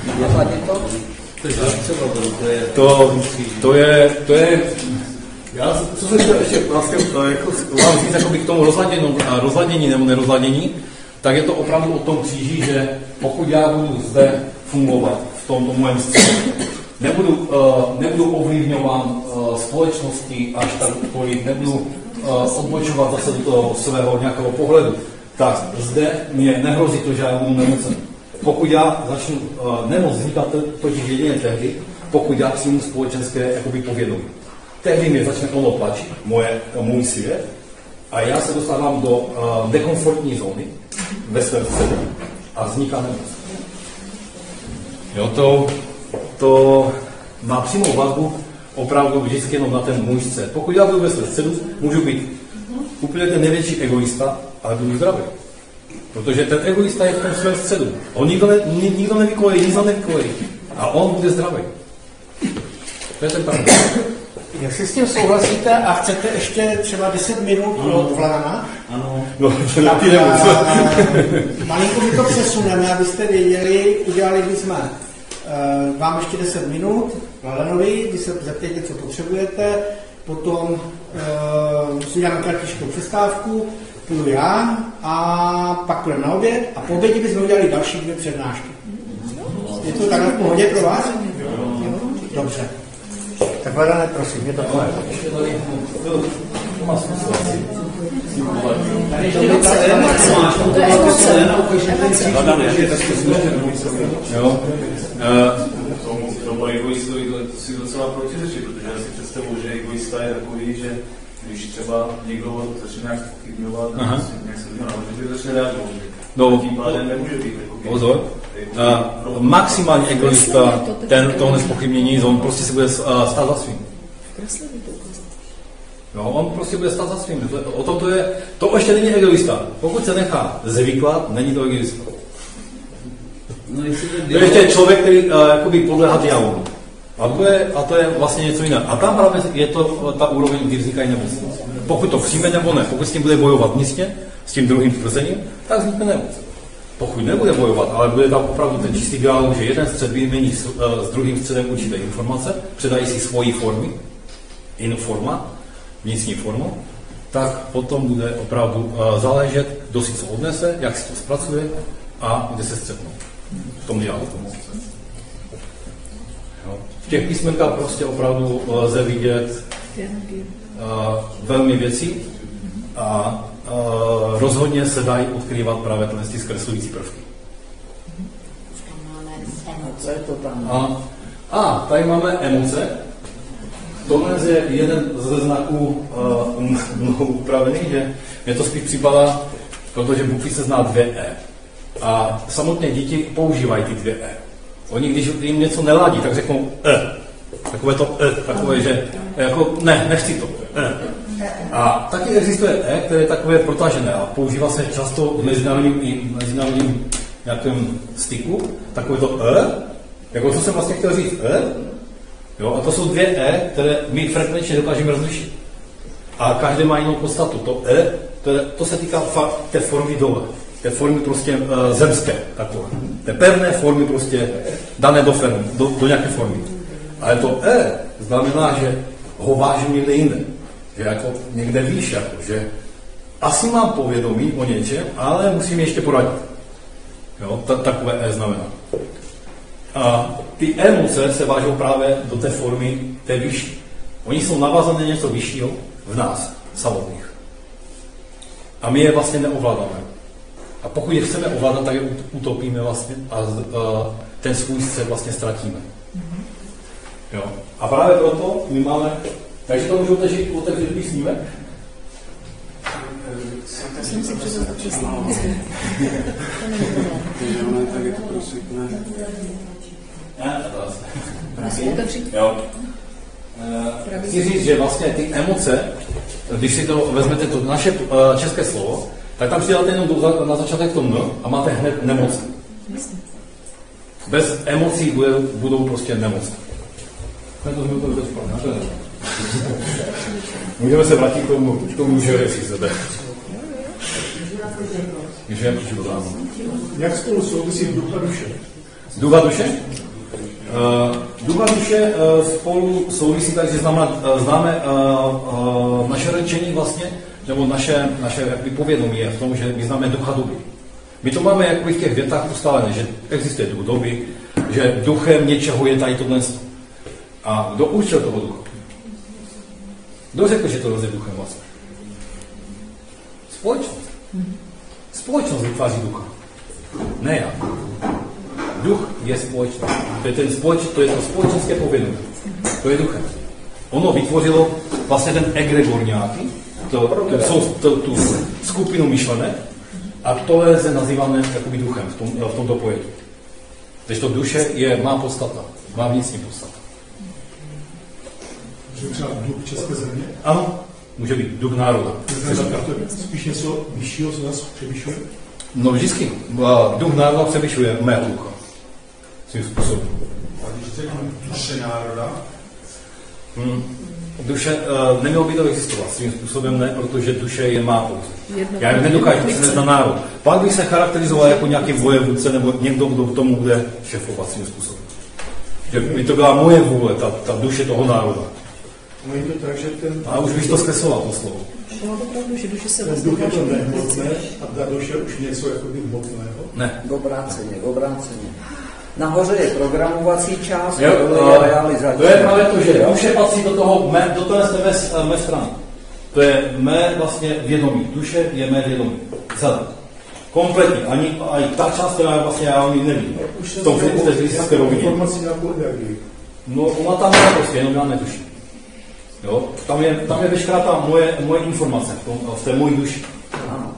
To, to je, to je, já, co jsem chtěl ještě vlastně, jako, mám říct jakoby k tomu rozladění, rozladění nebo nerozladění, tak je to opravdu o tom kříži, že pokud já budu zde fungovat v tomto mém středu, nebudu, uh, nebudu ovlivňován uh, společností až tak tolik, nebudu uh, odbočovat zase do toho svého nějakého pohledu, tak zde mě nehrozí to, že já budu nemocen. Pokud já začnu uh, nemoc vznikat totiž jedině tehdy, pokud já si mu společenské jakoby povědomí. Tehdy mě začne ono tlačit, moje, můj svět, a já se dostávám do uh, nekomfortní zóny ve svém středu a vzniká nemoc. Jo, to, to má přímou vazbu opravdu vždycky jenom na ten můj střed. Pokud já budu ve svém středu, můžu být úplně ten největší egoista, ale budu zdravý. Protože ten egoista je v tom svém středu. On nikdo, ne, nikdo nevykojí, nikdo nevykojí. A on bude zdravý. To je ten pravda. Jestli s tím souhlasíte a chcete ještě třeba deset minut ano. od Vlána, ano. No, tak malinko my to přesuneme, abyste věděli, udělali bychom uh, vám ještě deset minut, Vladanovi, když se zeptejte, co potřebujete, potom uh, si uděláme kratičkou přestávku, půjdu já a pak půjdeme na oběd a po obědě bychom udělali další dvě přednášky. Je to takhle v pohodě pro vás? Dobře. Tak Vladane, prosím, je to tvoje. Tady ještě dotaz. To je emoce. Vladane, je tak jo. Tomu, tomu egoistovi to si docela protiřečí, protože já si představuji, že egoista je takový, že když třeba někdo začne nějak pochybňovat, nějak se to naložit, začne reagovat. No, tím pádem nemůže být. pozor. Uh, maximální egoista, ten toho nezpochybnění, on prostě si bude uh, stát za svým. No, on prostě bude stát za svým. To, o to, to je, to ještě není egoista. Pokud se nechá zvyklat, není to egoista. No, to je ještě člověk, který uh, jakoby podléhá diabolu. A to, je, a to je vlastně něco jiného. A tam právě je to ta úroveň, kdy vznikají nemoc. Pokud to přijme nebo ne, pokud s tím bude bojovat místně, s tím druhým tvrzením, tak vznikne nemoc. Pokud nebude bojovat, ale bude tam opravdu ten čistý dialog, že jeden střed vymění s, uh, s druhým středem určité informace, předají si svoji formy, informa, vnitřní formu, tak potom bude opravdu uh, záležet, kdo si co odnese, jak si to zpracuje a kde se střetnou. V tom dialogu. V těch písmenkách prostě opravdu lze vidět uh, velmi věcí a uh, rozhodně se dají odkrývat právě ty zkreslující prvky. Co je to tam? A, a tady máme emoce. Tohle je jeden ze znaků uh, mnoho upravený, že mě to spíš připadá, protože Bůh se zná dvě E. A samotné děti používají ty dvě E. Oni, když jim něco neladí, tak řeknou E. Takové to E, takové, že jako ne, nechci to. E. A taky existuje E, které je takové protažené a používá se často v mezinárodním, i mezinárodním nějakém styku, takové to E, jako co jsem vlastně chtěl říct E, jo, a to jsou dvě E, které my frekvenčně dokážeme rozlišit. A každé má jinou podstatu. To E, to, je, to se týká fakt té formy dole. Té formy prostě uh, zemské, takové. Té pevné formy prostě dané do, fermy, do, do nějaké formy. Ale to E znamená, že ho vážím někde jinde. Že jako někde výš, jako, že asi mám povědomí o něčem, ale musím ještě poradit. Jo, ta, takové E znamená. A ty emoce se vážou právě do té formy té vyšší. Oni jsou navázané na něco vyššího v nás, samotných. A my je vlastně neovládáme. A pokud je chceme ovládat, tak je utopíme vlastně a, a ten svůj střed vlastně ztratíme. Jo. A právě proto my máme, takže to můžu otevřít, otevřít písnímek. Jsem si předal písnímek. Jo. Chci říct, že vlastně ty emoce, když si to vezmete to naše uh, české slovo, tak tam přidáte jenom do, na začátek to N a máte hned nemocný. Bez emocí bude, budou prostě nemocný. Můžeme se vrátit k tomu, k tomu že jestli chcete. Jak spolu souvisí duch a duše? Duch a duše? Uh, duch a duše uh, spolu souvisí tak, že známe, uh, známe uh, uh, naše rečení vlastně, nebo naše, naše povědomí je v tom, že my známe ducha doby. My to máme jakoby v těch větách ustálené, že existuje duch doby, že duchem něčeho je tady tohle. A kdo určil toho ducha? Kdo řekl, že to je duchem vlastně? Společnost. Společnost vytváří ducha. Ne já. Duch je společnost. To je, ten společ, to, je to společenské povědomí. To je duchem. Ono vytvořilo vlastně ten egregor nějaký, to, to, to, tu skupinu myšlenek a tohle se nazýváme jakoby duchem v, tom, v tomto pojetí. Takže to duše je, má podstata, má vnitřní podstata. Může třeba duch české země? Ano, může být duch národa. To je spíš něco vyššího, co nás převyšuje? No vždycky. Duch národa převyšuje mého ducha. Svým způsobem. A když řeknu duše národa? Hmm. Duše, uh, nemělo by to existovat, svým způsobem ne, protože duše je má pouze. Já nedokážu přinést na národ. Pak bych se charakterizoval jako nějaký vojevůdce nebo někdo, kdo k tomu bude šefovat svým způsobem. Že by to byla moje vůle, ta, ta duše toho národa. No je to tak, že ten... A už bych to zkresloval, to slovo. Bylo to pravdu, že duše se ten duch je to nehmotné a ta duše už něco jako by hmotného? Ne. Obráceně, obráceně. Nahoře je programovací část, jo, tohle je realizační. To je právě to, že duše patří do toho, mé, do toho mé, mé strany. To je mé vlastně vědomí. Duše je mé vědomí. Celé. Kompletně. Ani, ani ta část, která vlastně já ani nevím. V tom fyzické rovině. Informaci nějakou energii. No, ona tam je prostě, jenom já netuším. Jo? Tam je, tam je veškerá ta moje, moje informace v, tom, v té mojí duši.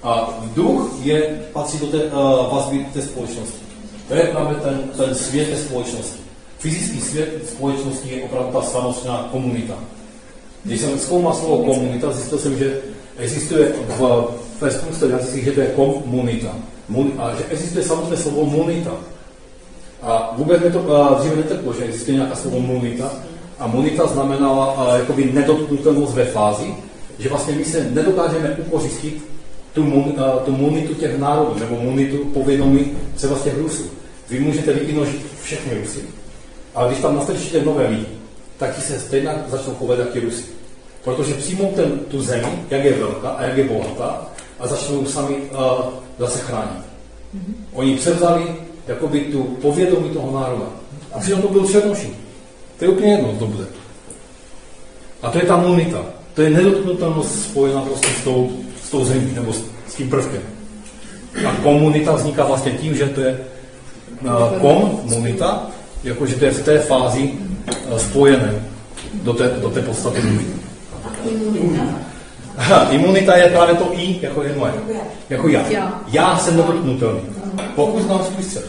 A duch je, patří do té uh, vazby té společnosti. To je právě ten, ten svět té společnosti. Fyzický svět společnosti je opravdu ta samostná komunita. Když jsem zkoumal slovo komunita, zjistil jsem, že existuje v, ve spoustu jazycích, že to je komunita. A že existuje samotné slovo monita. A vůbec mi to uh, dříve netrplo, že existuje nějaká slovo monita. A monita znamenala uh, jakoby nedotknutelnost ve fázi, že vlastně my se nedokážeme ukořistit tu, mon, uh, tu monitu těch národů, nebo monitu povědomí třeba z těch Rusů. Vy můžete vykinožit všechny Rusy, ale když tam nastrčíte nové lidi, tak ti se stejně začnou chovat jak ti Rusy. Protože přijmou ten, tu zemi, jak je velká a jak je bohatá, a začnou sami uh, zase chránit. Mm-hmm. Oni převzali jakoby tu povědomí toho národa. A přitom to byl Černoši. To je úplně jedno, to bude. A to je ta monita. To je nedotknutelnost spojená prostě s tou, s tou zemí, nebo s, s tím prvkem. A komunita vzniká vlastně tím, že to je uh, komunita, jakože to je v té fázi uh, spojené do té, do té podstaty duchy. Imunita je právě to I, jako je moje. Jako já. Já jsem nedotknutelný. Pokud znám svůj střed.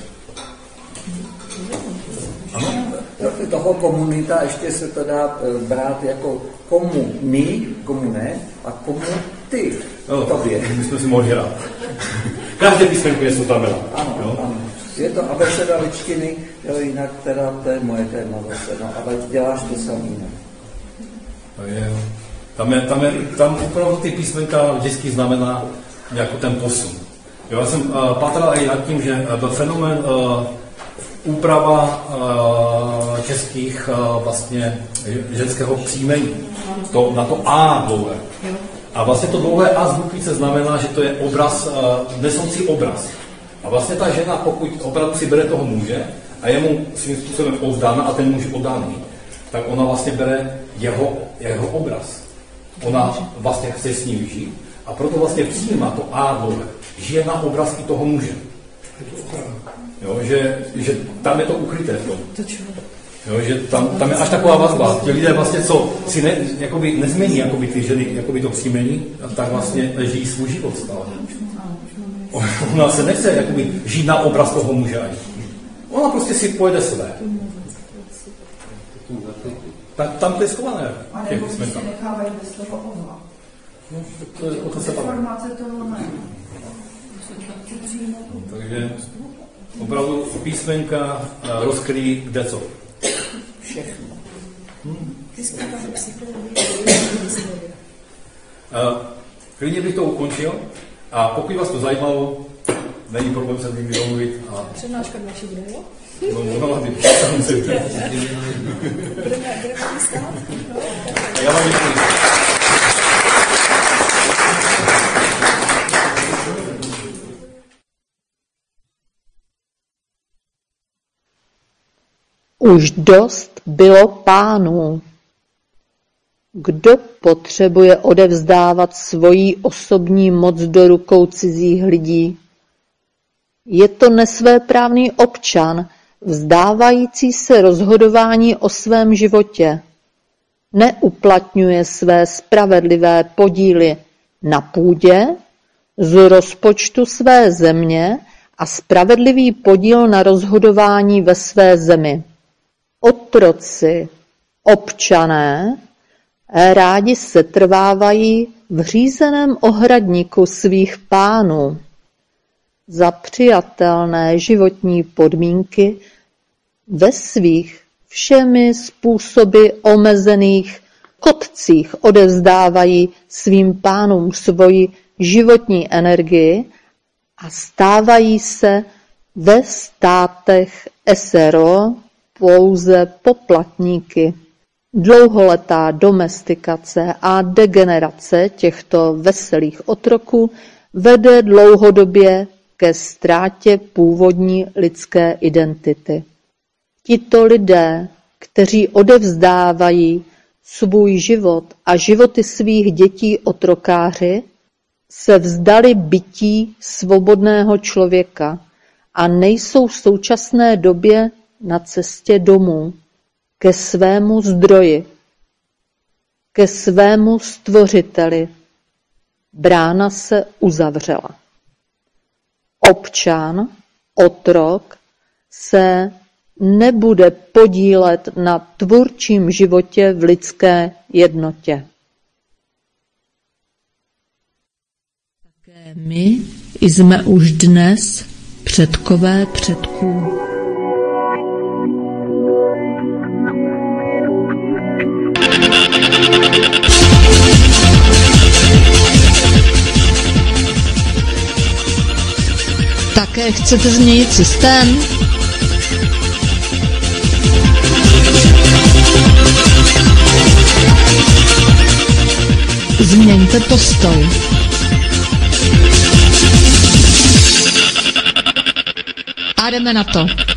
Ano? Toho komunita ještě se to dá brát jako komu my, komu ne, a komu ty. No, tobě. My jsme si mohli hrát. Každé písmenko je sutamela. Ano, no? Ano. Je to abeceda ličtiny, jo, jinak teda to je moje téma zase, no, ale děláš to samý, ne? To je, tam, je, tam, je, tam opravdu ty písmenka vždycky znamená jako ten posun. Jo, já jsem uh, pátral i nad tím, že byl fenomén uh, úprava uh, českých uh, vlastně ženského příjmení. To, na to A dlouhé. A vlastně to dlouhé A z Bukvice znamená, že to je obraz, uh, nesoucí obraz. A vlastně ta žena, pokud opravdu si bere toho muže a je mu svým způsobem oddána a ten muž oddaný, tak ona vlastně bere jeho, jeho obraz. Ona vlastně chce s ním žít a proto vlastně přijímá to A dlouhé. Žije na obraz i toho muže. Jo, že, že tam je to ukryté v tom. Jo, že tam, tam je až taková vazba. Ti lidé vlastně, co si ne, jakoby nezmění jakoby ty ženy, jakoby to příjmení, tak vlastně žijí svůj život stále. Ona se nechce jakoby žít na obraz toho muže ani. Ona prostě si pojede své. Tak tam to je schované. A nebo když se nechávají bez toho ohla. No, to je, o to se bavíme. Informace toho ne. Takže opravdu písmenka rozkryjí kde co. Všechno. Hmm. Klidně bych to ukončil a pokud vás to zajímalo, není problém se tím domluvit. A... Přednáška další bude, jo? No, mohla by tam se. Budeme stát? Já vám děkuji. Už dost bylo pánů. Kdo potřebuje odevzdávat svoji osobní moc do rukou cizích lidí? Je to nesvéprávný občan, vzdávající se rozhodování o svém životě. Neuplatňuje své spravedlivé podíly na půdě, z rozpočtu své země a spravedlivý podíl na rozhodování ve své zemi. Otroci, občané, rádi setrvávají v řízeném ohradníku svých pánů. Za přijatelné životní podmínky ve svých všemi způsoby omezených kotcích odevzdávají svým pánům svoji životní energii a stávají se ve státech S R O pouze poplatníky. Dlouholetá domestikace a degenerace těchto veselých otroků vede dlouhodobě ke ztrátě původní lidské identity. Tito lidé, kteří odevzdávají svůj život a životy svých dětí otrokáři, se vzdali bytí svobodného člověka a nejsou v současné době na cestě domů, ke svému zdroji, ke svému stvořiteli. brána se uzavřela. Občan, otrok, se nebude podílet na tvůrčím životě v lidské jednotě. Také my jsme už dnes předkové předků. Také chcete změnit systém? Změňte postoj. A jdeme na to.